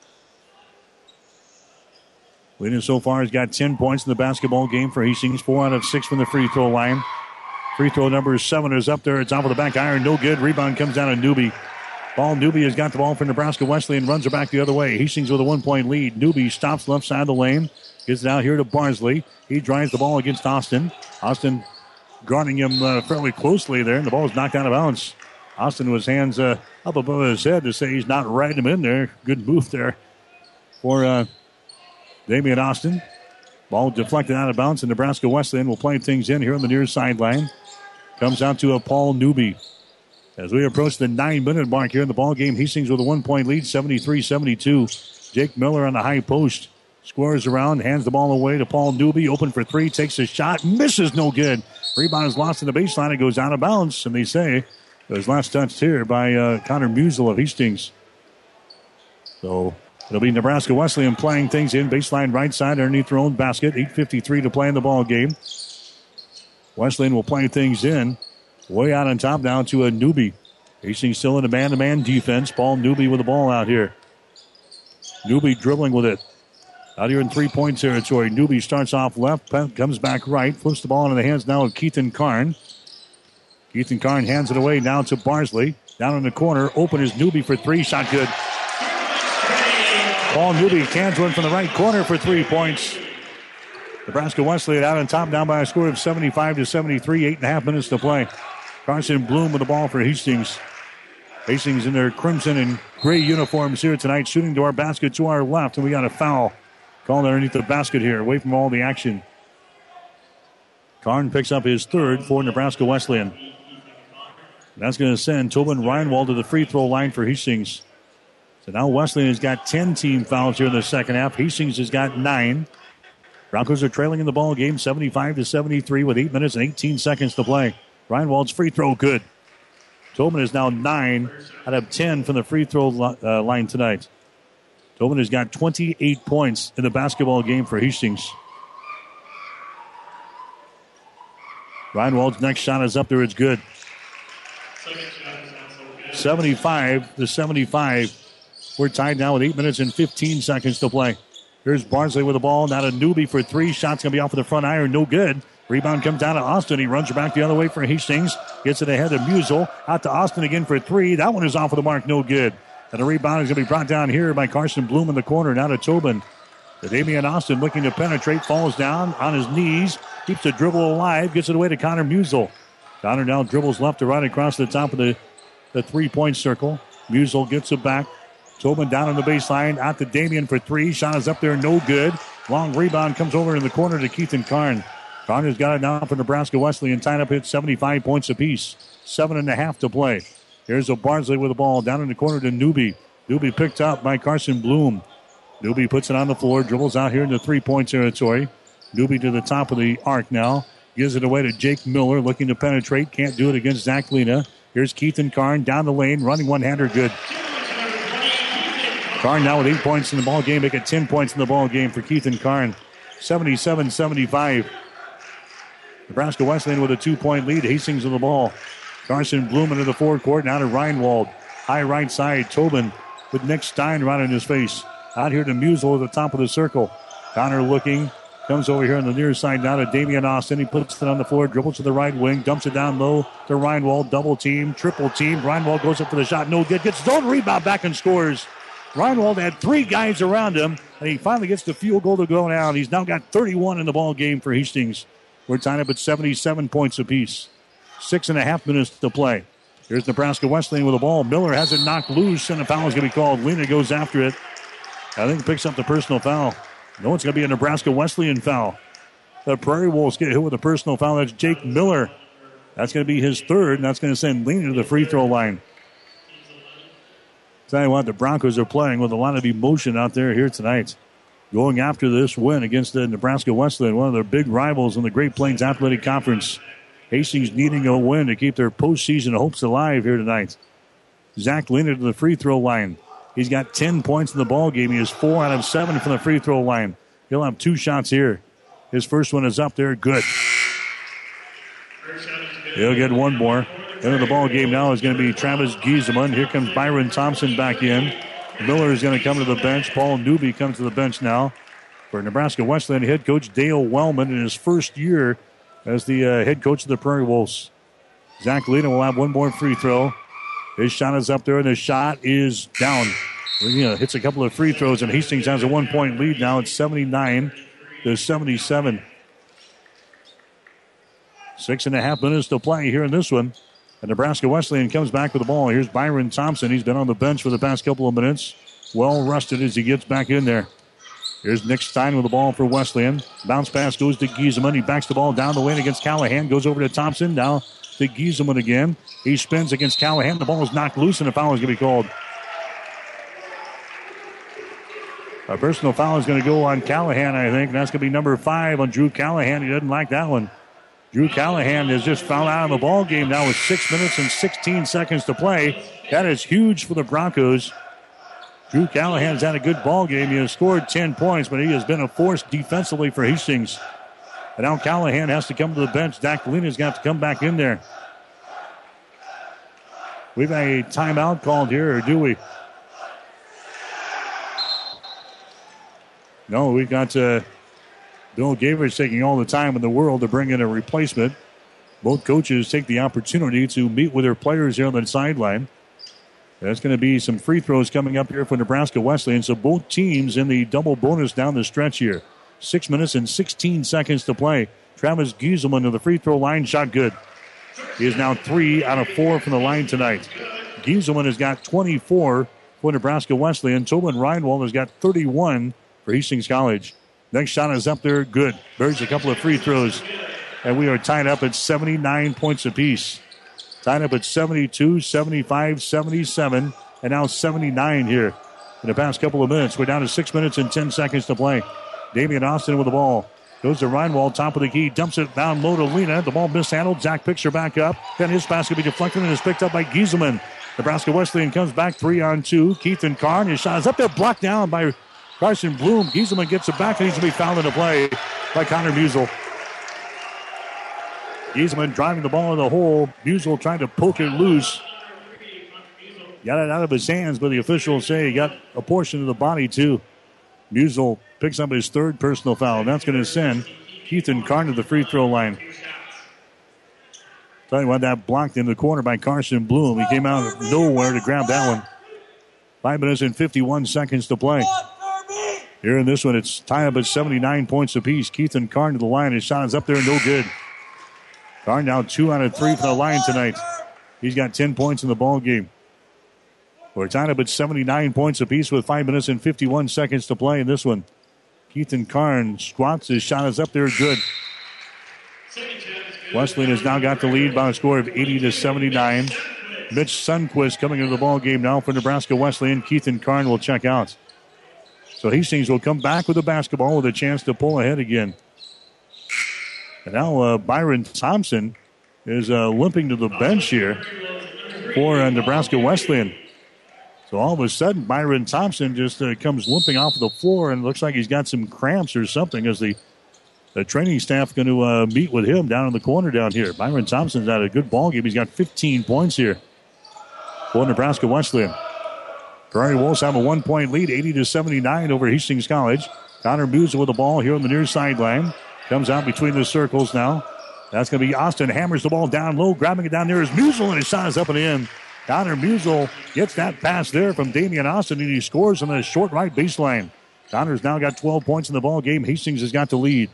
Lena so far has got 10 points in the basketball game for Hastings. 4 out of 6 from the free throw line. Free throw number 7 is up there. It's off of the back iron. No good. Rebound comes down to Newby. Paul Newby has got the ball for Nebraska Wesleyan. Runs it back the other way. Hastings with a 1-point lead. Newby stops left side of the lane. Gets it out here to Barnsley. He drives the ball against Austin. Austin guarding him fairly closely there. And the ball is knocked out of bounds. Austin with his hands up above his head to say he's not riding him in there. Good move there for Damian Austin. Ball deflected out of bounds, and Nebraska Wesleyan will play things in here on the near sideline. Comes out to a Paul Newby. As we approach the 9-minute mark here in the ball game, Hastings with a 1-point lead, 73-72. Jake Miller on the high post. Squares around, hands the ball away to Paul Newby. Open for three, takes a shot, misses, no good. Rebound is lost in the baseline. It goes out of bounds, and they say it was last touched here by Connor Musial of Hastings. So it'll be Nebraska Wesleyan playing things in. Baseline right side underneath their own basket. 8:53 to play in the ball game. Wesleyan will play things in. Way out on top now to a Newby. Hastings still in a man-to-man defense. Paul Newby with the ball out here. Newby dribbling with it. Out here in three-point territory. Newby starts off left, comes back right, flips the ball into the hands now of Keithan Karn. Keithan Karn hands it away now to Barnsley. Down in the corner, open is Newby for three, shot good. Paul Newby cans one from the right corner for 3 points. Nebraska Wesleyan out on top now by a score of 75-73, 8.5 minutes to play. Carson Bloom with the ball for Hastings. Hastings in their crimson and gray uniforms here tonight, shooting to our basket to our left, and we got a foul called underneath the basket here, away from all the action. Karn picks up his third for Nebraska Wesleyan. That's going to send Tobin Reinwald to the free throw line for Hastings. So now Wesleyan has got 10 team fouls here in the second half. Hastings has got 9. Broncos are trailing in the ball game 75-73 with 8 minutes and 18 seconds to play. Reinwald's free throw good. Tobin is now 9 out of 10 from the free throw line tonight. Tobin has got 28 points in the basketball game for Hastings. Reinwald's next shot is up there. It's good. 75-75. We're tied now with 8 minutes and 15 seconds to play. Here's Barnsley with the ball. Now to Newby for three. Shot's going to be off of the front iron. No good. Rebound comes down to Austin. He runs her back the other way for Hastings. Gets it ahead of Musel. Out to Austin again for three. That one is off of the mark. No good. And the rebound is going to be brought down here by Carson Bloom in the corner. Now to Tobin. The Damian Austin looking to penetrate. Falls down on his knees. Keeps the dribble alive. Gets it away to Connor Musel. Connor now dribbles left to right across the top of the three-point circle. Musel gets it back. Tobin down on the baseline. Out to Damian for three. Shot is up there. No good. Long rebound comes over in the corner to Keithan Karn. Karn has got it now for Nebraska Wesleyan. Tied up at 75 points apiece. 7.5 to play. Here's a Barnsley with the ball down in the corner to Newby. Newby picked up by Carson Bloom. Newby puts it on the floor. Dribbles out here in the three-point territory. Newby to the top of the arc now. Gives it away to Jake Miller. Looking to penetrate. Can't do it against Zach Lena. Here's Keithan Karn down the lane. Running one-hander. Good. Karn now with 8 points in the ball game. Make it 10 points in the ball game for Keithan Karn. 77-75. Nebraska Wesleyan with a 2-point lead. Hastings with the ball. Carson Bloom into the forecourt. Now to Reinwald. High right side. Tobin with Nick Stein right in his face. Out here to Musel at the top of the circle. Connor looking. Comes over here on the near side now to Damian Austin. He puts it on the floor. Dribbles to the right wing. Dumps it down low to Reinwald. Double team. Triple team. Reinwald goes up for the shot. No good. Gets his own rebound back and scores. Reinwald had three guys around him. And he finally gets the field goal to go down. He's now got 31 in the ball game for Hastings. We're tied up at 77 points apiece. 6.5 minutes to play. Here's Nebraska Wesleyan with the ball. Miller has it knocked loose, and a foul is going to be called. Lena goes after it. I think picks up the personal foul. No, it's going to be a Nebraska Wesleyan foul. The Prairie Wolves get hit with a personal foul. That's Jake Miller. That's going to be his third, and that's going to send Lena to the free throw line. Tell you what, the Broncos are playing with a lot of emotion out there here tonight. Going after this win against the Nebraska Wesleyan, one of their big rivals in the Great Plains Athletic Conference. Hastings needing a win to keep their postseason hopes alive here tonight. Zach Lena to the free throw line. He's got 10 points in the ball game. He has 4 out of 7 from the free throw line. He'll have 2 shots here. His first one is up there. Good. He'll get one more. Into the ball game now is going to be Travis Giesemann. Here comes Byron Thompson back in. Miller is going to come to the bench. Paul Newby comes to the bench now for Nebraska Wesleyan head coach Dale Wellman in his first year as the head coach of the Prairie Wolves. Zach Lena will have one more free throw. His shot is up there, and his shot is down. Hits a couple of free throws, and Hastings has a 1-point lead now. It's 79-77. 6.5 minutes to play here in this one. And Nebraska Wesleyan comes back with the ball. Here's Byron Thompson. He's been on the bench for the past couple of minutes. Well rested as he gets back in there. Here's Nick Stein with the ball for Wesleyan. Bounce pass goes to Giesemann. He backs the ball down the lane against Callahan. Goes over to Thompson. Now to Giesemann again. He spins against Callahan. The ball is knocked loose, and a foul is going to be called. A personal foul is going to go on Callahan, I think. And that's going to be number 5 on Drew Callahan. He doesn't like that one. Drew Callahan has just fouled out of the ball game now with 6 minutes and 16 seconds to play. That is huge for the Broncos. Drew Callahan's had a good ball game. He has scored 10 points, but he has been a force defensively for Hastings. And now Callahan has to come to the bench. Zach Lena's got to come back in there. We've got a timeout called here, or do we? No, we've got Bill Gavers taking all the time in the world to bring in a replacement. Both coaches take the opportunity to meet with their players here on the sideline. There's going to be some free throws coming up here for Nebraska Wesleyan. So both teams in the double bonus down the stretch here. 6 minutes and 16 seconds to play. Travis Giesemann to the free throw line. Shot good. He is now 3 out of 4 from the line tonight. Giesemann has got 24 for Nebraska Wesleyan. Tobin Reinwald has got 31 for Hastings College. Next shot is up there. Good. There's a couple of free throws. And we are tied up at 79 points apiece. Tied up at 72, 75, 77, and now 79 here in the past couple of minutes. We're down to 6 minutes and 10 seconds to play. Damian Austin with the ball. Goes to Reinwald, top of the key. Dumps it down low to Lena. The ball mishandled. Zach picks her back up. Then his pass will be deflected and is picked up by Giesemann. Nebraska Wesleyan comes back 3-on-2. Keithan Karn. His shot is up there, blocked down by Carson Bloom. Giesemann gets it back, and he's going to be fouled into play by Connor Musel. Giesman driving the ball in the hole. Musial trying to poke it loose. Got it out of his hands, but the officials say he got a portion of the body, too. Musial picks up his third personal foul. That's going to send Keithan Karn to the free throw line. Tell you what, that blocked in the corner by Carson Bloom. He came out of nowhere to grab that one. 5 minutes and 51 seconds to play. Here in this one, it's tied up at 79 points apiece. Keithan Karn to the line. His shot is up there, no good. Karn now 2 out of 3 for the line tonight. He's got 10 points in the ball game. We're tied up at 79 points apiece with 5 minutes and 51 seconds to play in this one. Keithan Karn squats. His shot is up there, good. Wesleyan has now got the lead by a score of 80-79. Mitch Sundquist coming into the ball game now for Nebraska Wesleyan. Keithan Karn will check out. So Hastings will come back with the basketball with a chance to pull ahead again. And now Byron Thompson is limping to the bench here for Nebraska Wesleyan. So all of a sudden, Byron Thompson just comes limping off of the floor and looks like he's got some cramps or something as the training staff going to meet with him down in the corner down here. Byron Thompson's had a good ball game. He's got 15 points here for Nebraska Wesleyan. Prairie Wolves have a 1-point lead, 80-79 over Hastings College. Connor Musial with the ball here on the near sideline. Comes out between the circles now. That's going to be Austin. Hammers the ball down low. Grabbing it down there is Musial, and his shot is up and in. Connor Musial gets that pass there from Damian Austin, and he scores on the short right baseline. Connor's now got 12 points in the ball game. Hastings has got the lead,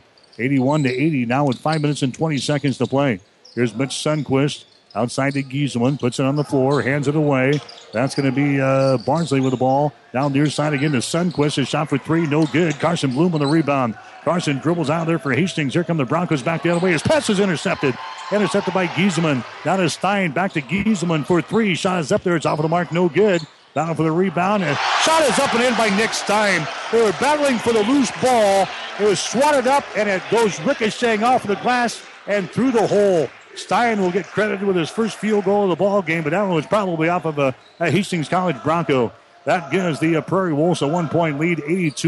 81-80, now with 5 minutes and 20 seconds to play. Here's Mitch Sundquist outside to Giesman, puts it on the floor, hands it away. That's going to be Barnsley with the ball. Down near side again to Sundquist. His shot for three, no good. Carson Bloom on the rebound. Carson dribbles out there for Hastings. Here come the Broncos back the other way. His pass is intercepted. Intercepted by Giesman. Down to Stein. Back to Giesman for three. Shot is up there. It's off of the mark. No good. Down for the rebound. And shot is up and in by Nick Stein. They were battling for the loose ball. It was swatted up, and it goes ricocheting off of the glass and through the hole. Stein will get credited with his first field goal of the ball game, but that one was probably off of a Hastings College Bronco. That gives the Prairie Wolves a 1-point lead,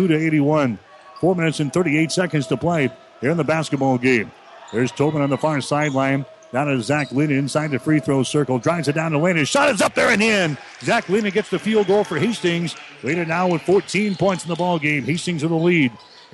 82-81. 4 minutes and 38 seconds to play here in the basketball game. There's Tobin on the far sideline. Down to Zach Lina inside the free throw circle. Drives it down the lane. His shot is up there and in. Zach Lina gets the field goal for Hastings. Lina now with 14 points in the ball game. Hastings with the lead,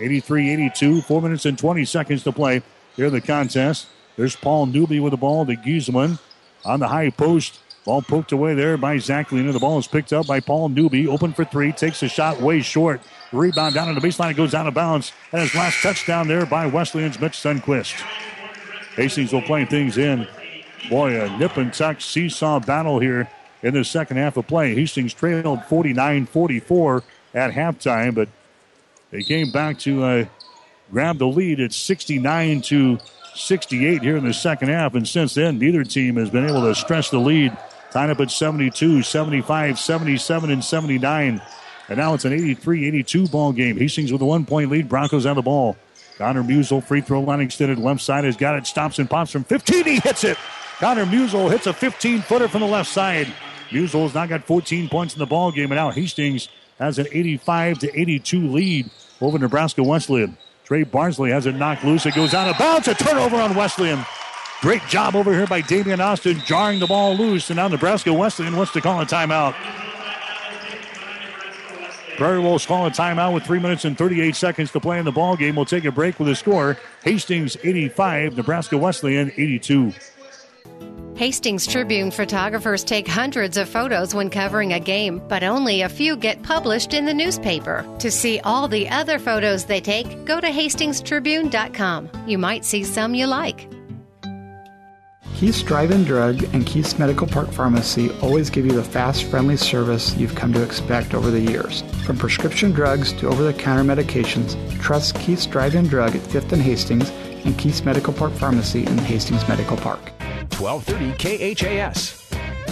83-82. 4 minutes and 20 seconds to play here in the contest. There's Paul Newby with the ball to Giesman on the high post. Ball poked away there by Zach Lina. The ball is picked up by Paul Newby. Open for three. Takes a shot way short. Rebound down on the baseline. It goes out of bounds. And his last touchdown there by Wesleyan's Mitch Sundquist. Hastings will play things in. Boy, a nip and tuck seesaw battle here in the second half of play. Hastings trailed 49-44 at halftime, but they came back to grab the lead at 69-68 here in the second half. And since then, neither team has been able to stretch the lead. Tied up at 72, 75, 77, and 79. And now it's an 83-82 ball game. Hastings with a 1-point lead. Broncos on the ball. Connor Musial, free throw line extended left side, has got it. Stops and pops from 15. He hits it. Connor Musial hits a 15-footer from the left side. Musial has now got 14 points in the ball game. And now Hastings has an 85-82 lead over Nebraska Wesleyan. Trey Barnsley has it knocked loose. It goes out of bounds. A turnover on Wesleyan. Great job over here by Damian Austin, jarring the ball loose. And now Nebraska Wesleyan wants to call a timeout. Prairie Wolves call a timeout with 3 minutes and 38 seconds to play in the ball game. We'll take a break with a score. Hastings 85, Nebraska Wesleyan 82. Hastings Tribune photographers take hundreds of photos when covering a game, but only a few get published in the newspaper. To see all the other photos they take, go to hastingstribune.com. You might see some you like. Keith's Drive-In Drug and Keith's Medical Park Pharmacy always give you the fast, friendly service you've come to expect over the years. From prescription drugs to over-the-counter medications, trust Keith's Drive-In Drug at 5th and Hastings and Keith's Medical Park Pharmacy in Hastings Medical Park. 1230 KHAS.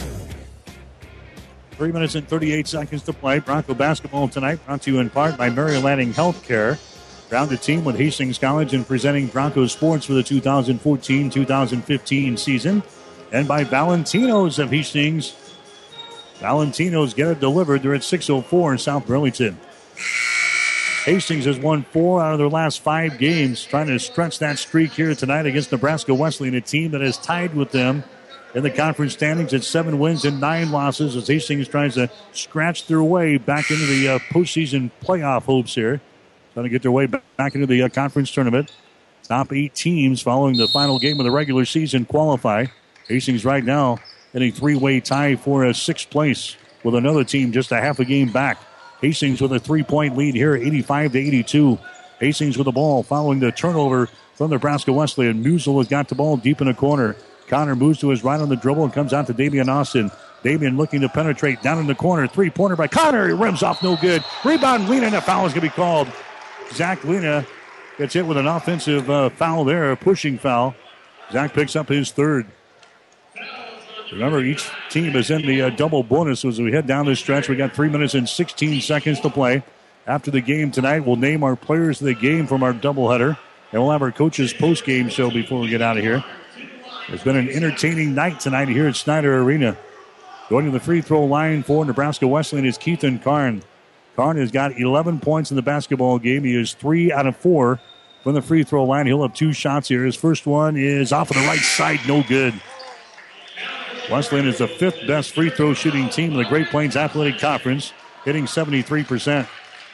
3 minutes and 38 seconds to play. Bronco basketball tonight brought to you in part by Mary Lanning Healthcare. Crowned a team with Hastings College and presenting Broncos sports for the 2014-2015 season. And by Valentino's of Hastings. Valentino's get it delivered. They're at 604 in South Burlington. Hastings has won 4 out of their last 5 games, trying to stretch that streak here tonight against Nebraska Wesleyan, a team that is tied with them in the conference standings at 7 wins and 9 losses as Hastings tries to scratch their way back into the postseason playoff hopes here. Trying to get their way back into the conference tournament. Top 8 teams following the final game of the regular season qualify. Hastings right now in a 3-way tie for 6th place with another team just a half a game back. Hastings with a 3-point lead here, 85-82. Hastings with the ball following the turnover from Nebraska Wesleyan. Musel has got the ball deep in the corner. Connor moves to his right on the dribble and comes out to Damian Austin. Damian looking to penetrate down in the corner. 3-pointer by Connor. He rims off, no good. Rebound, Lena, and a foul is going to be called. Zach Lena gets hit with an offensive foul there, a pushing foul. Zach picks up his 3rd. Remember, each team is in the double bonus as we head down this stretch. We got 3 minutes and 16 seconds to play. After the game tonight, we'll name our players of the game from our doubleheader, and we'll have our coaches post-game show before we get out of here. It's been an entertaining night tonight here at Snyder Arena. Going to the free throw line for Nebraska Wesleyan is Keithan Karn. Karn has got 11 points in the basketball game. He is 3 out of 4 from the free throw line. He'll have 2 shots here. His first one is off of the right side, no good. Wesleyan is the 5th best free throw shooting team in the Great Plains Athletic Conference, hitting 73%.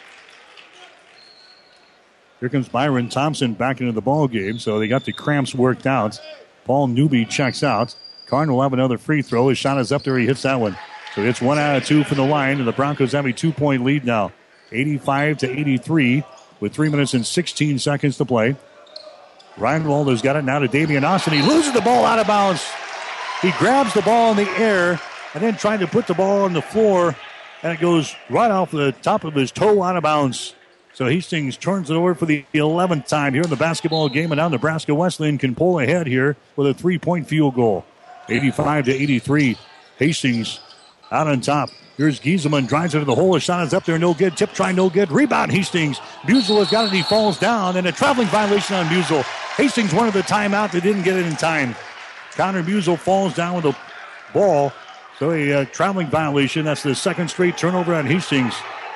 Here comes Byron Thompson back into the ball game, so they got the cramps worked out. Paul Newby checks out. Karn will have another free throw. His shot is up there. He hits that one. So it's 1 out of 2 from the line, and the Broncos have a 2-point lead now. 85-83 with 3 minutes and 16 seconds to play. Reinwald has got it now to Damian Austin. He loses the ball out of bounds. He grabs the ball in the air and then trying to put the ball on the floor, and it goes right off the top of his toe out of bounds. So Hastings turns it over for the 11th time here in the basketball game, and now Nebraska Wesleyan can pull ahead here with a 3-point field goal. 85-83. Hastings out on top. Here's Gieselman, drives into the hole. His shot is up there, no good. Tip try, no good. Rebound, Hastings. Musel has got it, he falls down, and a traveling violation on Musel. Hastings wanted the timeout, they didn't get it in time. Connor Musel falls down with the ball. So a traveling violation. That's the 2nd straight turnover on Hastings.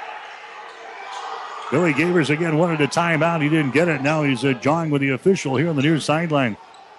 Billy Gavers again wanted a timeout. He didn't get it. Now he's jawing with the official here on the near sideline.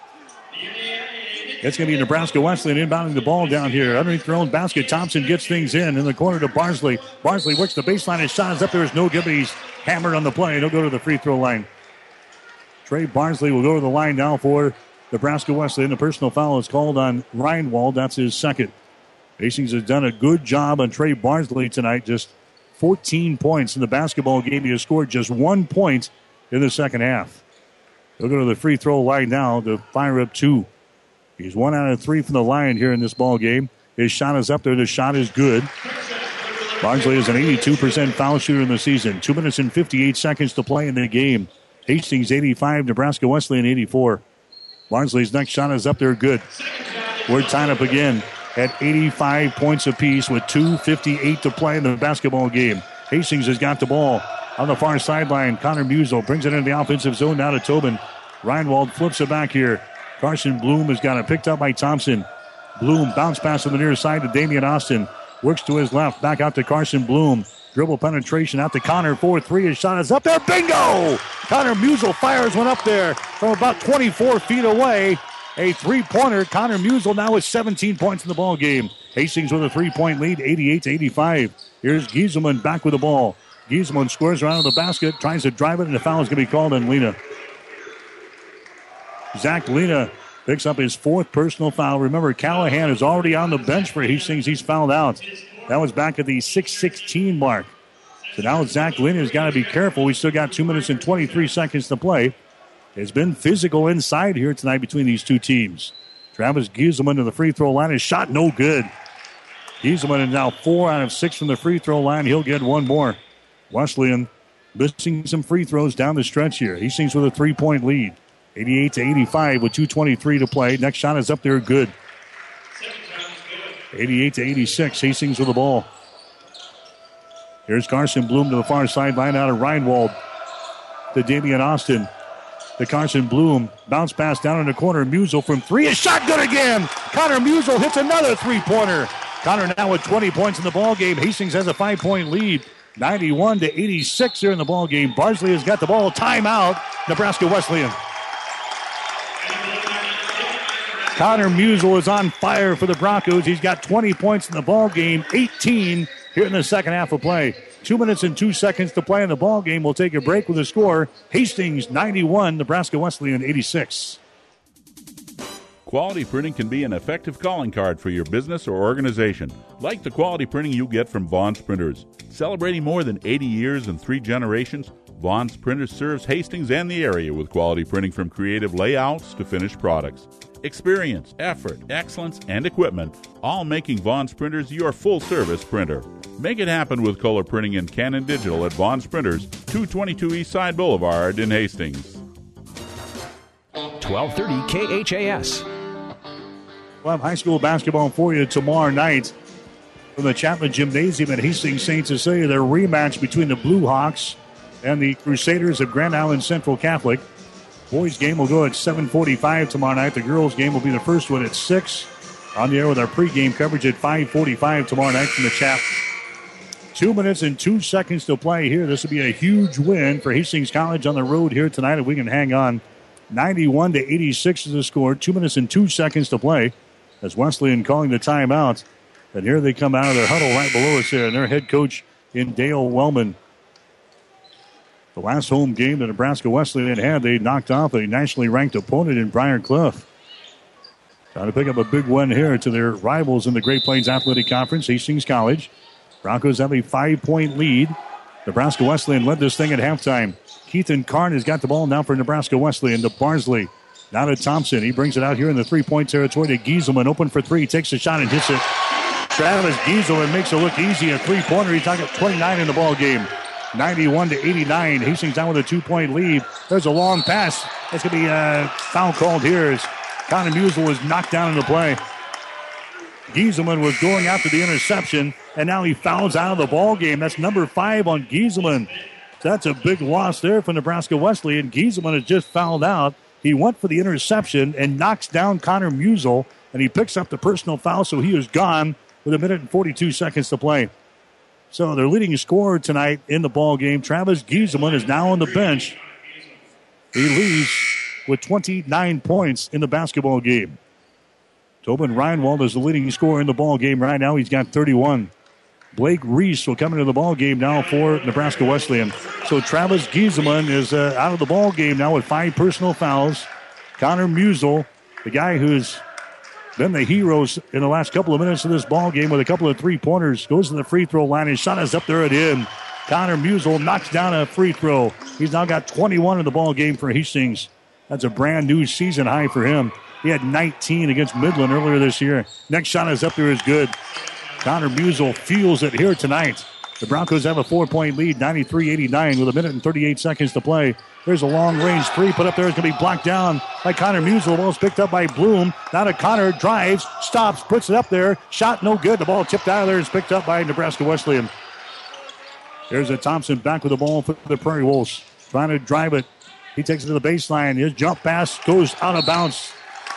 It's going to be Nebraska Wesleyan inbounding the ball down here. Underneath their own basket, Thompson gets things in the corner to Barnsley. Barnsley works the baseline. His shot is up there. It's no good, but he's hammered on the play. He'll go to the free throw line. Trey Barnsley will go to the line now for Nebraska Wesleyan. The personal foul is called on Reinwald. That's his 2nd. Hastings has done a good job on Trey Barnsley tonight. Just 14 points in the basketball game. He has scored just 1 point in the second half. He'll go to the free throw line now to fire up 2. He's 1 out of 3 from the line here in this ball game. His shot is up there. The shot is good. Barnsley is an 82% foul shooter in the season. 2 minutes and 58 seconds to play in the game. Hastings 85, Nebraska Wesleyan 84. Barnsley's next shot is up there, good. We're tied up again at 85 points apiece with 2:58 to play in the basketball game. Hastings has got the ball on the far sideline. Connor Musel brings it into the offensive zone now to Tobin. Reinwald flips it back here. Carson Bloom has got it picked up by Thompson. Bloom bounce pass on the near side to Damian Austin. Works to his left, back out to Carson Bloom. Dribble penetration out to Connor. 4-3. His shot is up there. Bingo! Connor Musel fires one up there from about 24 feet away. A 3-pointer. Connor Musel now with 17 points in the ball game. Hastings with a 3-point lead, 88-85. Here's Gieselman back with the ball. Gieselman squares around the basket, tries to drive it, and the foul is going to be called on Lena. Zach Lena picks up his 4th personal foul. Remember, Callahan is already on the bench for Hastings. He's fouled out. That was back at the 6:16 mark. So now Zach Lena has got to be careful. We still got 2 minutes and 23 seconds to play. It's been physical inside here tonight between these two teams. Travis Gieselman to the free throw line. His shot no good. Gieselman is now 4 out of 6 from the free throw line. He'll get one more. Wesleyan missing some free throws down the stretch here. Hastings with a 3-point lead. 88-85 with 2:23 to play. Next shot is up there, good. 88-86, Hastings with the ball. Here's Carson Bloom to the far sideline out of Reinwald. To Damian Austin. To Carson Bloom. Bounce pass down in the corner. Musel from 3. His shot good again. Connor Musel hits another 3-pointer. Connor now with 20 points in the ball game. Hastings has a 5-point lead. 91-86 here in the ball game. Bardsley has got the ball. Timeout, Nebraska Wesleyan. Connor Musial is on fire for the Broncos. He's got 20 points in the ball game, 18 here in the second half of play. 2 minutes and 2 seconds to play in the ball game. We'll take a break with the score. Hastings 91, Nebraska Wesleyan 86. Quality printing can be an effective calling card for your business or organization, like the quality printing you get from Vaughn's Printers. Celebrating more than 80 years and 3 generations, Vaughn's Printers serves Hastings and the area with quality printing from creative layouts to finished products. Experience, effort, excellence, and equipment, all making Vaughn's Printers your full-service printer. Make it happen with color printing and Canon Digital at Vaughn's Printers, 222 Eastside Boulevard in Hastings. 1230 KHAS. We'll have high school basketball for you tomorrow night from the Chapman Gymnasium at Hastings St. Cecilia. Their rematch between the Blue Hawks and the Crusaders of Grand Island Central Catholic. Boys game will go at 7:45 tomorrow night. The girls game will be the first one at 6. On the air with our pregame coverage at 5:45 tomorrow night from the Chap. 2 minutes and 2 seconds to play here. This will be a huge win for Hastings College on the road here tonight if we can hang on. 91-86 is the score. 2 minutes and 2 seconds to play as Wesleyan calling the timeout. And here they come out of their huddle right below us there, and their head coach in Dale Wellman. The last home game that Nebraska Wesleyan had, they knocked off a nationally ranked opponent in Briar Cliff. Trying to pick up a big win here to their rivals in the Great Plains Athletic Conference, Hastings College. Broncos have a 5-point lead. Nebraska Wesleyan led this thing at halftime. Keithan Karn has got the ball now for Nebraska Wesleyan to Barnsley. Now to Thompson. He brings it out here in the three-point territory to Gieselman. Open for three. Takes a shot and hits it. Travis Gieselman makes it look easy. A three-pointer. He's got 29 in the ball game. 91-89. Hastings down with a 2-point lead. There's a long pass. That's going to be a foul called here as Connor Musial was knocked down in the play. Gieselman was going after the interception, and now he fouls out of the ball game. That's number 5 on Gieselman. So that's a big loss there for Nebraska Wesleyan. Gieselman has just fouled out. He went for the interception and knocks down Connor Musial, and he picks up the personal foul, so he is gone with 1 minute and 42 seconds to play. So their leading scorer tonight in the ball game, Travis Gieselman, is now on the bench. He leaves with 29 points in the basketball game. Tobin Reinwald is the leading scorer in the ball game right now. He's got 31. Blake Reese will come into the ball game now for Nebraska Wesleyan. So Travis Gieselman is out of the ball game now with 5 personal fouls. Connor Musial, the guy who's been the heroes in the last couple of minutes of this ball game with a couple of three-pointers, goes to the free throw line. His shot is up there at in. Connor Musial knocks down a free throw. He's now got 21 in the ball game for Hastings. That's a brand new season high for him. He had 19 against Midland earlier this year. Next shot is up there is good. Connor Musial feels it here tonight. The Broncos have a 4-point lead, 93-89 with 1 minute and 38 seconds to play. There's a long-range three put up there. It's going to be blocked down by Connor Musial. The ball's picked up by Bloom. Now to Connor, drives, stops, puts it up there. Shot no good. The ball tipped out of there. It's picked up by Nebraska Wesleyan. There's a Thompson back with the ball for the Prairie Wolves. Trying to drive it. He takes it to the baseline. His jump pass goes out of bounds.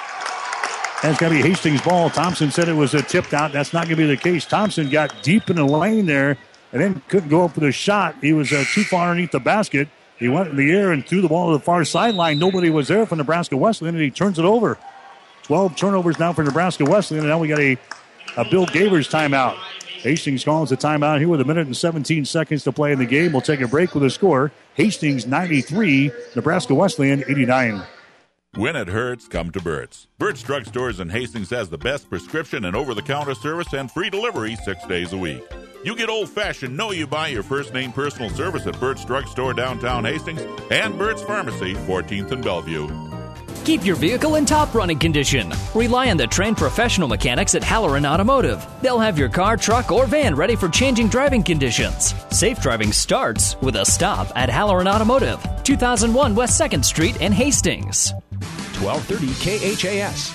That's going to be Hastings' ball. Thompson said it was a tipped out. That's not going to be the case. Thompson got deep in the lane there and then couldn't go up for the shot. He was too far underneath the basket. He went in the air and threw the ball to the far sideline. Nobody was there for Nebraska Wesleyan, and he turns it over. 12 turnovers now for Nebraska Wesleyan, and now we got a Bill Gavers timeout. Hastings calls a timeout here with 1 minute and 17 seconds to play in the game. We'll take a break with a score. Hastings 93, Nebraska Wesleyan 89. When it hurts, come to Burt's. Burt's Drug Stores in Hastings has the best prescription and over-the-counter service and free delivery 6 days a week. You get old-fashioned know-you-by your first-name personal service at Burt's Drug Store downtown Hastings and Burt's Pharmacy, 14th and Bellevue. Keep your vehicle in top running condition. Rely on the trained professional mechanics at Halloran Automotive. They'll have your car, truck, or van ready for changing driving conditions. Safe driving starts with a stop at Halloran Automotive, 2001 West 2nd Street in Hastings. 1230 KHAS.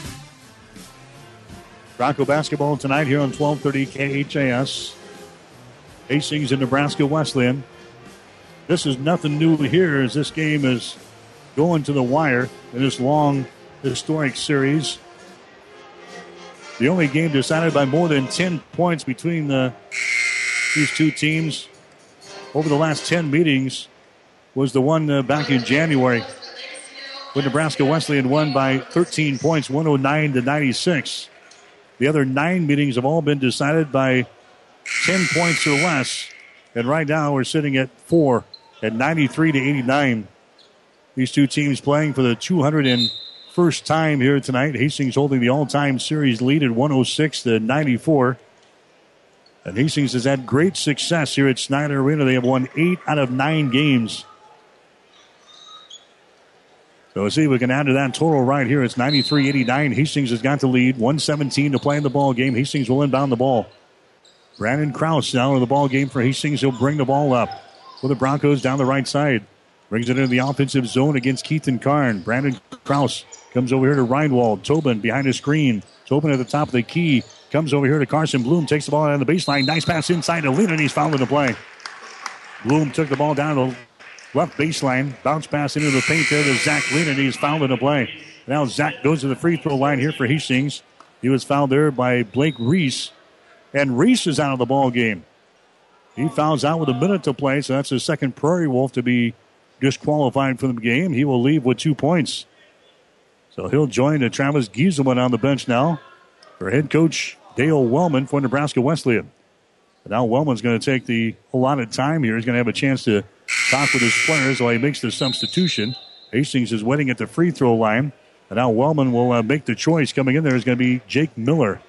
Bronco basketball tonight here on 1230 KHAS. Hastings and Nebraska Wesleyan. This is nothing new here as this game is going to the wire in this long historic series. The only game decided by more than 10 points between these two teams over the last 10 meetings was the one back in January when Nebraska Wesleyan won by 13 points, 109-96. The other 9 meetings have all been decided by 10 points or less. And right now we're sitting at 4 at 93-89. These two teams playing for the 201st time here tonight. Hastings holding the all-time series lead at 106-94. And Hastings has had great success here at Snyder Arena. They have won 8 out of 9 games. So let's see if we can add to that total right here. It's 93-89. Hastings has got the lead. 1:17 to play in the ball game. Hastings will inbound the ball. Brandon Krause now in the ball game for Hastings. He'll bring the ball up for the Broncos down the right side. Brings it into the offensive zone against Keaton Karn. Brandon Krause comes over here to Reinwald. Tobin behind the screen. Tobin at the top of the key. Comes over here to Carson Bloom. Takes the ball out of the baseline. Nice pass inside to Lena, and he's fouled in the play. Bloom took the ball down to the left baseline. Bounce pass into the paint there to Zach Lena, and he's fouled in the play. Now Zach goes to the free throw line here for Hastings. He was fouled there by Blake Reese. And Reese is out of the ball game. He fouls out with a minute to play, so that's the second Prairie Wolf to be disqualified from the game. He will leave with 2 points. So he'll join Travis Gieselman on the bench now for head coach Dale Wellman for Nebraska Wesleyan. But now Wellman's going to take the allotted time here. He's going to have a chance to talk with his players while he makes the substitution. Hastings is waiting at the free throw line. And now Wellman will make the choice. Coming in there is going to be Jake Miller.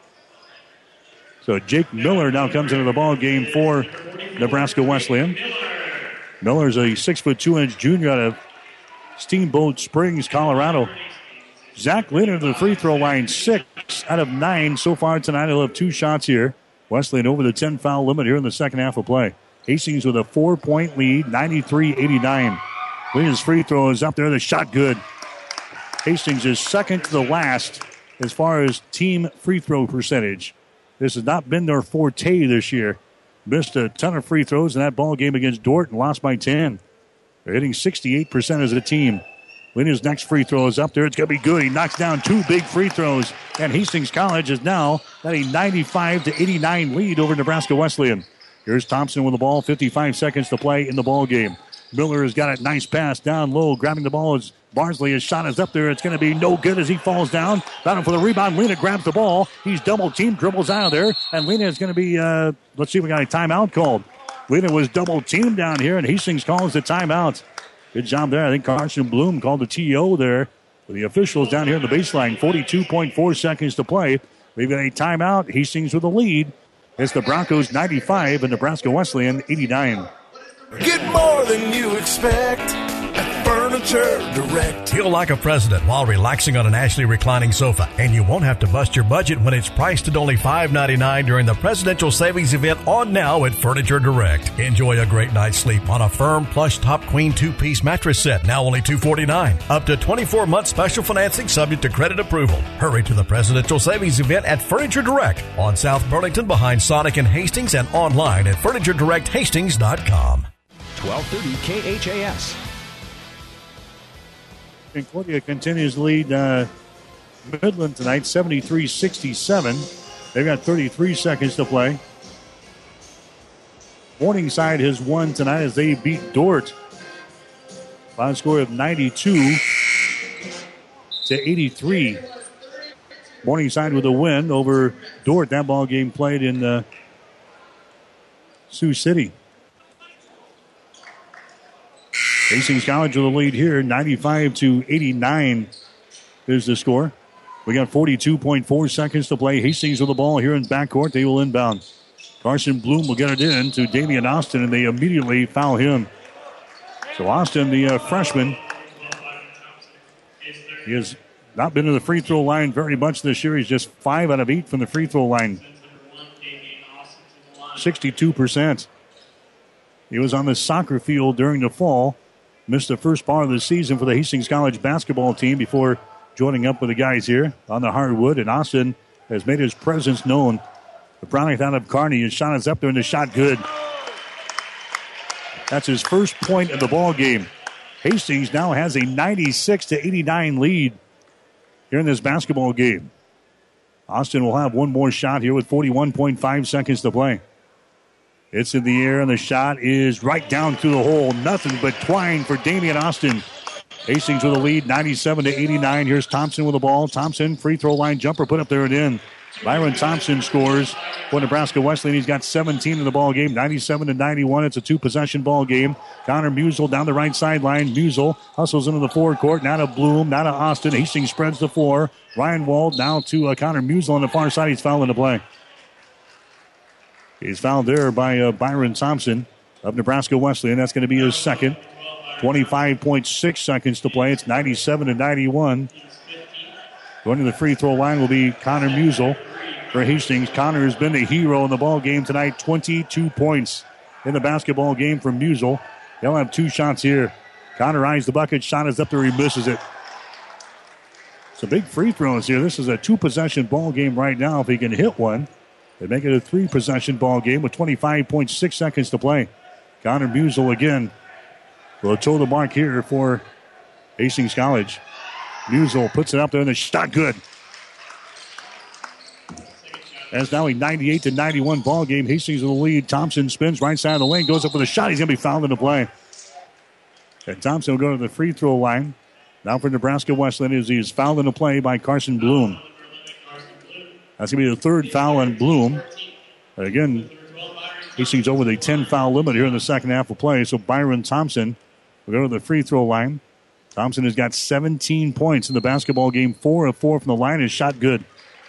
So Jake Miller now comes into the ball game for Nebraska Wesleyan. Miller's a 6'2" junior out of Steamboat Springs, Colorado. Zach Lehner to the free throw line, 6 out of 9 so far tonight. He'll have 2 shots here. Wesleyan over the 10 foul limit here in the second half of play. Hastings with a 4-point lead, 93-89. Lehner's free throw is up there. The shot good. Hastings is second to the last as far as team free throw percentage. This has not been their forte this year. Missed a ton of free throws in that ball game against Dordt and lost by 10. They're hitting 68% as a team. Lehner's next free throw is up there. It's going to be good. He knocks down 2 big free throws. And Hastings College is now at a 95-89 lead over Nebraska Wesleyan. Here's Thompson with the ball. 55 seconds to play in the ball game. Miller has got a nice pass down low. Grabbing the ball is Barnsley. His shot is up there. It's going to be no good as he falls down. Battle for the rebound. Lena grabs the ball. He's double-teamed, dribbles out of there. And Lena is going to be, let's see if we got a timeout called. Lena was double-teamed down here, and Hastings calls the timeout. Good job there. I think Carson Bloom called the TO there for the officials down here in the baseline. 42.4 seconds to play. We've got a timeout. Hastings with the lead. It's the Broncos 95 and Nebraska Wesleyan 89. Get more than you expect at Furniture Direct. Feel like a president while relaxing on an Ashley reclining sofa. And you won't have to bust your budget when it's priced at only $5.99 during the Presidential Savings Event on now at Furniture Direct. Enjoy a great night's sleep on a firm plush top queen 2-piece mattress set, now only $249. Up to 24-month special financing subject to credit approval. Hurry to the Presidential Savings Event at Furniture Direct on South Burlington behind Sonic and Hastings and online at FurnitureDirectHastings.com. 1230 KHAS. Concordia continues to lead Midland tonight, 73-67. They've got 33 seconds to play. Morningside has won tonight as they beat Dordt by a score of 92-83. Morningside with a win over Dordt. That ball game played in Sioux City. Hastings College with the lead here, 95-89 is the score. We got 42.4 seconds to play. Hastings with the ball here in backcourt. They will inbound. Carson Bloom will get it in to Damian Austin, and they immediately foul him. So Austin, the freshman, he has not been to the free throw line very much this year. He's just 5 out of 8 from the free throw line. 62%. He was on the soccer field during the fall. Missed the first part of the season for the Hastings College basketball team before joining up with the guys here on the hardwood. And Austin has made his presence known. The product out of Kearney. His shot is up there and the shot good. That's his first point of the ball game. Hastings now has a 96-89 lead here in this basketball game. Austin will have one more shot here with 41.5 seconds to play. It's in the air, and the shot is right down through the hole. Nothing but twine for Damian Austin. Hastings with a lead, 97-89. Here's Thompson with the ball. Thompson, free throw line jumper, put up there and in. Byron Thompson scores for Nebraska Wesleyan. He's got 17 in the ball game, 97-91. It's a two-possession ball game. Connor Musel down the right sideline. Musel hustles into the forecourt. Now to Bloom, now to Austin. Hastings spreads the floor. Ryan Wald now to Connor Musel on the far side. He's fouling the play. He's fouled there by Byron Thompson of Nebraska Wesleyan. That's going to be his second. 25.6 seconds to play. It's 97-91. Going to the free throw line will be Connor Musel for Hastings. Connor has been the hero in the ball game tonight. 22 points in the basketball game from Musel. They'll have two shots here. Connor eyes the bucket. Shot is up there. He misses it. It's a big free throws here. This is a two-possession ball game right now. If he can hit one, they make it a three-possession ball game with 25.6 seconds to play. Connor Musel again will toe the mark here for Hastings College. Musel puts it up there, and the shot good. That's now a 98-91 ball game. Hastings in the lead. Thompson spins right side of the lane, goes up with a shot. He's going to be fouled in the play. And Thompson will go to the free throw line. Now for Nebraska Wesleyan as he is fouled in the play by Carson Bloom. That's going to be the third foul on Bloom. Again, Hastings over the 10-foul limit here in the second half of play. So Byron Thompson will go to the free throw line. Thompson has got 17 points in the basketball game, 4 of 4 from the line. His shot good.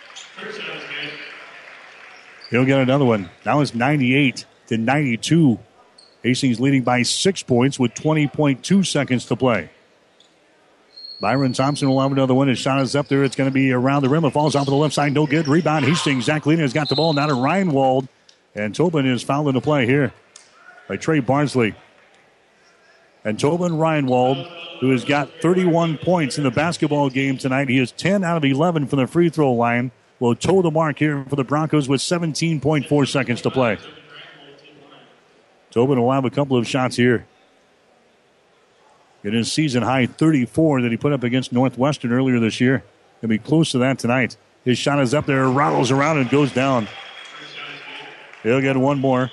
He'll get another one. Now it's 98-92. Hastings leading by 6 points with 20.2 seconds to play. Byron Thompson will have another one. His shot is up there. It's going to be around the rim. It falls off of the left side. No good. Rebound. Hastings. Zach Lena has got the ball. Now to Reinwald. And Tobin is fouled into play here by Trey Barnsley. And Tobin Reinwald, who has got 31 points in the basketball game tonight. He is 10 out of 11 from the free throw line. Will toe the mark here for the Broncos with 17.4 seconds to play. Tobin will have a couple of shots here. In his season-high 34 that he put up against Northwestern earlier this year. He'll be close to that tonight. His shot is up there, rattles around, and goes down. He'll get one more.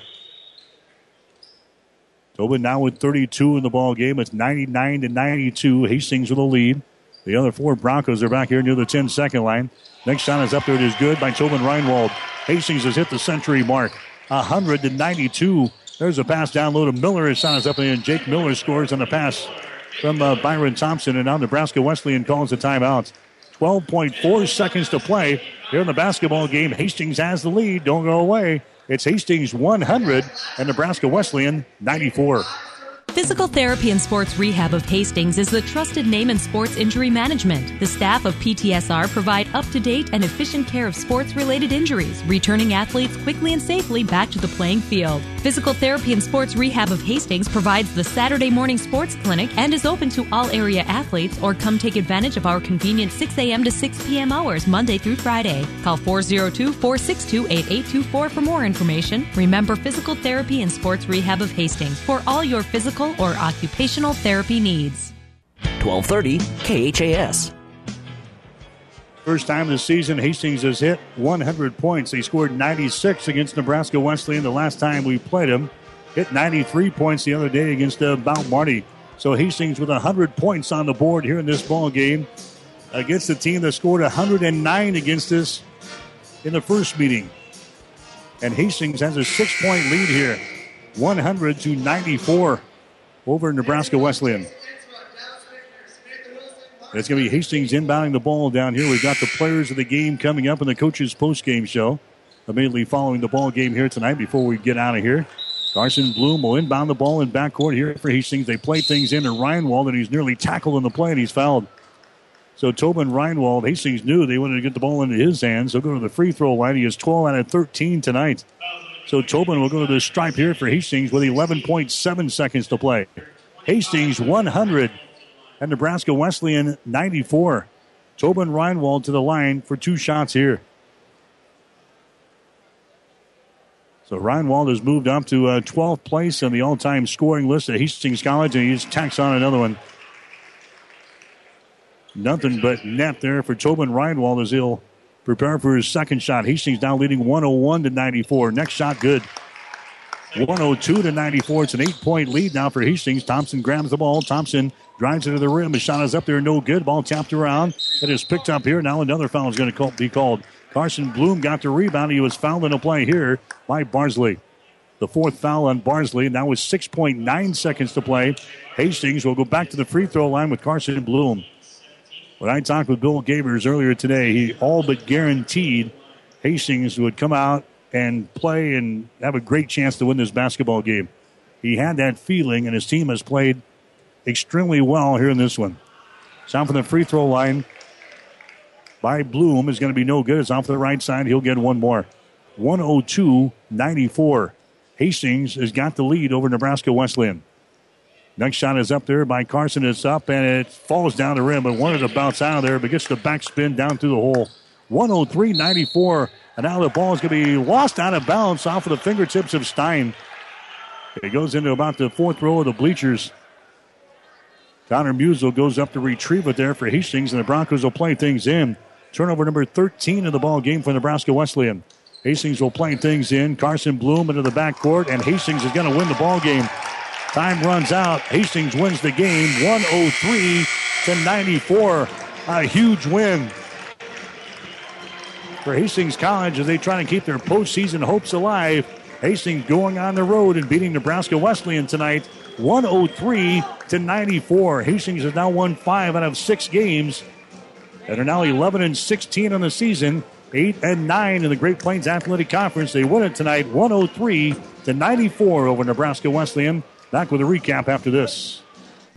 Tobin now with 32 in the ball game. It's 99-92. Hastings with a lead. The other four Broncos are back here near the 10-second line. Next shot is up there. It is good by Tobin Reinwald. Hastings has hit the century mark. 100-92. There's a pass down low to Miller. His shot is up there, and Jake Miller scores on the pass from Byron Thompson. And now Nebraska Wesleyan calls the timeout. 12.4 seconds to play here in the basketball game. Hastings has the lead. Don't go away. It's Hastings 100 and Nebraska Wesleyan 94. Physical Therapy and Sports Rehab of Hastings is the trusted name in sports injury management. The staff of PTSR provide up-to-date and efficient care of sports-related injuries, returning athletes quickly and safely back to the playing field. Physical Therapy and Sports Rehab of Hastings provides the Saturday morning sports clinic and is open to all area athletes, or come take advantage of our convenient 6 a.m. to 6 p.m. hours Monday through Friday. Call 402-462-8824 for more information. Remember Physical Therapy and Sports Rehab of Hastings for all your physical or occupational therapy needs. 1230 KHAS. First time this season, Hastings has hit 100 points. They scored 96 against Nebraska Wesleyan the last time we played them. Hit 93 points the other day against Mount Marty. So Hastings with 100 points on the board here in this ball game against the team that scored 109 against us in the first meeting. And Hastings has a 6-point lead here, 100-94 over Nebraska Wesleyan. It's going to be Hastings inbounding the ball down here. We've got the players of the game coming up in the coaches' post-game show, immediately following the ball game here tonight before we get out of here. Carson Bloom will inbound the ball in backcourt here for Hastings. They play things into Reinwald, and he's nearly tackled in the play, and he's fouled. So Tobin Reinwald, Hastings knew they wanted to get the ball into his hands. He'll go to the free throw line. He is 12 out of 13 tonight. So Tobin will go to the stripe here for Hastings with 11.7 seconds to play. Hastings 100 and Nebraska Wesleyan 94. Tobin Reinwald to the line for two shots here. So Reinwald has moved up to 12th place on the all-time scoring list at Hastings College, and he's tacks on another one. Nothing but net there for Tobin Reinwald as he'll prepare for his second shot. Hastings now leading 101-94. Next shot good. 102-94. It's an 8-point lead now for Hastings. Thompson grabs the ball. Thompson drives it to the rim. The shot is up there, no good. Ball tapped around. It is picked up here. Now another foul is going to be called. Carson Bloom got the rebound. He was fouled in a play here by Barnsley. The fourth foul on Barnsley. Now with 6.9 seconds to play. Hastings will go back to the free throw line with Carson Bloom. When I talked with Bill Gabers earlier today, he all but guaranteed Hastings would come out and play and have a great chance to win this basketball game. He had that feeling, and his team has played extremely well here in this one. Shot from the free throw line by Bloom is going to be no good. It's off the right side. He'll get one more. 102-94. Hastings has got the lead over Nebraska Wesleyan. Next shot is up there by Carson. It's up, and it falls down the rim, but wanted to bounce out of there, but gets the backspin down through the hole. 103-94. And now the ball is going to be lost out of bounds off of the fingertips of Stein. It goes into about the fourth row of the bleachers. Connor Musial goes up to retrieve it there for Hastings, and the Broncos will play things in. Turnover number 13 in the ball game for Nebraska Wesleyan. Hastings will play things in. Carson Bloom into the backcourt, and Hastings is going to win the ball game. Time runs out. Hastings wins the game 103-94. A huge win for Hastings College as they try to keep their postseason hopes alive. Hastings going on the road and beating Nebraska Wesleyan tonight 103-94. Hastings has now won 5 out of 6 games and are now 11-16 on the season, 8-9 in the Great Plains Athletic Conference. They win it tonight 103-94 over Nebraska Wesleyan. Back with a recap after this.